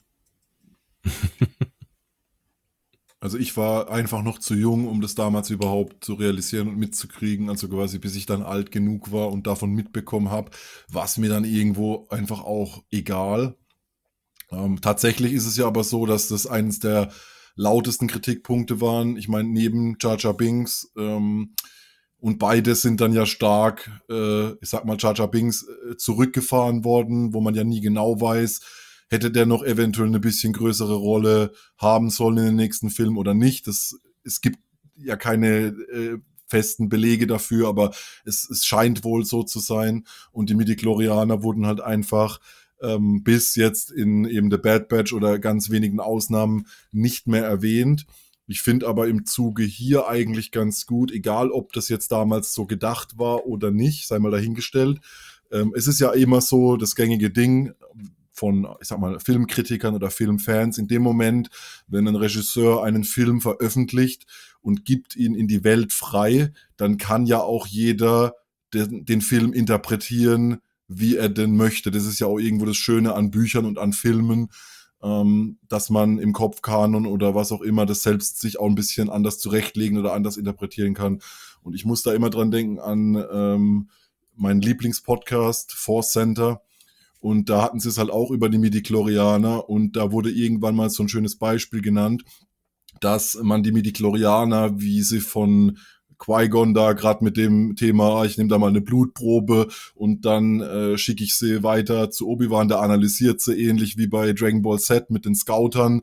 Also, ich war einfach noch zu jung, um das damals überhaupt zu realisieren und mitzukriegen. Also, quasi bis ich dann alt genug war und davon mitbekommen habe, war's mir dann irgendwo einfach auch egal. Ähm, tatsächlich ist es ja aber so, dass das eines der lautesten Kritikpunkte waren. Ich meine, neben Jar Jar Binks, ähm, und beide sind dann ja stark, äh, ich sage mal, Jar Jar Binks, äh, zurückgefahren worden, wo man ja nie genau weiß, hätte der noch eventuell 'ne bisschen größere Rolle haben sollen in den nächsten Filmen oder nicht. Das es gibt ja keine, äh, festen Belege dafür, aber es es scheint wohl so zu sein. Und die Midichlorianer wurden halt einfach, ähm, bis jetzt in eben The Bad Batch oder ganz wenigen Ausnahmen nicht mehr erwähnt. Ich finde aber im Zuge hier eigentlich ganz gut, egal ob das jetzt damals so gedacht war oder nicht, sei mal dahingestellt. Ähm, es ist ja immer so das gängige Ding von, ich sage mal, Filmkritikern oder Filmfans. In dem Moment, wenn 'nen Regisseur einen Film veröffentlicht und gibt ihn in die Welt frei, dann kann ja auch jeder den den Film interpretieren, wie er denn möchte. Das ist ja auch irgendwo das Schöne an Büchern und an Filmen, ähm, dass man im Kopfkanon oder was auch immer das selbst sich auch 'n bisschen anders zurechtlegen oder anders interpretieren kann. Und ich muss da immer dran denken an, ähm, meinen Lieblingspodcast Force Center. Und da hatten sie's halt auch über die Midichlorianer und da wurde irgendwann mal so 'n schönes Beispiel genannt, dass man die Midichlorianer, wie sie von Qui-Gon da grad mit dem Thema: „Ich nehme da mal 'ne Blutprobe und dann, äh, schicke ich sie weiter zu Obi-Wan, der analysiert sie“, ähnlich wie bei Dragon Ball Z mit den Scoutern.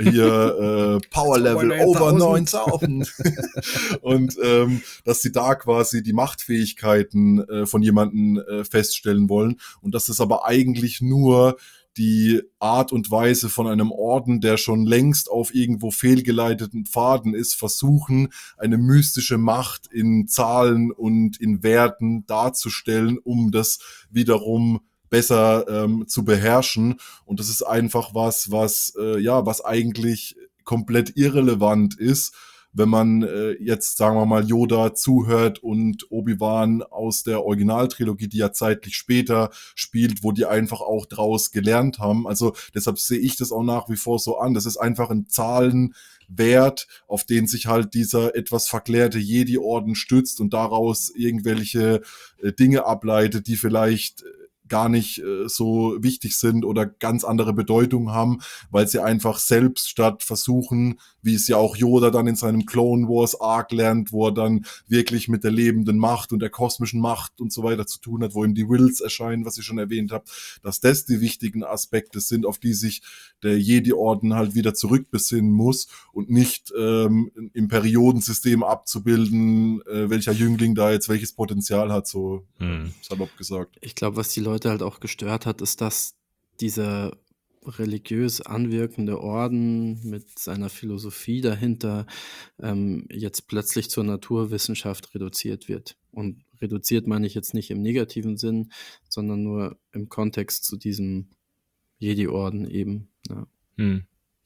Hier, äh, Power Level over neuntausend. Und, ähm, dass sie da quasi die Machtfähigkeiten, äh, von jemandem, äh, feststellen wollen und dass es aber eigentlich nur die Art und Weise von einem Orden, der schon längst auf irgendwo fehlgeleiteten Pfaden ist, versuchen, eine mystische Macht in Zahlen und in Werten darzustellen, um das wiederum besser, ähm, zu beherrschen. Und das ist einfach was, was, äh, ja, was eigentlich komplett irrelevant ist, wenn man, äh, jetzt, sagen wir mal, Yoda zuhört und Obi-Wan aus der Originaltrilogie, die ja zeitlich später spielt, wo die einfach auch draus gelernt haben. Also, deshalb sehe ich das auch nach wie vor so an. Das ist einfach 'n Zahlenwert, auf den sich halt dieser etwas verklärte Jedi-Orden stützt und daraus irgendwelche, äh, Dinge ableitet, die vielleicht gar nicht, äh, so wichtig sind oder ganz andere Bedeutung haben, weil sie einfach selbst statt versuchen, wie es ja auch Yoda dann in seinem Clone Wars Arc lernt, wo er dann wirklich mit der lebenden Macht und der kosmischen Macht und so weiter zu tun hat, wo ihm die Whills erscheinen, was ich schon erwähnt habe, dass das die wichtigen Aspekte sind, auf die sich der Jedi-Orden halt wieder zurückbesinnen muss und nicht, ähm, im Periodensystem abzubilden, äh, welcher Jüngling da jetzt welches Potenzial hat, so, Mhm. salopp gesagt. Ich glaube, was die Leute halt auch gestört hat, ist, dass dieser religiös anwirkende Orden mit seiner Philosophie dahinter, ähm, jetzt plötzlich zur Naturwissenschaft reduziert wird. Und reduziert meine ich jetzt nicht im negativen Sinn, sondern nur im Kontext zu diesem Jedi-Orden eben, ja. Mhm.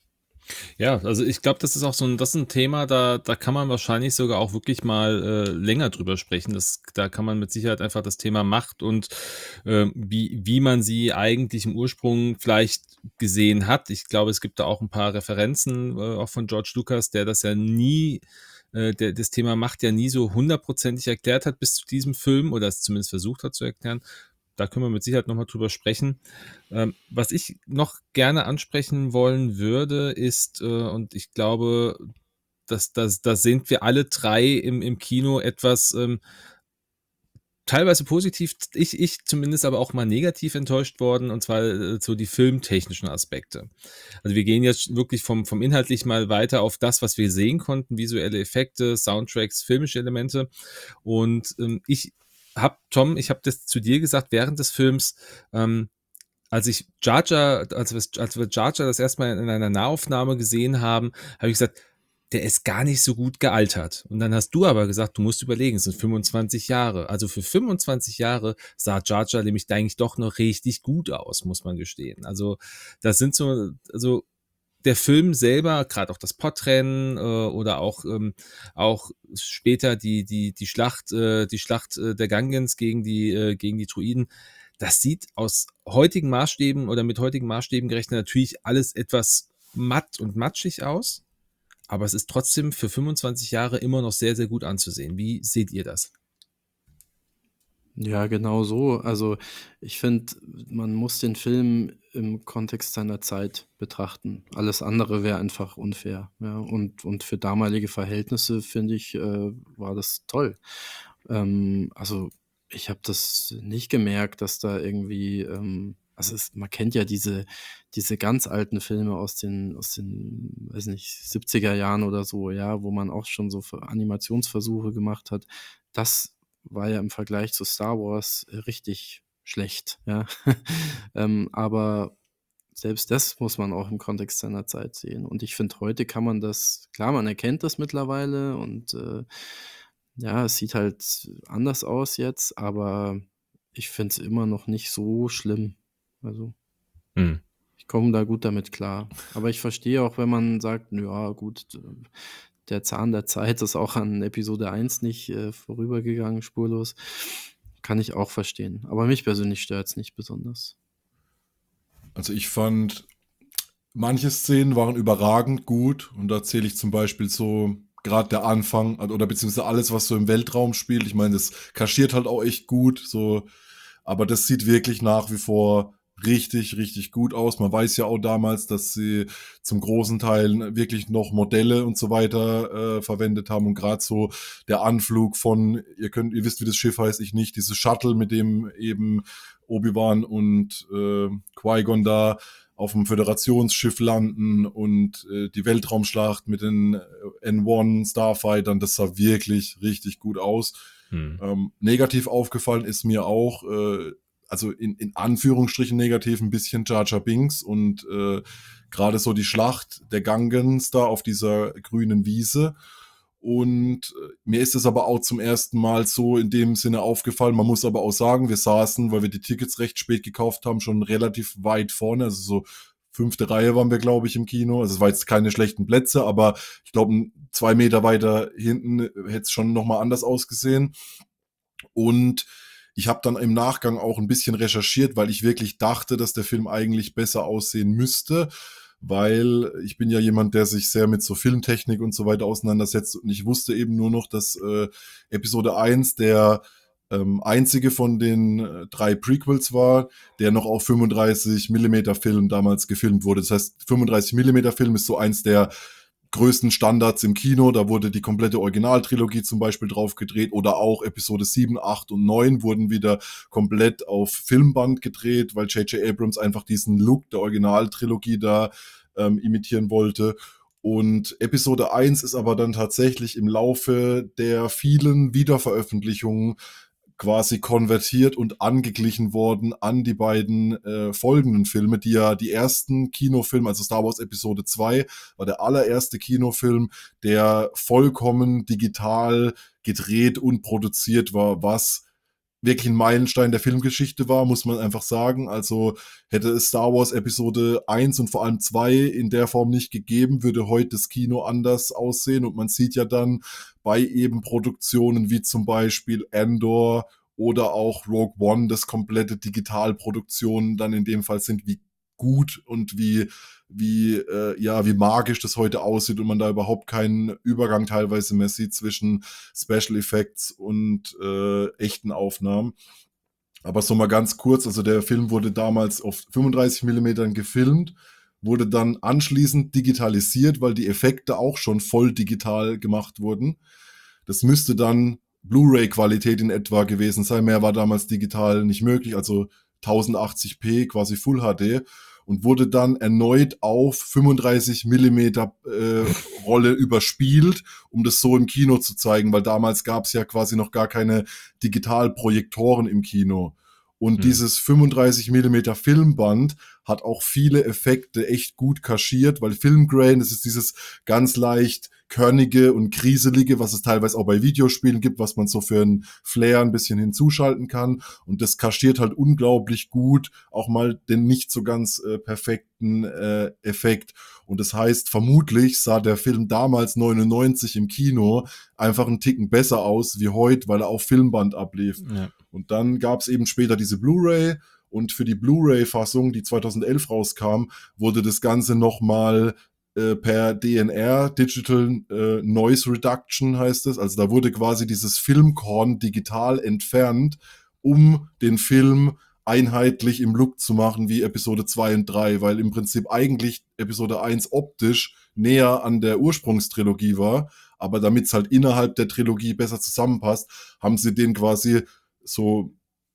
Ja, also ich glaube, das ist auch so 'n das ist 'n Thema, da da kann man wahrscheinlich sogar auch wirklich mal, äh, länger drüber sprechen. Das da kann man mit Sicherheit einfach das Thema Macht und, ähm, wie wie man sie eigentlich im Ursprung vielleicht gesehen hat. Ich glaube, es gibt da auch 'n paar Referenzen, äh, auch von George Lucas, der das ja nie äh, der das Thema Macht ja nie so hundertprozentig erklärt hat bis zu diesem Film oder es zumindest versucht hat zu erklären. Da können wir mit Sicherheit noch mal drüber sprechen. Ähm, was ich noch gerne ansprechen wollen würde, ist, äh und ich glaube, dass dass da sind wir alle drei im im Kino etwas, ähm teilweise positiv, ich ich zumindest aber auch mal negativ enttäuscht worden, und zwar, äh, so die filmtechnischen Aspekte. Also, wir gehen jetzt wirklich vom vom inhaltlich mal weiter auf das, was wir sehen konnten, visuelle Effekte, Soundtracks, filmische Elemente. Und, ähm, ich habe Tom, ich habe das zu dir gesagt während des Films, ähm, als ich Jar Jar, als wir, als wir Jar Jar das erste Mal in einer Nahaufnahme gesehen haben, habe ich gesagt, der ist gar nicht so gut gealtert. Und dann hast du aber gesagt, du musst überlegen, es sind fünfundzwanzig Jahre. Also für fünfundzwanzig Jahre sah Jar Jar nämlich eigentlich doch noch richtig gut aus, muss man gestehen. Also das sind so, also der Film selber, gerade auch das Podrennen äh, oder auch ähm, auch später die die die Schlacht äh, die Schlacht äh, der Gungans gegen die äh, gegen die Druiden, das sieht aus heutigen Maßstäben oder mit heutigen Maßstäben gerechnet natürlich alles etwas matt und matschig aus, aber es ist trotzdem für fünfundzwanzig Jahre immer noch sehr, sehr gut anzusehen. Wie seht ihr das? Ja, genau so. Also, ich finde, man muss den Film im Kontext seiner Zeit betrachten. Alles andere wäre einfach unfair, ja. Und und für damalige Verhältnisse, finde ich, äh, war das toll. Ähm, also, ich habe das nicht gemerkt, dass da irgendwie, ähm also, es man kennt ja diese diese ganz alten Filme aus den aus den, weiß nicht, siebziger Jahren oder so, ja, wo man auch schon so Ver Animationsversuche gemacht hat. Das war ja im Vergleich zu Star Wars äh, richtig schlecht, ja. Ähm, aber selbst das muss man auch im Kontext seiner Zeit sehen. Und ich finde, heute kann man das klar, man erkennt das mittlerweile und, äh, ja, es sieht halt anders aus jetzt, aber ich finde es immer noch nicht so schlimm. Also, Hm. ich komme da gut damit klar. Aber ich verstehe auch, wenn man sagt: „Ja gut, äh, der Zahn der Zeit ist auch an Episode eins nicht, äh, vorübergegangen spurlos.“ Kann ich auch verstehen. Aber mich persönlich stört's nicht besonders. Also ich fand, manche Szenen waren überragend gut und da zähle ich zum Beispiel so gerade der Anfang also, oder beziehungsweise alles, was so im Weltraum spielt. Ich meine, das kaschiert halt auch echt gut, so, aber das sieht wirklich nach wie vor richtig, richtig gut aus. Man weiß ja auch damals, dass sie zum großen Teil wirklich noch Modelle und so weiter äh, verwendet haben und gerade so der Anflug von, ihr könnt, ihr wisst, wie das Schiff heißt, ich nicht, dieses Shuttle, mit dem eben Obi-Wan und äh, Qui-Gon da auf dem Föderationsschiff landen und äh, die Weltraumschlacht mit den äh, N eins Starfightern, das sah wirklich richtig gut aus. Hm. Ähm, negativ aufgefallen ist mir auch, äh, also in, in Anführungsstrichen negativ ein bisschen Jar Jar Binks und äh, gerade so die Schlacht der Gungans da auf dieser grünen Wiese. Und äh, mir ist es aber auch zum ersten Mal so in dem Sinne aufgefallen. Man muss aber auch sagen, wir saßen, weil wir die Tickets recht spät gekauft haben, schon relativ weit vorne. Also so fünfte Reihe waren wir, glaube ich, im Kino. Also es war jetzt keine schlechten Plätze, aber ich glaube, zwei Meter weiter hinten hätte es schon nochmal anders ausgesehen. Und ich habe dann im Nachgang auch ein bisschen recherchiert, weil ich wirklich dachte, dass der Film eigentlich besser aussehen müsste, weil ich bin ja jemand, der sich sehr mit so Filmtechnik und so weiter auseinandersetzt und ich wusste eben nur noch, dass äh, Episode eins der ähm, einzige von den äh, drei Prequels war, der noch auf fünfunddreißig Millimeter Film damals gefilmt wurde. Das heißt, fünfunddreißig Millimeter Film ist so eins der größten Standards im Kino. Da wurde die komplette Originaltrilogie zum Beispiel drauf gedreht oder auch Episode sieben, acht und neun wurden wieder komplett auf Filmband gedreht, weil J J Abrams einfach diesen Look der Originaltrilogie da ähm, imitieren wollte. Und Episode eins ist aber dann tatsächlich im Laufe der vielen Wiederveröffentlichungen quasi konvertiert und angeglichen worden an die beiden äh, folgenden Filme, die ja die ersten Kinofilme, also Star Wars Episode zwei war der allererste Kinofilm, der vollkommen digital gedreht und produziert war, was wirklich ein Meilenstein der Filmgeschichte war, muss man einfach sagen. Also hätte es Star Wars Episode eins und vor allem zwei in der Form nicht gegeben, würde heute das Kino anders aussehen. Und man sieht ja dann bei eben Produktionen wie zum Beispiel Andor oder auch Rogue One, das komplette Digitalproduktionen dann in dem Fall sind, wie gut und wie wie äh, ja wie magisch das heute aussieht und man da überhaupt keinen Übergang teilweise mehr sieht zwischen Special Effects und äh, echten Aufnahmen. Aber so mal ganz kurz, also der Film wurde damals auf fünfunddreißig Millimeter gefilmt, wurde dann anschließend digitalisiert, weil die Effekte auch schon voll digital gemacht wurden. Das müsste dann Blu-ray-Qualität in etwa gewesen sein. Mehr war damals digital nicht möglich, also tausendachtzig p, quasi Full H D. Und wurde dann erneut auf fünfunddreißig Millimeter äh, Rolle überspielt, um das so im Kino zu zeigen, weil damals gab es ja quasi noch gar keine Digitalprojektoren im Kino. Und Hm. dieses fünfunddreißig Millimeter Filmband hat auch viele Effekte echt gut kaschiert, weil Filmgrain, das ist dieses ganz leicht körnige und kriselige, was es teilweise auch bei Videospielen gibt, was man so für einen Flair ein bisschen hinzuschalten kann. Und das kaschiert halt unglaublich gut auch mal den nicht so ganz äh, perfekten äh, Effekt. Und das heißt, vermutlich sah der Film damals neunundneunzig im Kino einfach einen Ticken besser aus wie heute, weil er auf Filmband ablief. Ja. Und dann gab es eben später diese Blu-ray, und für die Blu-ray-Fassung, die zweitausendelf rauskam, wurde das Ganze nochmal äh, per D N R, Digital äh, Noise Reduction heißt es, also da wurde quasi dieses Filmkorn digital entfernt, um den Film einheitlich im Look zu machen wie Episode zwei und drei, weil im Prinzip eigentlich Episode eins optisch näher an der Ursprungstrilogie war, aber damit es halt innerhalb der Trilogie besser zusammenpasst, haben sie den quasi so,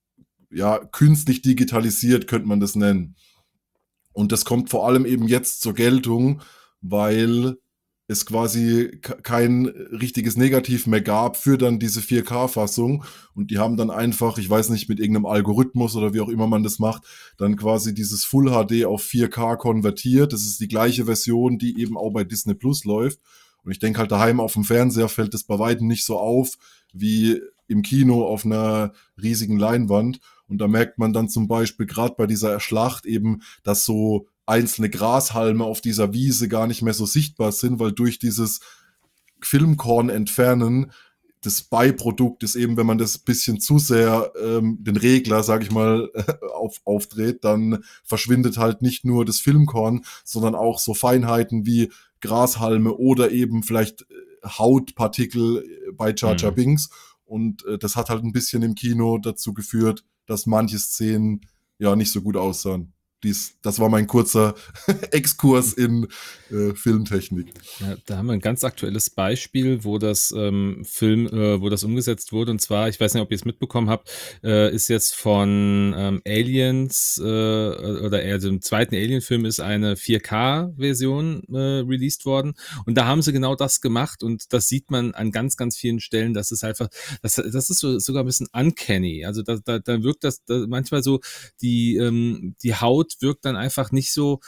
ja, künstlich digitalisiert, könnte man das nennen. Und das kommt vor allem eben jetzt zur Geltung, weil es quasi k- kein richtiges Negativ mehr gab für dann diese vier K-Fassung. Und die haben dann einfach, ich weiß nicht, mit irgendeinem Algorithmus oder wie auch immer man das macht, dann quasi dieses Full H D auf vier K konvertiert. Das ist die gleiche Version, die eben auch bei Disney Plus läuft. Und ich denke halt, daheim auf dem Fernseher fällt das bei weitem nicht so auf wie im Kino auf einer riesigen Leinwand. Und da merkt man dann zum Beispiel gerade bei dieser Schlacht eben, dass so einzelne Grashalme auf dieser Wiese gar nicht mehr so sichtbar sind, weil durch dieses Filmkorn entfernen das Beiprodukt ist eben, wenn man das bisschen zu sehr ähm, den Regler, sag ich mal, auf, aufdreht, dann verschwindet halt nicht nur das Filmkorn, sondern auch so Feinheiten wie Grashalme oder eben vielleicht äh, Hautpartikel bei Jar Jar Hm. Binks. Und äh, das hat halt ein bisschen im Kino dazu geführt, dass manche Szenen ja nicht so gut aussahen. Dies, das war mein kurzer Exkurs in äh, Filmtechnik. Ja, da haben wir ein ganz aktuelles Beispiel, wo das ähm, Film, äh, wo das umgesetzt wurde. Und zwar, ich weiß nicht, ob ihr es mitbekommen habt, äh, ist jetzt von ähm, Aliens äh, oder eher dem zweiten Alien-Film ist eine vier K-Version äh, released worden. Und da haben sie genau das gemacht. Und das sieht man an ganz, ganz vielen Stellen. Das ist einfach, das, das ist so, sogar ein bisschen uncanny. Also da, da, da wirkt das da manchmal so, die, ähm, die Haut wirkt dann einfach nicht so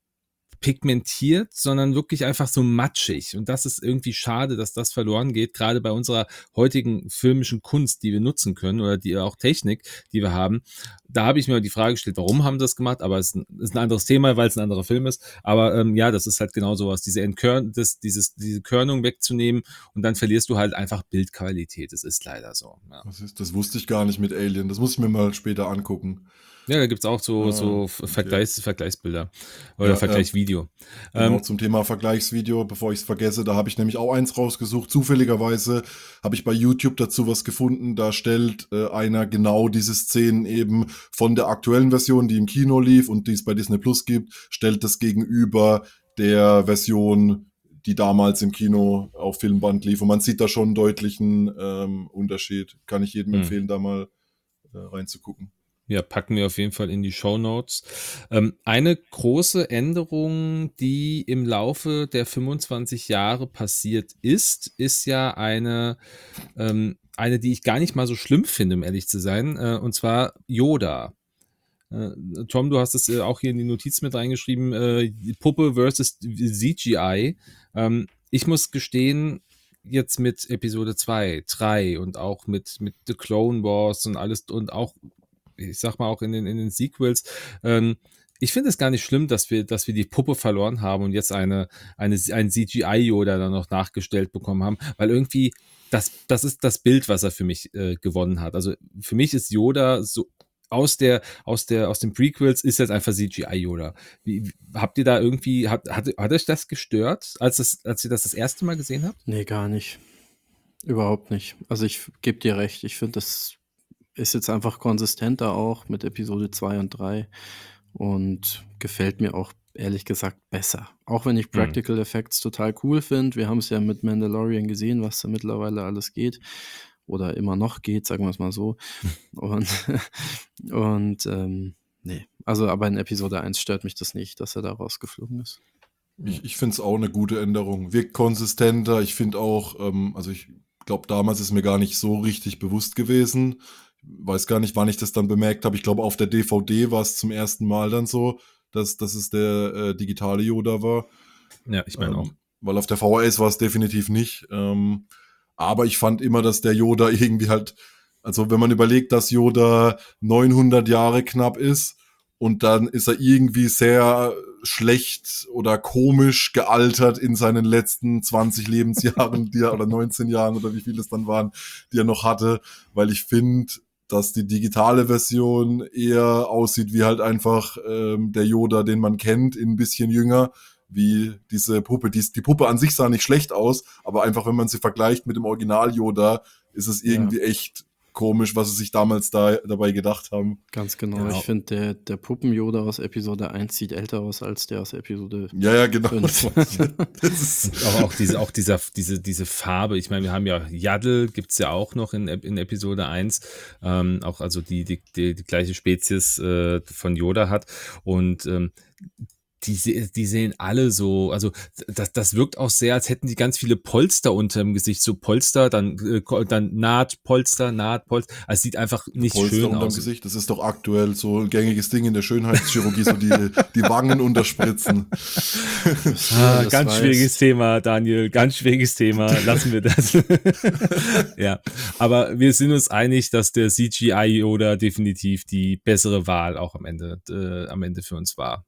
pigmentiert, sondern wirklich einfach so matschig. Und das ist irgendwie schade, dass das verloren geht, gerade bei unserer heutigen filmischen Kunst, die wir nutzen können oder die auch Technik, die wir haben. Da habe ich mir die Frage gestellt, warum haben sie das gemacht? Aber es ist ein, ist ein anderes Thema, weil es ein anderer Film ist. Aber ähm, ja, das ist halt genau sowas, diese Entkörn, das, dieses, diese Körnung wegzunehmen und dann verlierst du halt einfach Bildqualität. Das ist leider so. Ja, Das, ist, das wusste ich gar nicht mit Alien. Das muss ich mir mal später angucken. ja da gibt's auch so, Ah, so okay. Vergleichs, Vergleichsbilder oder Ja, ja, Vergleichsvideo. genau, Ähm, zum Thema Vergleichsvideo, bevor ich es vergesse, da habe ich nämlich auch eins rausgesucht. Zufälligerweise habe ich bei YouTube dazu was gefunden. Da stellt äh, einer genau diese Szenen eben von der aktuellen Version, die im Kino lief und die es bei Disney Plus gibt, stellt das gegenüber der Version, die damals im Kino auf Filmband lief. Und man sieht da schon einen deutlichen ähm, Unterschied. Kann ich jedem Hm. empfehlen, da mal äh, reinzugucken. Ja, packen wir auf jeden Fall in die Shownotes. Ähm, eine große Änderung, die im Laufe der fünfundzwanzig Jahre passiert ist, ist ja eine, ähm, eine, die ich gar nicht mal so schlimm finde, um ehrlich zu sein, äh, und zwar Yoda. Äh, Tom, du hast es äh, auch hier in die Notiz mit reingeschrieben, äh, Puppe versus C G I. Ähm, ich muss gestehen, jetzt mit Episode zwei, drei und auch mit, mit The Clone Wars und alles und auch, ich sag mal auch in den, in den Sequels, ähm, ich finde es gar nicht schlimm, dass wir, dass wir die Puppe verloren haben und jetzt eine, eine, ein C G I-Yoda dann noch nachgestellt bekommen haben, weil irgendwie das, das ist das Bild, was er für mich äh, gewonnen hat. Also für mich ist Yoda so aus der, aus der, aus den Prequels ist jetzt einfach C G I-Yoda. Wie, wie- habt ihr da irgendwie, hat, hat, hat euch das gestört, als, das, als ihr das das erste Mal gesehen habt? Nee, gar nicht. Überhaupt nicht. Also ich gebe dir recht. Ich finde, das ist jetzt einfach konsistenter auch mit Episode zwei und drei und gefällt mir auch ehrlich gesagt besser. Auch wenn ich Hm. Practical Effects total cool finde. Wir haben es ja mit Mandalorian gesehen, was da mittlerweile alles geht. Oder immer noch geht, sagen wir es mal so. Und, und ähm, nee, also aber in Episode eins stört mich das nicht, dass er da rausgeflogen ist. Ich, ich finde es auch eine gute Änderung. Wirkt konsistenter. Ich finde auch, ähm, also ich glaube, damals ist mir gar nicht so richtig bewusst gewesen, weiß gar nicht, wann ich das dann bemerkt habe. Ich glaube, auf der D V D war es zum ersten Mal dann so, dass, dass es der äh, digitale Yoda war. Ja, ich meine ähm, auch. Weil auf der V H S war es definitiv nicht. Ähm, aber ich fand immer, dass der Yoda irgendwie halt, also wenn man überlegt, dass Yoda neunhundert Jahre knapp ist und dann ist er irgendwie sehr schlecht oder komisch gealtert in seinen letzten zwanzig Lebensjahren, die er, oder neunzehn Jahren oder wie viel es dann waren, die er noch hatte, weil ich finde, dass die digitale Version eher aussieht wie halt einfach ähm, der Yoda, den man kennt, in ein bisschen jünger, wie diese Puppe. Die, die Puppe an sich sah nicht schlecht aus, aber einfach, wenn man sie vergleicht mit dem Original Yoda, ist es irgendwie ja. echt komisch, was sie sich damals da dabei gedacht haben. Ganz genau. genau. Ich finde, der, der Puppen-Yoda aus Episode eins sieht älter aus als der aus Episode Ja, ja, genau. fünf. Das ist auch, auch, diese, auch dieser, diese, diese Farbe. Ich meine, wir haben ja Yaddle, gibt es ja auch noch in, in Episode eins. Ähm, auch also die, die, die, die gleiche Spezies äh, von Yoda hat. Und ähm, Die, die sehen alle so, also das, das wirkt auch sehr, als hätten die ganz viele Polster unter dem Gesicht, so Polster, dann, äh, dann Nahtpolster, Nahtpolster, also es sieht einfach nicht Polster schön unterm aus. Gesicht, das ist doch aktuell so ein gängiges Ding in der Schönheitschirurgie, so die, die Wangen unterspritzen. Ah, ganz weiß. Schwieriges Thema, Daniel, ganz schwieriges Thema, lassen wir das. Ja, aber wir sind uns einig, dass der C G I Yoda definitiv die bessere Wahl auch am Ende, äh, am Ende für uns war.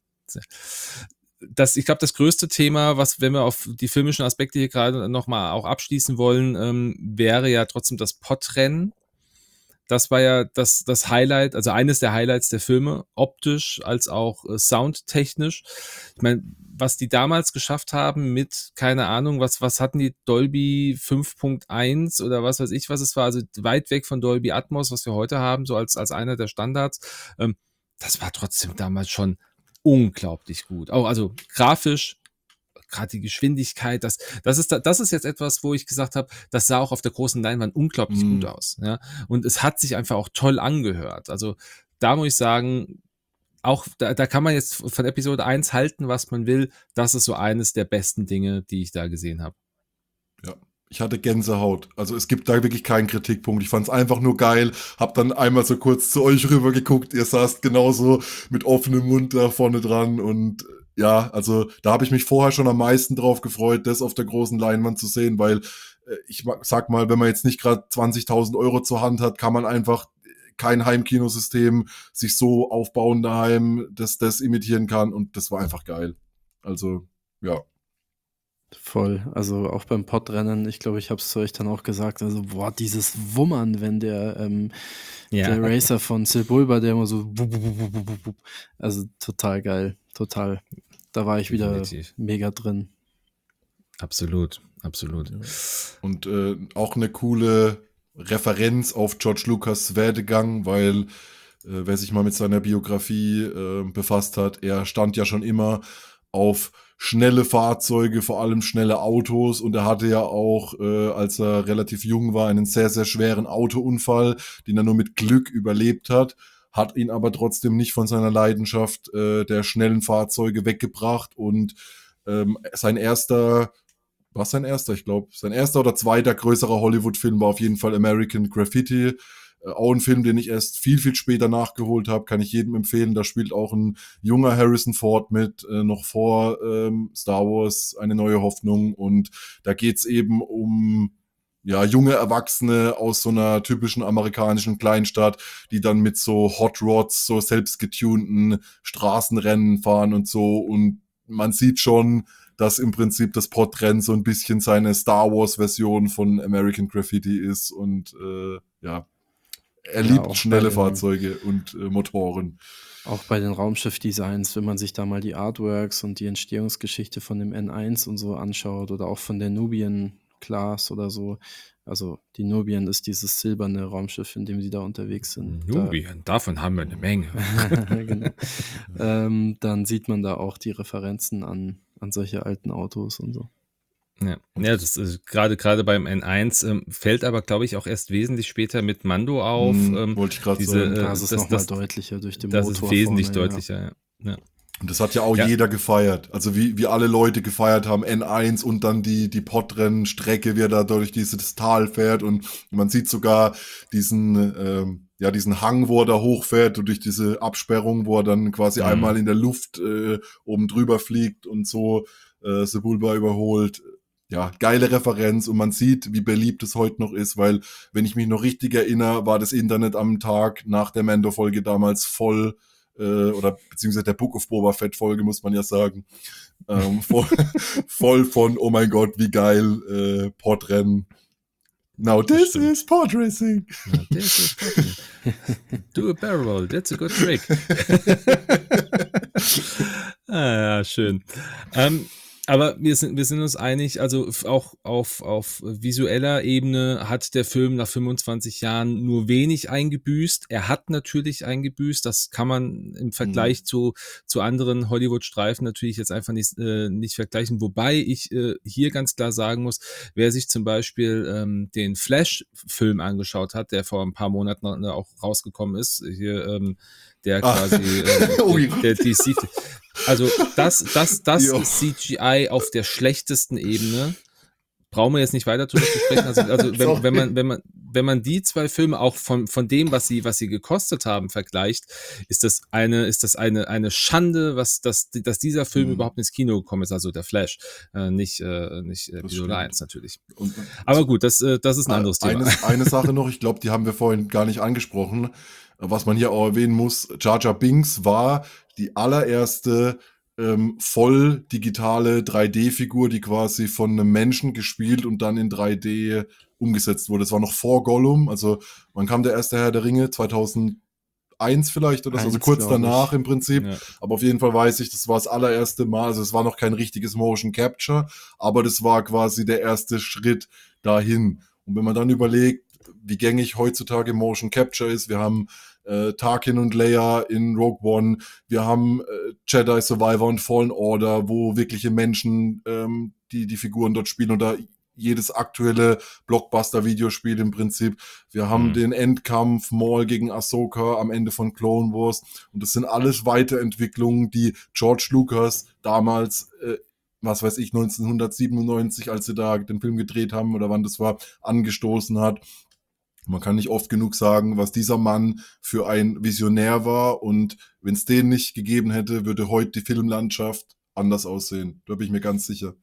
Das, ich glaube, das größte Thema, was, wenn wir auf die filmischen Aspekte hier gerade nochmal auch abschließen wollen, ähm, wäre ja trotzdem das Podrennen. Das war ja das, das Highlight, also eines der Highlights der Filme, optisch als auch äh, soundtechnisch. Ich meine, was die damals geschafft haben mit, keine Ahnung, was, was hatten die, Dolby fünf Punkt eins oder was weiß ich, was es war, also weit weg von Dolby Atmos, was wir heute haben, so als, als einer der Standards. Ähm, das war trotzdem damals schon unglaublich gut. Auch also grafisch, gerade die Geschwindigkeit, das, das ist, das ist jetzt etwas, wo ich gesagt habe, das sah auch auf der großen Leinwand unglaublich mm. gut aus. Ja? Und es hat sich einfach auch toll angehört. Also da muss ich sagen, auch da, da kann man jetzt von Episode eins halten, was man will. Das ist so eines der besten Dinge, die ich da gesehen habe. Ja. Ich hatte Gänsehaut. Also es gibt da wirklich keinen Kritikpunkt. Ich fand es einfach nur geil. Hab dann einmal so kurz zu euch rüber geguckt. Ihr saßt genauso mit offenem Mund da vorne dran. Und ja, also da habe ich mich vorher schon am meisten drauf gefreut, das auf der großen Leinwand zu sehen, weil äh, ich sag mal, wenn man jetzt nicht gerade zwanzigtausend Euro zur Hand hat, kann man einfach kein Heimkinosystem sich so aufbauen daheim, dass das imitieren kann. Und das war einfach geil. Also, ja. Voll, also auch beim Podrennen, ich glaube, ich habe es zu euch dann auch gesagt, also boah, dieses Wummern, wenn der, ähm, Ja. der Racer von Sebulba, der immer so, wup, wup, wup, wup, wup, also total geil, total. Da war ich wieder Definitiv. mega drin. Absolut, absolut. Und äh, auch eine coole Referenz auf George Lucas Werdegang, weil äh, wer sich mal mit seiner Biografie äh, befasst hat, er stand ja schon immer auf schnelle Fahrzeuge, vor allem schnelle Autos, und er hatte ja auch, äh, als er relativ jung war, einen sehr, sehr schweren Autounfall, den er nur mit Glück überlebt hat, hat ihn aber trotzdem nicht von seiner Leidenschaft äh, der schnellen Fahrzeuge weggebracht, und ähm, sein erster, was sein erster, ich glaube, sein erster oder zweiter größerer Hollywood-Film war auf jeden Fall American Graffiti. Auch ein Film, den ich erst viel, viel später nachgeholt habe, kann ich jedem empfehlen. Da spielt auch ein junger Harrison Ford mit, äh, noch vor ähm, Star Wars, eine neue Hoffnung. Und da geht's eben um ja junge Erwachsene aus so einer typischen amerikanischen Kleinstadt, die dann mit so Hot Rods, so selbstgetunten Straßenrennen fahren und so. Und man sieht schon, dass im Prinzip das Podrennen so ein bisschen seine Star Wars-Version von American Graffiti ist. Und äh, ja, er Ja, liebt auch schnelle bei den- Fahrzeuge und äh, Motoren. Auch bei den Raumschiff-Designs, wenn man sich da mal die Artworks und die Entstehungsgeschichte von dem N eins und so anschaut oder auch von der Nubian Class oder so. Also die Nubian ist dieses silberne Raumschiff, in dem sie da unterwegs sind. Da- Nubien, davon haben wir eine Menge. genau. ähm, dann sieht man da auch die Referenzen an, an solche alten Autos und so. Ja, ja, das ist gerade gerade beim N eins ähm, fällt aber, glaube ich, auch erst wesentlich später mit Mando auf. Hm, ähm, wollte ich gerade diese, sagen. äh, Das ist das- nochmal das- deutlicher durch den Das Motor ist wesentlich vorne, ja. deutlicher, ja. ja. Und das hat ja auch Ja. jeder gefeiert. Also wie, wie alle Leute gefeiert haben, N eins und dann die, die Podrennstrecke, wie er da durch dieses Tal fährt. Und man sieht sogar diesen, ähm, ja, diesen Hang, wo er da hochfährt und durch diese Absperrung, wo er dann quasi Mhm. einmal in der Luft äh, oben drüber fliegt und so äh, Sebulba überholt. Ja, geile Referenz und man sieht, wie beliebt es heute noch ist, weil, wenn ich mich noch richtig erinnere, war das Internet am Tag nach der Mando-Folge damals voll, äh, oder beziehungsweise der Book of Boba Fett-Folge, muss man ja sagen, ähm, voll, voll von, oh mein Gott, wie geil, äh, Podrennen. Now Das this stimmt. is Pod Racing. Ja, this is fucking- Do a barrel roll, that's a good trick. Ah, ja, schön. Ähm, aber wir sind, wir sind uns einig, also f- auch auf, auf visueller Ebene hat der Film nach fünfundzwanzig Jahren nur wenig eingebüßt. Er hat natürlich eingebüßt, das kann man im Vergleich zu, zu anderen Hollywood-Streifen natürlich jetzt einfach nicht, äh, nicht vergleichen. Wobei ich äh, hier ganz klar sagen muss, wer sich zum Beispiel ähm, den Flash-Film angeschaut hat, der vor ein paar Monaten noch, auch rausgekommen ist, hier ähm, der Ah. quasi ähm, Oh der, Gott. der D C, also das, das, das Jo. ist C G I auf der schlechtesten Ebene. Brauchen wir jetzt nicht weiter drüber zu sprechen. Also, also wenn, Sorry. wenn man, wenn man, wenn man die zwei Filme auch von, von dem, was sie, was sie gekostet haben, vergleicht, ist das eine, ist das eine, eine Schande, was, dass, dass dieser Film Mhm. überhaupt ins Kino gekommen ist, also der Flash, äh, nicht, äh, nicht Episode stimmt. eins natürlich. Und, Aber gut, das, äh, das ist ein anderes Thema. Eine, eine Sache noch, ich glaube, die haben wir vorhin gar nicht angesprochen, was man hier auch erwähnen muss. Jar Jar Binks war die allererste ähm, voll digitale drei D-Figur, die quasi von einem Menschen gespielt und dann in drei D umgesetzt wurde. Das war noch vor Gollum, also wann kam der erste Herr der Ringe? zweitausendeins vielleicht oder so, also Eins, kurz glaub danach ich. im Prinzip. Ja. Aber auf jeden Fall weiß ich, das war das allererste Mal, also es war noch kein richtiges Motion Capture, aber das war quasi der erste Schritt dahin. Und wenn man dann überlegt, wie gängig heutzutage Motion Capture ist, wir haben äh, Tarkin und Leia in Rogue One, wir haben äh, Jedi Survivor und Fallen Order, wo wirkliche Menschen ähm, die, die Figuren dort spielen oder jedes aktuelle Blockbuster-Videospiel im Prinzip. Wir haben Mhm. den Endkampf Maul gegen Ahsoka am Ende von Clone Wars und das sind alles Weiterentwicklungen, die George Lucas damals äh, was weiß ich, neunzehnhundertsiebenundneunzig, als sie da den Film gedreht haben oder wann das war, angestoßen hat. Man kann nicht oft genug sagen, was dieser Mann für ein Visionär war und wenn es den nicht gegeben hätte, würde heute die Filmlandschaft anders aussehen. Da bin ich mir ganz sicher.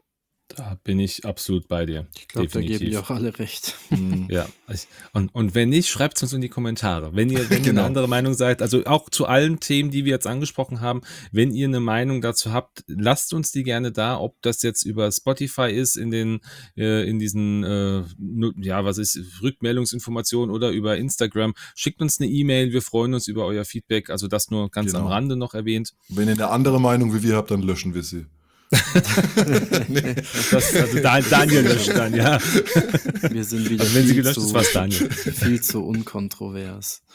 Da bin ich absolut bei dir. Ich glaube, da geben Definitiv. die auch alle recht. Mhm. Ja, ich, und, und wenn nicht, schreibt es uns in die Kommentare. Wenn ihr, wenn ihr Genau. eine andere Meinung seid, also auch zu allen Themen, die wir jetzt angesprochen haben, wenn ihr eine Meinung dazu habt, lasst uns die gerne da, ob das jetzt über Spotify ist, in den, äh, in diesen, äh, nu- ja, was ist, Rückmeldungsinformationen oder über Instagram. Schickt uns eine E-Mail, wir freuen uns über euer Feedback, also das nur ganz Genau. am Rande noch erwähnt. Wenn ihr eine andere Meinung wie wir habt, dann löschen wir sie. Nee. Das, also Da- Daniel löscht dann, ja. Wir sind wieder Also wenn sie viel, gelöscht ist, zu, war es Daniel. viel zu unkontrovers.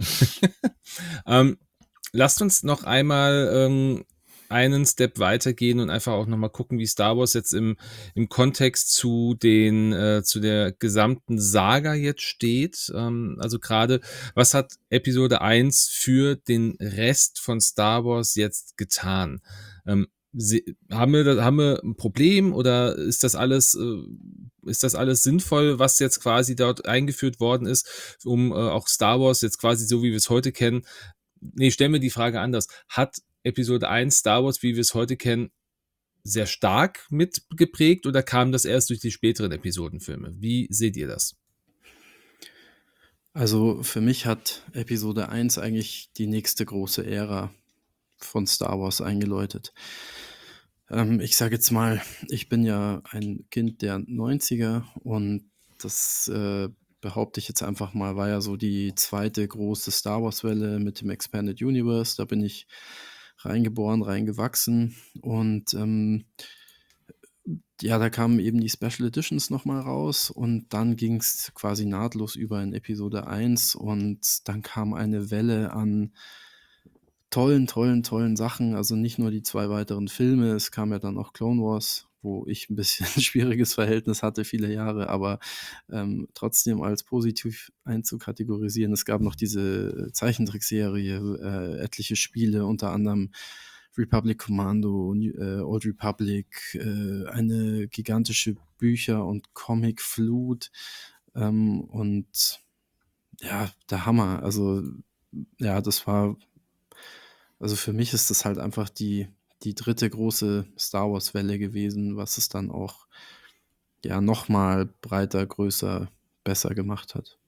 Ähm, lasst uns noch einmal ähm, einen Step weitergehen und einfach auch nochmal gucken, wie Star Wars jetzt im, im Kontext zu den, äh, zu der gesamten Saga jetzt steht. Ähm, also gerade, was hat Episode eins für den Rest von Star Wars jetzt getan? Ähm, sie, haben wir, da- haben wir ein Problem oder ist das alles, äh, ist das alles sinnvoll, was jetzt quasi dort eingeführt worden ist, um äh, auch Star Wars jetzt quasi so, wie wir es heute kennen, nee, stellen wir die Frage anders. Hat Episode eins Star Wars, wie wir es heute kennen, sehr stark mitgeprägt oder kam das erst durch die späteren Episodenfilme? Wie seht ihr das? Also für mich hat Episode eins eigentlich die nächste große Ära von Star Wars eingeläutet. Ähm, ich sage jetzt mal, ich bin ja ein Kind der neunziger und das äh, behaupte ich jetzt einfach mal, war ja so die zweite große Star Wars-Welle mit dem Expanded Universe. Da bin ich reingeboren, reingewachsen und ähm, ja, da kamen eben die Special Editions nochmal raus und dann ging es quasi nahtlos über in Episode eins und dann kam eine Welle an tollen, tollen, tollen Sachen. Also nicht nur die zwei weiteren Filme, es kam ja dann auch Clone Wars, wo ich ein bisschen ein schwieriges Verhältnis hatte, viele Jahre, aber ähm, trotzdem als positiv einzukategorisieren. Es gab noch diese Zeichentrickserie, äh, etliche Spiele, unter anderem Republic Commando, äh, Old Republic, äh, eine gigantische Bücher- und Comic-Flut ähm, und Ja, der Hammer. Also, ja, das war also, für mich ist das halt einfach die die dritte große Star-Wars-Welle gewesen, was es dann auch, ja, noch mal breiter, größer, besser gemacht hat.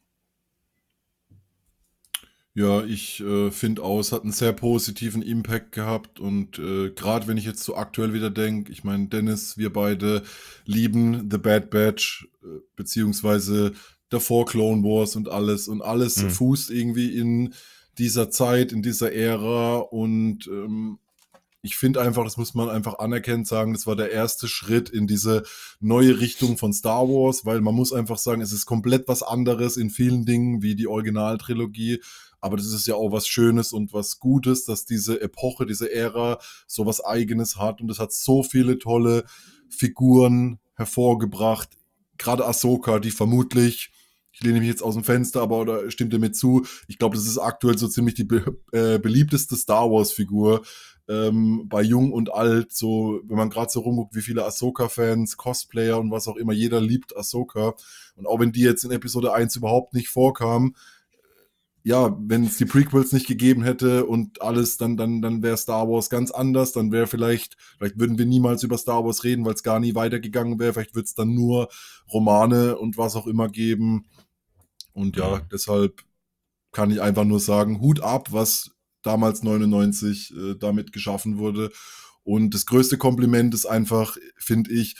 Ja, ich, äh, finde auch, es hat 'n sehr positiven Impact gehabt und, äh, grad wenn ich jetzt so aktuell wieder denke, ich meine, Dennis, wir beide lieben The Bad Batch, äh, beziehungsweise davor Clone Wars und alles und alles Mhm. fußt irgendwie in dieser Zeit, in dieser Ära und, ähm, ich finde einfach, das muss man einfach anerkennend sagen, das war der erste Schritt in diese neue Richtung von Star Wars, weil man muss einfach sagen, es ist komplett was anderes in vielen Dingen wie die Originaltrilogie, aber das ist ja auch was Schönes und was Gutes, dass diese Epoche, diese Ära so was Eigenes hat und es hat so viele tolle Figuren hervorgebracht. Gerade Ahsoka, die vermutlich, ich lehne mich jetzt aus dem Fenster, aber oder stimmt ihr mir zu? Ich glaube, das ist aktuell so ziemlich die be äh, beliebteste Star Wars-Figur ähm, bei Jung und Alt. So, wenn man gerade so rumguckt, wie viele Ahsoka-Fans, Cosplayer und was auch immer, jeder liebt Ahsoka. Und auch wenn die jetzt in Episode eins überhaupt nicht vorkam, ja, wenn es die Prequels nicht gegeben hätte und alles, dann, dann, dann wäre Star Wars ganz anders. Dann wäre vielleicht, vielleicht würden wir niemals über Star Wars reden, weil es gar nie weitergegangen wäre. Vielleicht wird es dann nur Romane und was auch immer geben. Und ja, Mhm. deshalb kann ich einfach nur sagen, Hut ab, was damals neunundneunzig äh, damit geschaffen wurde. Und das größte Kompliment ist einfach, finde ich,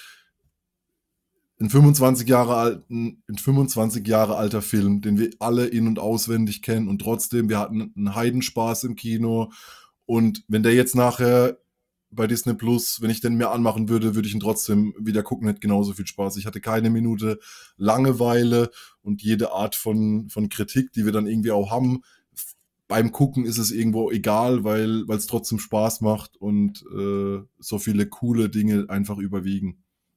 ein fünfundzwanzig Jahre alten, ein fünfundzwanzig Jahre alter Film, den wir alle in- und auswendig kennen und trotzdem, wir hatten einen Heidenspaß im Kino. Und wenn der jetzt nachher bei Disney Plus, wenn ich den mir anmachen würde, würde ich ihn trotzdem wieder gucken, hätte genauso viel Spaß. Ich hatte keine Minute Langeweile und jede Art von, von Kritik, die wir dann irgendwie auch haben, beim Gucken ist es irgendwo egal, weil es trotzdem Spaß macht und äh, so viele coole Dinge einfach überwiegen.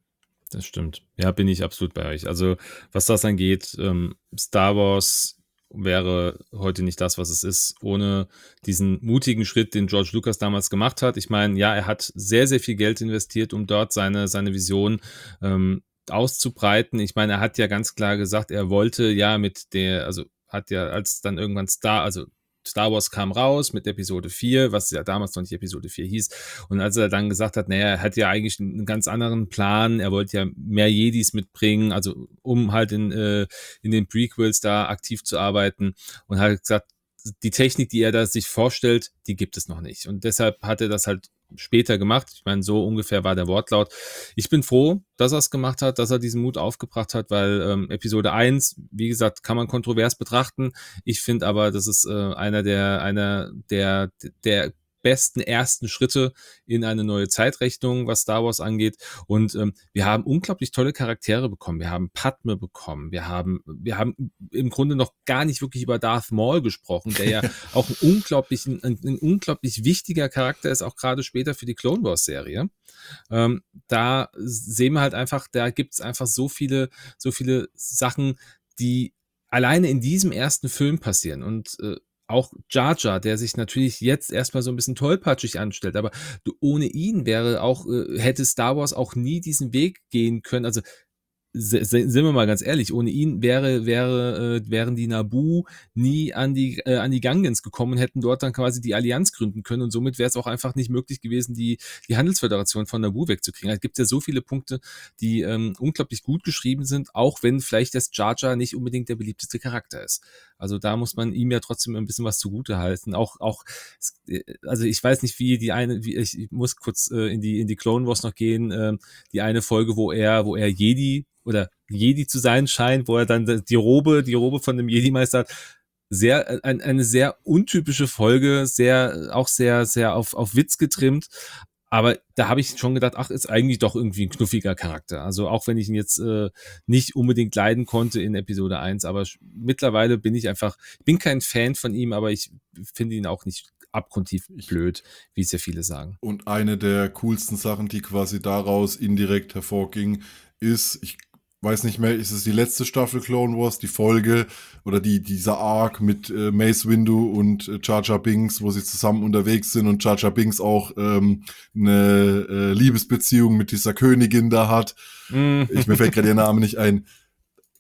Das stimmt. Ja, bin ich absolut bei euch. Also, was das angeht, ähm, Star Wars wäre heute nicht das, was es ist, ohne diesen mutigen Schritt, den George Lucas damals gemacht hat. Ich meine, ja, er hat sehr, sehr viel Geld investiert, um dort seine seine Vision, ähm, auszubreiten. Ich meine, er hat ja ganz klar gesagt, er wollte ja mit der also, hat ja, als es dann irgendwann Star also, Star Wars kam raus mit Episode vier, was ja damals noch nicht Episode vier hieß. Und als er dann gesagt hat, naja, er hat ja eigentlich einen ganz anderen Plan, er wollte ja mehr Jedis mitbringen, also um halt in, äh, in den Prequels da aktiv zu arbeiten und hat gesagt, die Technik, die er da sich vorstellt, die gibt es noch nicht. Und deshalb hat er das halt später gemacht. Ich meine, so ungefähr war der Wortlaut. Ich bin froh, dass er es gemacht hat, dass er diesen Mut aufgebracht hat, weil ähm, Episode eins, wie gesagt, kann man kontrovers betrachten. Ich finde aber, das ist äh, einer der, einer der, der besten ersten Schritte in eine neue Zeitrechnung, was Star Wars angeht. Und ähm, wir haben unglaublich tolle Charaktere bekommen. Wir haben Padme bekommen. Wir haben, wir haben im Grunde noch gar nicht wirklich über Darth Maul gesprochen, der ja auch ein unglaublich, ein, ein unglaublich wichtiger Charakter ist, auch gerade später für die Clone Wars Serie. Ähm, da sehen wir halt einfach, da gibt es einfach so viele, so viele Sachen, die alleine in diesem ersten Film passieren. Und äh, auch Jar Jar, der sich natürlich jetzt erstmal so ein bisschen tollpatschig anstellt, aber du, ohne ihn wäre auch, äh, hätte Star Wars auch nie diesen Weg gehen können. Also se- se- sind wir mal ganz ehrlich, ohne ihn wäre, wäre, äh, wären die Naboo nie an die, äh, an die Gungans gekommen und hätten dort dann quasi die Allianz gründen können und somit wäre es auch einfach nicht möglich gewesen, die, die Handelsföderation von Naboo wegzukriegen. Es gibt ja so viele Punkte, die ähm, unglaublich gut geschrieben sind, auch wenn vielleicht das Jar Jar nicht unbedingt der beliebteste Charakter ist. Also da muss man ihm ja trotzdem ein bisschen was zugute halten. Auch, auch, äh, also ich weiß nicht, wie die eine, wie ich, ich muss kurz äh, in die in die Clone Wars noch gehen. Ähm, die eine Folge, wo er, wo er Jedi oder Jedi zu sein scheint, wo er dann die Robe, die Robe von dem Jedi-Meister hat. Sehr, äh, ein, eine sehr untypische Folge, sehr, auch sehr, sehr auf, auf Witz getrimmt. Aber da habe ich schon gedacht, ach, ist eigentlich doch irgendwie ein knuffiger Charakter. Also auch wenn ich ihn jetzt äh, nicht unbedingt leiden konnte in Episode eins, aber sch- mittlerweile bin ich einfach, ich bin kein Fan von ihm, aber ich finde ihn auch nicht abgrundtief Ich, blöd, wie es ja viele sagen. und eine der coolsten Sachen, die quasi daraus indirekt hervorging, ist, ich weiß nicht mehr, ist es die letzte Staffel Clone Wars, die Folge oder die, dieser Arc mit äh, Mace Windu und äh, Jar Jar Binks, wo sie zusammen unterwegs sind und Jar Jar Binks auch ähm, eine äh, Liebesbeziehung mit dieser Königin da hat. Mm. Ich, mir fällt gerade ihr Name nicht ein.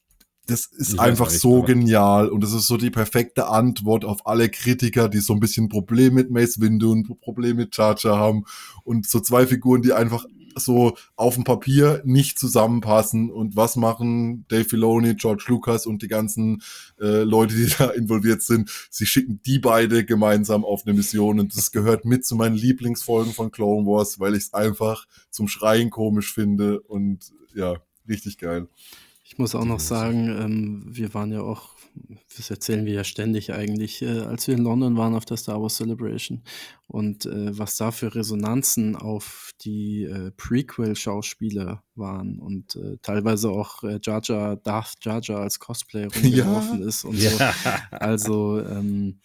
das ist Ich weiß einfach auch nicht, so aber genial und das ist so die perfekte Antwort auf alle Kritiker, die so ein bisschen Problem mit Mace Windu und Problem mit Jar Jar haben und so zwei Figuren, die einfach so auf dem Papier nicht zusammenpassen. Und was machen Dave Filoni, George Lucas und die ganzen äh, Leute, die da involviert sind? Sie schicken die beide gemeinsam auf eine Mission und das gehört mit zu meinen Lieblingsfolgen von Clone Wars, weil ich es einfach zum Schreien komisch finde und ja, richtig geil. Ich muss auch noch definitiv. sagen, ähm, wir waren ja auch, das erzählen wir ja ständig eigentlich, äh, als wir in London waren auf der Star Wars Celebration und äh, was da für Resonanzen auf die äh, Prequel-Schauspieler waren und äh, teilweise auch äh, Jar Jar, Darth Jar Jar als Cosplay rumgelaufen Ja, ist und so. Ja. Also, ähm,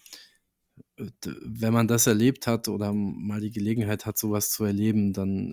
d- wenn man das erlebt hat oder mal die Gelegenheit hat, sowas zu erleben, dann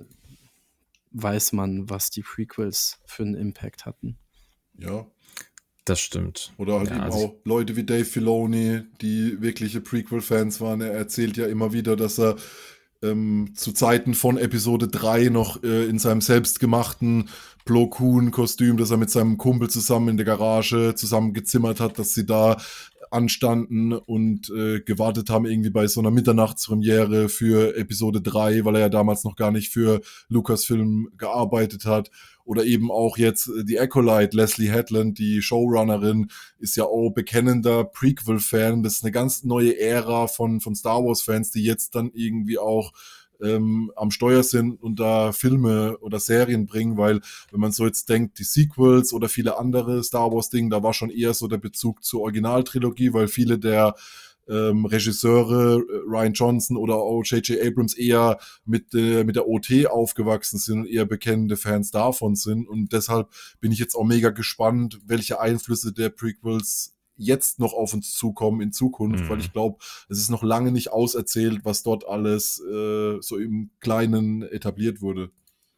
weiß man, was die Prequels für einen Impact hatten. ja. Das stimmt. Oder halt Ja, eben also ich, auch Leute wie Dave Filoni, die wirkliche Prequel-Fans waren. Er erzählt ja immer wieder, dass er ähm, zu Zeiten von Episode drei noch äh, in seinem selbstgemachten Plo Koon-Kostüm, das er mit seinem Kumpel zusammen in der Garage zusammen gezimmert hat, dass sie da anstanden und äh, gewartet haben irgendwie bei so einer Mitternachtspremiere für Episode drei, weil er ja damals noch gar nicht für Lucasfilm gearbeitet hat. Oder eben auch jetzt äh, die Acolyte, Leslie Headland, die Showrunnerin, ist ja auch bekennender Prequel-Fan. Das ist eine ganz neue Ära von, von Star Wars-Fans, die jetzt dann irgendwie auch ähm, am Steuer sind und da Filme oder Serien bringen, weil wenn man so jetzt denkt, die Sequels oder viele andere Star Wars-Dinge, da war schon eher so der Bezug zur Originaltrilogie, weil viele der ähm, Regisseure, äh, Rian Johnson oder auch J J Abrams eher mit, äh, mit der O T aufgewachsen sind und eher bekennende Fans davon sind. Und deshalb bin ich jetzt auch mega gespannt, welche Einflüsse der Prequels jetzt noch auf uns zukommen in Zukunft, weil Mhm. ich glaube, es ist noch lange nicht auserzählt, was dort alles äh, so im Kleinen etabliert wurde.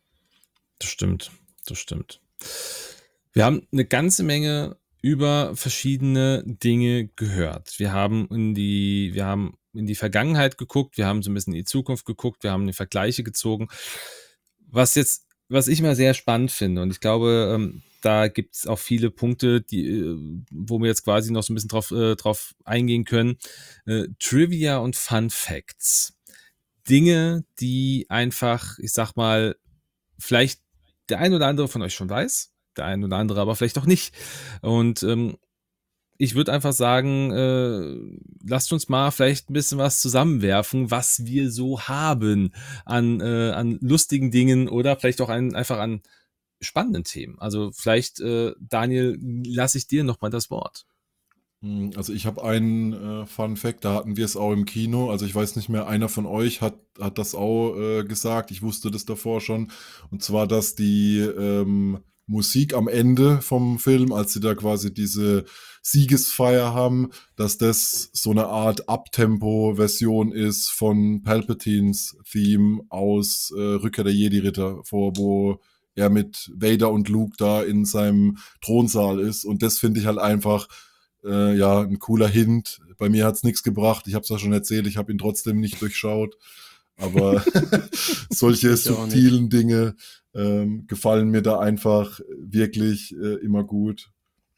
das stimmt. Das stimmt. Wir haben eine ganze Menge über verschiedene Dinge gehört. Wir haben in die, wir haben in die Vergangenheit geguckt, wir haben so ein bisschen in die Zukunft geguckt, wir haben die Vergleiche gezogen. Was jetzt, was ich mal sehr spannend finde, und ich glaube, ähm, da gibt es auch viele Punkte, die, äh, wo wir jetzt quasi noch so ein bisschen drauf, äh, drauf eingehen können. Äh, Trivia und Fun Facts. Dinge, die einfach, ich sag mal, vielleicht der ein oder andere von euch schon weiß, der ein oder andere aber vielleicht auch nicht. Und ähm, ich würde einfach sagen, äh, lasst uns mal vielleicht ein bisschen was zusammenwerfen, was wir so haben an, äh, an lustigen Dingen oder vielleicht auch an, einfach an spannenden Themen. Also vielleicht, äh, Daniel, lasse ich dir nochmal das Wort. Hm, Also ich habe einen äh, Fun Fact, da hatten wir es auch im Kino. Also ich weiß nicht mehr, einer von euch hat, hat das auch äh, gesagt. Ich wusste das davor schon. Und zwar, dass die ähm, Musik am Ende vom Film, als sie da quasi diese Siegesfeier haben, dass das so eine Art Abtempo-Version ist von Palpatines Theme aus äh, Rückkehr der Jedi-Ritter, vor wo er mit Vader und Luke da in seinem Thronsaal ist. Und das finde ich halt einfach äh, ja, ein cooler Hint. Bei mir hat's nichts gebracht. Ich habe es ja schon erzählt, ich habe ihn trotzdem nicht durchschaut. Aber solche Ich auch nicht. subtilen Dinge ähm, gefallen mir da einfach wirklich äh, immer gut.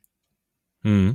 Mhm.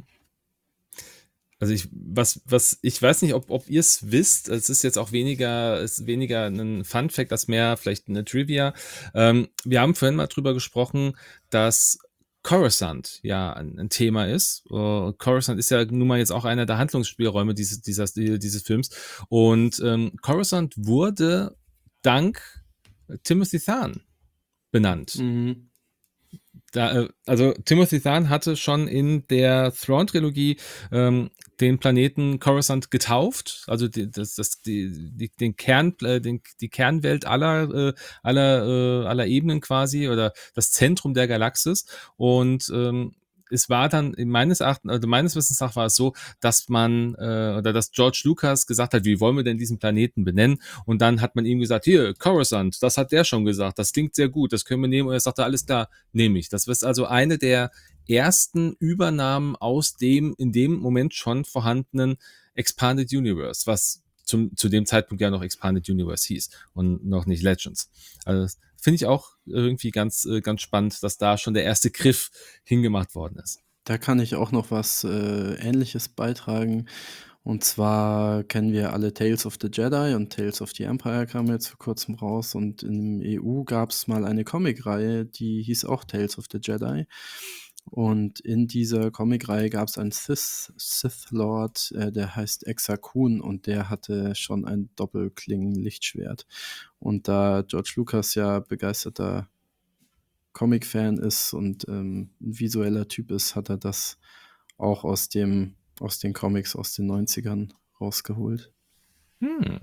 Also ich, was, was, ich weiß nicht, ob, ob ihr es wisst, es ist jetzt auch weniger, es ist weniger ein Fun Fact, als mehr vielleicht eine Trivia. Ähm, wir haben vorhin mal drüber gesprochen, dass Coruscant ja ein, ein Thema ist. Uh, Coruscant ist ja nun mal jetzt auch einer der Handlungsspielräume dieses, dieses, dieses Films. Und ähm, Coruscant wurde dank Timothy Zahn benannt. Mhm. Da, äh, also Timothy Zahn hatte schon in der Thrawn-Trilogie ähm, den Planeten Coruscant getauft, also die, das, das, die, die, den Kern, äh, den, die Kernwelt aller, äh, aller, äh, aller Ebenen quasi oder das Zentrum der Galaxis. Und ähm, es war dann meines Erachtens, also meines Wissens nach war es so, dass man äh, oder dass George Lucas gesagt hat, wie wollen wir denn diesen Planeten benennen? Und dann hat man ihm gesagt, hier, Coruscant, das hat der schon gesagt, das klingt sehr gut, das können wir nehmen. Und er sagte, alles klar, nehme ich. Das ist also eine der ersten Übernahmen aus dem in dem Moment schon vorhandenen Expanded Universe, was zum, zu dem Zeitpunkt ja noch Expanded Universe hieß und noch nicht Legends. Also finde ich auch irgendwie ganz, ganz spannend, dass da schon der erste Griff hingemacht worden ist. Da kann ich auch noch was, äh, Ähnliches beitragen. Und zwar kennen wir alle Tales of the Jedi und Tales of the Empire kam jetzt vor Kurzem raus und im E U gab's mal eine Comicreihe, die hieß auch Tales of the Jedi. Und in dieser Comicreihe gab's einen Sith Sith Lord, äh, der heißt Exar Kun und der hatte schon ein Doppelklingen-Lichtschwert. Und da George Lucas ja begeisterter Comic-Fan ist und, ähm, 'n visueller Typ ist, hat er das auch aus dem aus den Comics aus den Neunzigern rausgeholt. Hm.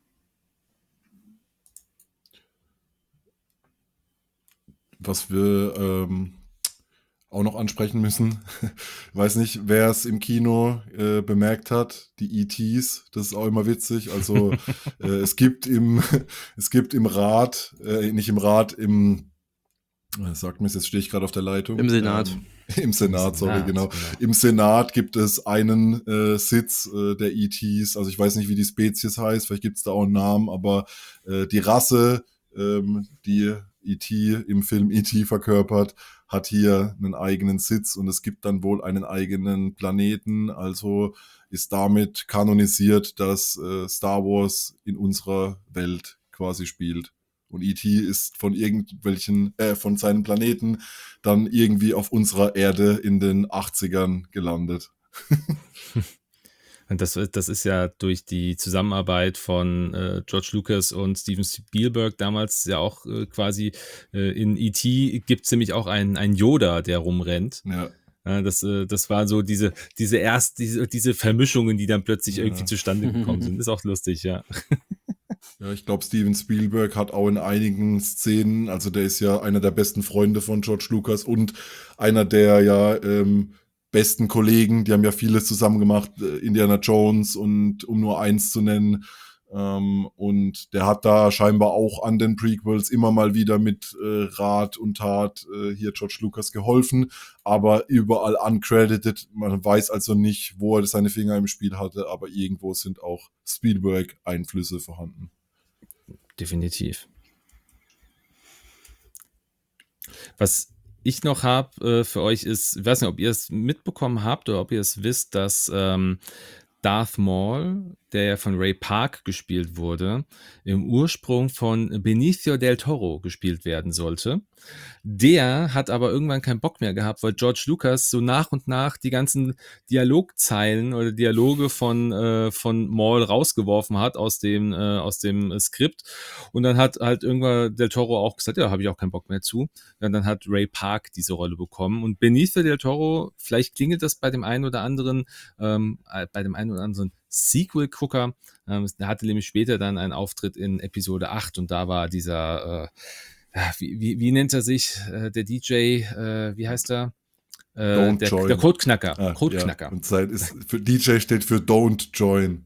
Was wir ähm, auch noch ansprechen müssen, weiß nicht, wer es im Kino äh, bemerkt hat, die E Ts, das ist auch immer witzig. Also äh, es gibt im es gibt im Rat, äh, nicht im Rat, im äh, sagt mir jetzt stehe ich gerade auf der Leitung. Im Senat. Ähm, Im Senat, sorry, Senat, genau. genau. Im Senat gibt es einen äh, Sitz äh, der E Ts. Also ich weiß nicht, wie die Spezies heißt, vielleicht gibt es da auch einen Namen, aber äh, die Rasse, ähm, die E T im Film E T verkörpert, hat hier einen eigenen Sitz und es gibt dann wohl einen eigenen Planeten. Also ist damit kanonisiert, dass äh, Star Wars in unserer Welt quasi spielt. Und E T ist von irgendwelchen, äh, von seinen Planeten dann irgendwie auf unserer Erde in den achtzigern gelandet. Und das, das ist ja durch die Zusammenarbeit von äh, George Lucas und Steven Spielberg damals ja auch äh, quasi äh, in E T gibt es nämlich auch einen, einen Yoda, der rumrennt. Ja. Ja, das, äh, das war so diese, diese erst, diese, diese Vermischungen, die dann plötzlich Ja. irgendwie zustande gekommen sind. Ist auch lustig, ja. Ja, ich glaube, Steven Spielberg hat auch in einigen Szenen, also der ist ja einer der besten Freunde von George Lucas und einer der ja ähm, besten Kollegen, die haben ja vieles zusammen gemacht, äh, Indiana Jones und um nur eins zu nennen. Ähm, und der hat da scheinbar auch an den Prequels immer mal wieder mit äh, Rat und Tat äh, hier George Lucas geholfen, aber überall uncredited. Man weiß also nicht, wo er seine Finger im Spiel hatte, aber irgendwo sind auch Spielberg-Einflüsse vorhanden. Definitiv. Was ich noch habe äh, für euch ist, ich weiß nicht, ob ihr es mitbekommen habt oder ob ihr es wisst, dass ähm, Darth Maul, der ja von Ray Park gespielt wurde, im Ursprung von Benicio del Toro gespielt werden sollte. Der hat aber irgendwann keinen Bock mehr gehabt, weil George Lucas so nach und nach die ganzen Dialogzeilen oder Dialoge von, äh, von Maul rausgeworfen hat aus dem, äh, aus dem äh, Skript. Und dann hat halt irgendwann Del Toro auch gesagt, ja, habe ich auch keinen Bock mehr zu. Und dann hat Ray Park diese Rolle bekommen. Und Benicio del Toro, vielleicht klingelt das bei dem einen oder anderen, ähm, bei dem einen oder anderen Sequel-Gucker. Ähm, der hatte nämlich später dann einen Auftritt in Episode acht und da war dieser, äh, ja, wie, wie, wie nennt er sich, äh, der D J, äh, wie heißt er? Äh, Don't der, join. der Codeknacker. Ah, Codeknacker. Ja. Und Zeit ist, für D J steht für Don't Join.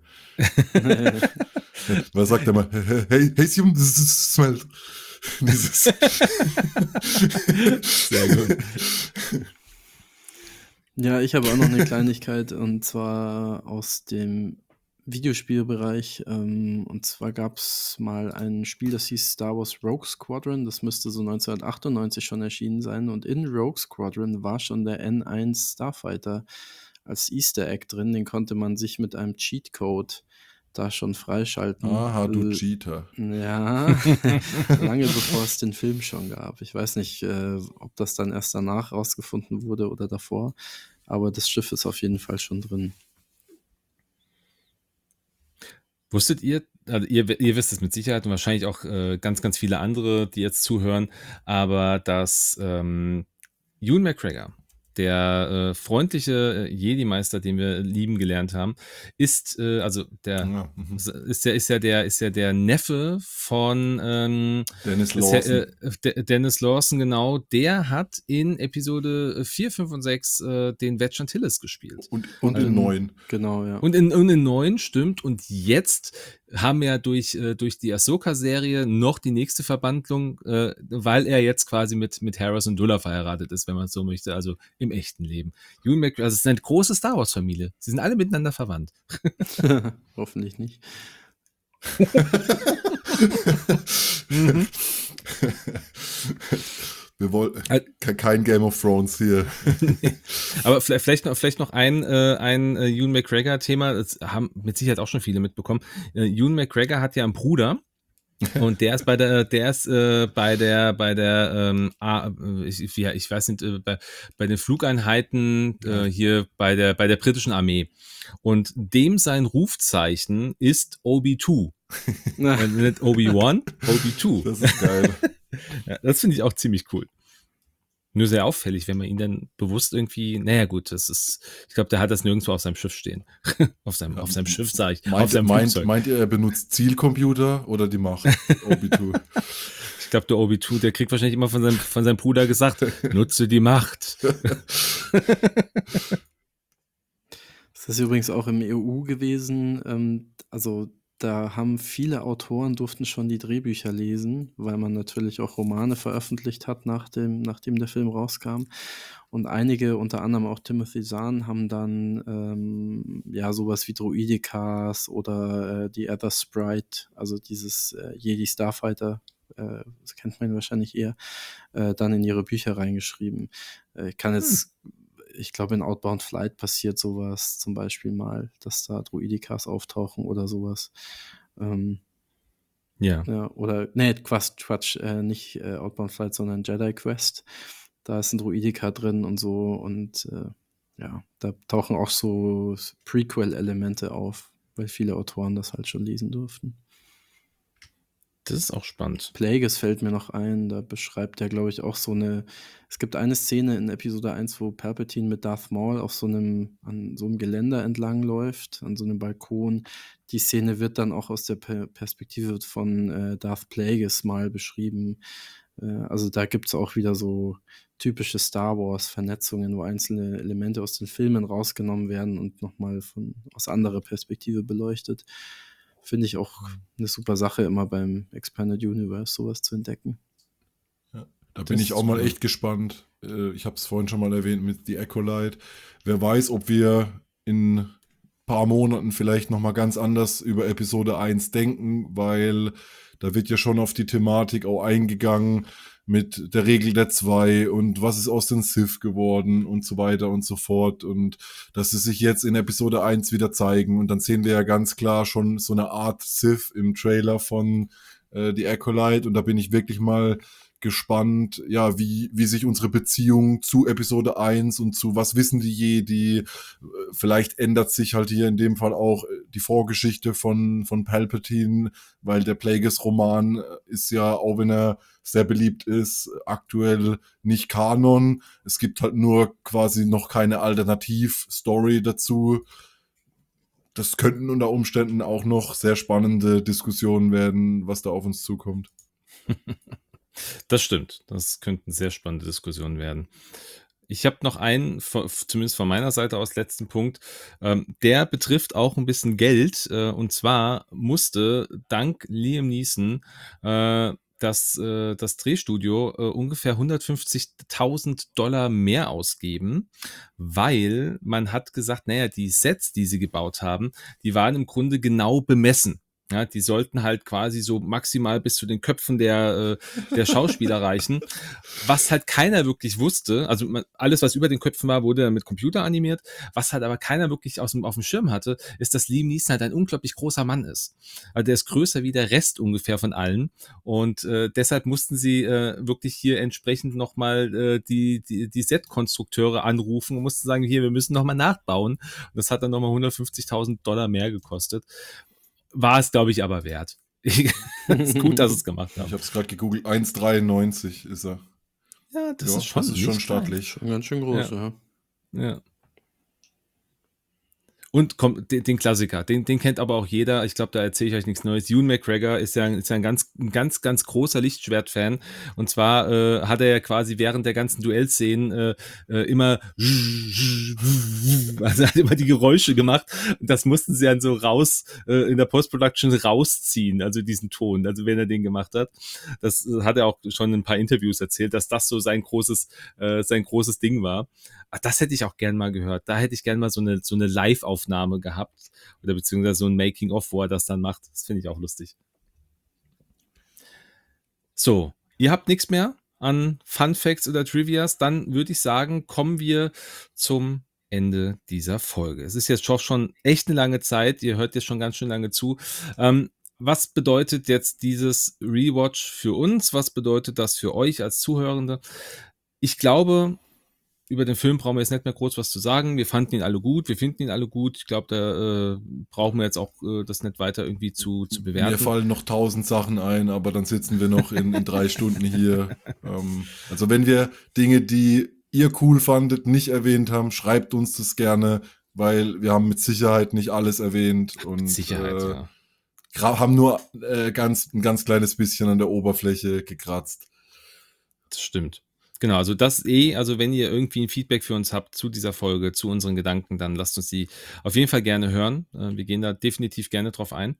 Was sagt er mal? Hey, hey, Simon, this is smelled. Dieses. Sehr gut. Ja, ich habe auch noch eine Kleinigkeit und zwar aus dem Videospielbereich. Ähm, und zwar gab es mal ein Spiel, das hieß Star Wars Rogue Squadron. Das müsste so neunzehnhundertachtundneunzig schon erschienen sein. Und in Rogue Squadron war schon der N eins Starfighter als Easter Egg drin. Den konnte man sich mit einem Cheatcode da schon freischalten. Aha, du L- Cheater. Ja, lange bevor es den Film schon gab. Ich weiß nicht, äh, ob das dann erst danach rausgefunden wurde oder davor, aber das Schiff ist auf jeden Fall schon drin. Wusstet ihr, also ihr, ihr wisst es mit Sicherheit und wahrscheinlich auch äh, ganz, ganz viele andere, die jetzt zuhören, aber dass ähm, Ewan McGregor, der äh, freundliche äh, Jedi-Meister, den wir lieben gelernt haben, ist äh, also der Ja, mhm. ist ja ist ja der ist ja der Neffe von ähm, Dennis ist ja, Lawson. äh, De- Dennis Lawson, genau. Der hat in Episode vier, fünf und sechs äh, den Wedge Antilles gespielt. Und, und Also- in neun. Genau, ja. Und in, und in neun stimmt. Und jetzt haben wir ja durch, äh, durch die Ahsoka-Serie noch die nächste Verbandlung, äh, weil er jetzt quasi mit, mit Harrison Dulla verheiratet ist, wenn man es so möchte, also im echten Leben. Ewan McGregor, also es ist eine große Star Wars-Familie. Sie sind alle miteinander verwandt. Hoffentlich nicht. Mhm. Wir wollen Al- kein Game of Thrones hier. Nee. Aber vielleicht, vielleicht noch, vielleicht noch ein, äh, ein äh, Ewan McGregor-Thema, das haben mit Sicherheit auch schon viele mitbekommen. Äh, Ewan McGregor hat ja einen Bruder. Und der ist bei der, der ist äh, bei der, bei der, ähm, ah, äh, ich, ich ich weiß nicht, äh, bei, bei den Flugeinheiten äh, hier bei der, bei der britischen Armee. Und dem sein Rufzeichen ist O B zwei. Na, Und nicht Obi-Wan, O B zwei. Das ist geil. Ja, das finde ich auch ziemlich cool. Nur sehr auffällig, wenn man ihn dann bewusst irgendwie, naja gut, das ist, ich glaube, der hat das nirgendwo auf seinem Schiff stehen. auf seinem, auf seinem Schiff, sage ich, auf Meint, seinem meint, Flugzeug. meint ihr, er benutzt Zielcomputer oder die Macht? O B zwei. Ich glaube, der O B zwei, der kriegt wahrscheinlich immer von seinem, von seinem Bruder gesagt, nutze die Macht. das ist übrigens auch im E U gewesen. Ähm, also da haben viele Autoren durften schon die Drehbücher lesen, weil man natürlich auch Romane veröffentlicht hat, nach dem, nachdem der Film rauskam. Und einige, unter anderem auch Timothy Zahn, haben dann ähm, ja sowas wie Droidekas oder äh, die Other Sprite, also dieses äh, Jedi Starfighter, äh, das kennt man wahrscheinlich eher, äh, dann in ihre Bücher reingeschrieben. Äh, ich kann jetzt, ich glaube, in Outbound Flight passiert sowas zum Beispiel mal, dass da Droidekas auftauchen oder sowas. Ähm, Ja. ja, oder, nee, Quatsch, Quatsch, äh, nicht äh, Outbound Flight, sondern Jedi Quest. Da ist ein Droideka drin und so und äh, ja, da tauchen auch so Prequel-Elemente auf, weil viele Autoren das halt schon lesen durften. Das ist auch spannend. Plagueis fällt mir noch ein, da beschreibt er, glaube ich, auch so eine, es gibt eine Szene in Episode eins, wo Palpatine mit Darth Maul auf so einem, an so einem Geländer entlang läuft, an so einem Balkon. Die Szene wird dann auch aus der Per- Perspektive von äh, Darth Plagueis mal beschrieben. Äh, also da gibt es auch wieder so typische Star Wars-Vernetzungen, wo einzelne Elemente aus den Filmen rausgenommen werden und nochmal von aus anderer Perspektive beleuchtet. Finde ich auch eine super Sache, immer beim Expanded Universe sowas zu entdecken. Da Das bin ich ist auch mal cool. echt gespannt. Äh, Ich habe es vorhin schon mal erwähnt mit The Acolyte. Wer weiß, ob wir in ein paar Monaten vielleicht nochmal ganz anders über Episode eins denken, weil da wird ja schon auf die Thematik auch eingegangen mit der Regel der Zwei und was ist aus den Sith geworden und so weiter und so fort. Und dass sie sich jetzt in Episode eins wieder zeigen. Und dann sehen wir ja ganz klar schon so eine Art Sith im Trailer von äh, The Acolyte. Und da bin ich wirklich mal gespannt, ja, wie, wie sich unsere Beziehung zu Episode eins und zu was wissen die Jedi, äh, vielleicht ändert sich halt hier in dem Fall auch äh, die Vorgeschichte von, von Palpatine, weil der Plagueis-Roman äh, ist ja, auch wenn er sehr beliebt ist, aktuell nicht Kanon. Es gibt halt nur quasi noch keine Alternativ-Story dazu. Das könnten unter Umständen auch noch sehr spannende Diskussionen werden, was da auf uns zukommt. Das stimmt. Das könnten sehr spannende Diskussionen werden. Ich habe noch einen, von- zumindest von meiner Seite aus, letzten Punkt. Ähm, der betrifft auch ein bisschen Geld. Äh, und zwar musste dank Liam Neeson äh, das, äh, das Drehstudio äh, ungefähr hundertfünfzigtausend Dollar mehr ausgeben, weil man hat gesagt, naja, die Sets, die sie gebaut haben, die waren im Grunde genau bemessen. Ja, die sollten halt quasi so maximal bis zu den Köpfen der, äh, der Schauspieler reichen. Was halt keiner wirklich wusste, also man, alles, was über den Köpfen war, wurde mit Computer animiert. Was halt aber keiner wirklich aus dem, auf dem Schirm hatte, ist, dass Liam Neeson halt ein unglaublich großer Mann ist. Also der ist größer wie der Rest ungefähr von allen. Und äh, deshalb mussten sie äh, wirklich hier entsprechend nochmal äh, die, die, die Set-Konstrukteure anrufen und mussten sagen, hier, wir müssen nochmal nachbauen. Und das hat dann nochmal hundertfünfzigtausend Dollar mehr gekostet. War es, glaube ich, aber wert. Ist gut, dass sie es gemacht Ich haben. habe es gerade gegoogelt. eins Komma dreiundneunzig ist er. Ja, das Ja, ist schon, das ist schon nicht klein. stattlich. Schon ganz schön groß, ja. Ja. Und komm, den, den Klassiker, den, den kennt aber auch jeder. Ich glaube, da erzähle ich euch nichts Neues. Ewan McGregor ist ja, ist ja ein ganz, ein ganz, ganz großer Lichtschwert-Fan. Und zwar äh, hat er ja quasi während der ganzen Duellszenen äh, äh, immer, also hat immer die Geräusche gemacht. Und das mussten sie dann so raus äh, in der Post-Production rausziehen, also diesen Ton, also wenn er den gemacht hat. Das äh, hat er auch schon in ein paar Interviews erzählt, dass das so sein großes, äh, sein großes Ding war. Ach, das hätte ich auch gern mal gehört. Da hätte ich gern mal so eine, so eine Live-Aufnahme gehabt. Oder beziehungsweise so ein Making-of, wo er das dann macht. Das finde ich auch lustig. So, ihr habt nichts mehr an Fun Facts oder Trivias, dann würde ich sagen, kommen wir zum Ende dieser Folge. Es ist jetzt schon echt eine lange Zeit, ihr hört jetzt schon ganz schön lange zu. Ähm, was bedeutet jetzt dieses Rewatch für uns? Was bedeutet das für euch als Zuhörende? Ich glaube, über den Film brauchen wir jetzt nicht mehr groß was zu sagen. Wir fanden ihn alle gut, wir finden ihn alle gut. Ich glaube, da äh, brauchen wir jetzt auch äh, das nicht weiter irgendwie zu, zu bewerten. Mir fallen noch tausend Sachen ein, aber dann sitzen wir noch in, in drei Stunden hier. Ähm, also wenn wir Dinge, die ihr cool fandet, nicht erwähnt haben, schreibt uns das gerne, weil wir haben mit Sicherheit nicht alles erwähnt und Mit Sicherheit, äh, ja. gra- haben nur äh, ganz, ein ganz kleines bisschen an der Oberfläche gekratzt. Das stimmt. Genau, also das eh, also wenn ihr irgendwie ein Feedback für uns habt zu dieser Folge, zu unseren Gedanken, dann lasst uns die auf jeden Fall gerne hören. Äh, Wir gehen da definitiv gerne drauf ein.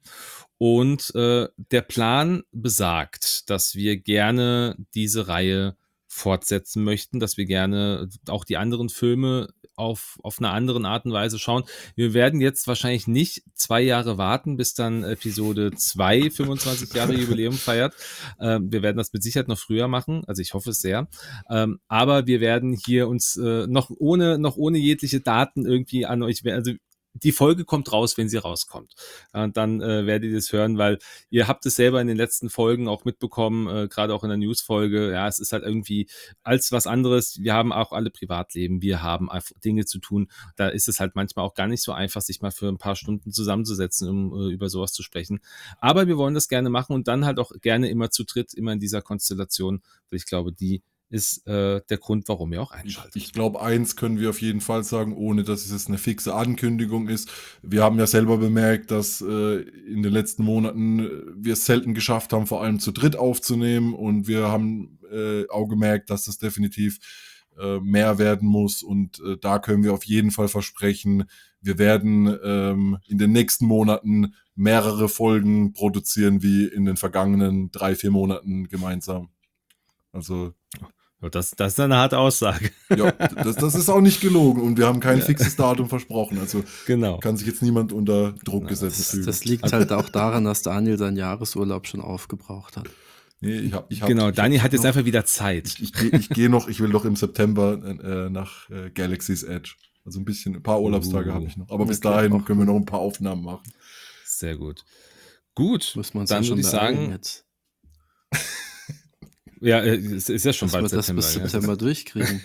Und äh, der Plan besagt, dass wir gerne diese Reihe fortsetzen möchten, dass wir gerne auch die anderen Filme auf, auf eine andere Art und Weise schauen. Wir werden jetzt wahrscheinlich nicht zwei Jahre warten, bis dann Episode zwei fünfundzwanzig Jahre Jubiläum feiert. Ähm, wir werden das mit Sicherheit noch früher machen, also ich hoffe es sehr. Ähm, aber wir werden hier uns äh, noch ohne noch ohne jegliche Daten irgendwie an euch, also die Folge kommt raus, wenn sie rauskommt. Und dann äh, werdet ihr das hören, weil ihr habt es selber in den letzten Folgen auch mitbekommen, äh, gerade auch in der News-Folge. Ja, es ist halt irgendwie als was anderes. Wir haben auch alle Privatleben, wir haben einfach Dinge zu tun. Da ist es halt manchmal auch gar nicht so einfach, sich mal für ein paar Stunden zusammenzusetzen, um äh, über sowas zu sprechen. Aber wir wollen das gerne machen und dann halt auch gerne immer zu dritt, immer in dieser Konstellation, weil ich glaube, die ist äh, der Grund, warum ihr auch einschaltet. Ich glaube, eins können wir auf jeden Fall sagen, ohne dass es jetzt eine fixe Ankündigung ist. Wir haben ja selber bemerkt, dass äh, in den letzten Monaten äh, wir es selten geschafft haben, vor allem zu dritt aufzunehmen. Und wir haben äh, auch gemerkt, dass das definitiv äh, mehr werden muss. Und äh, da können wir auf jeden Fall versprechen, wir werden ähm, in den nächsten Monaten mehrere Folgen produzieren, wie in den vergangenen drei, vier Monaten gemeinsam. Also Das, das ist eine harte Aussage. ja, das, das ist auch nicht gelogen und wir haben kein ja. fixes Datum versprochen. Also genau. kann sich jetzt niemand unter Druck gesetzt das, fühlen. Das liegt halt auch daran, dass Daniel seinen Jahresurlaub schon aufgebraucht hat. Nee, ich hab, ich hab, genau, ich Daniel hab hat jetzt noch, einfach wieder Zeit. Ich, ich, ich, ich gehe noch, ich will doch im September äh, nach äh, Galaxy's Edge. Also ein bisschen, ein paar Urlaubstage uh, habe ich noch. Aber bis dahin okay, können wir noch ein paar Aufnahmen machen. Sehr gut. Gut, muss man dann würde ich sagen... Jetzt. Ja, es ist ja schon dass bald wir September. Das bis September ja. durchkriegen.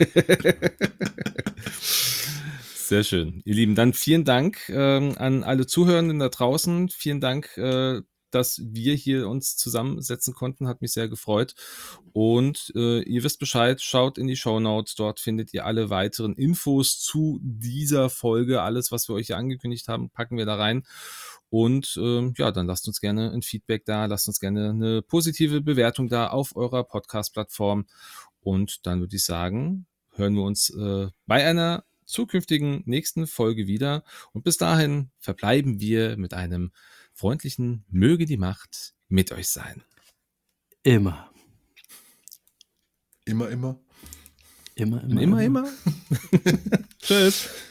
Sehr schön. Ihr Lieben, dann vielen Dank ähm, an alle Zuhörenden da draußen. Vielen Dank, äh, dass wir hier uns zusammensetzen konnten. Hat mich sehr gefreut. Und äh, ihr wisst Bescheid, schaut in die Shownotes. Dort findet ihr alle weiteren Infos zu dieser Folge. Alles, was wir euch hier angekündigt haben, packen wir da rein. Und ähm, ja, dann lasst uns gerne ein Feedback da, lasst uns gerne eine positive Bewertung da auf eurer Podcast-Plattform. Und dann würde ich sagen, hören wir uns äh, bei einer zukünftigen nächsten Folge wieder. Und bis dahin verbleiben wir mit einem freundlichen Möge die Macht mit euch sein. Immer. Immer, immer. Immer, immer. Immer, immer. immer. Tschüss.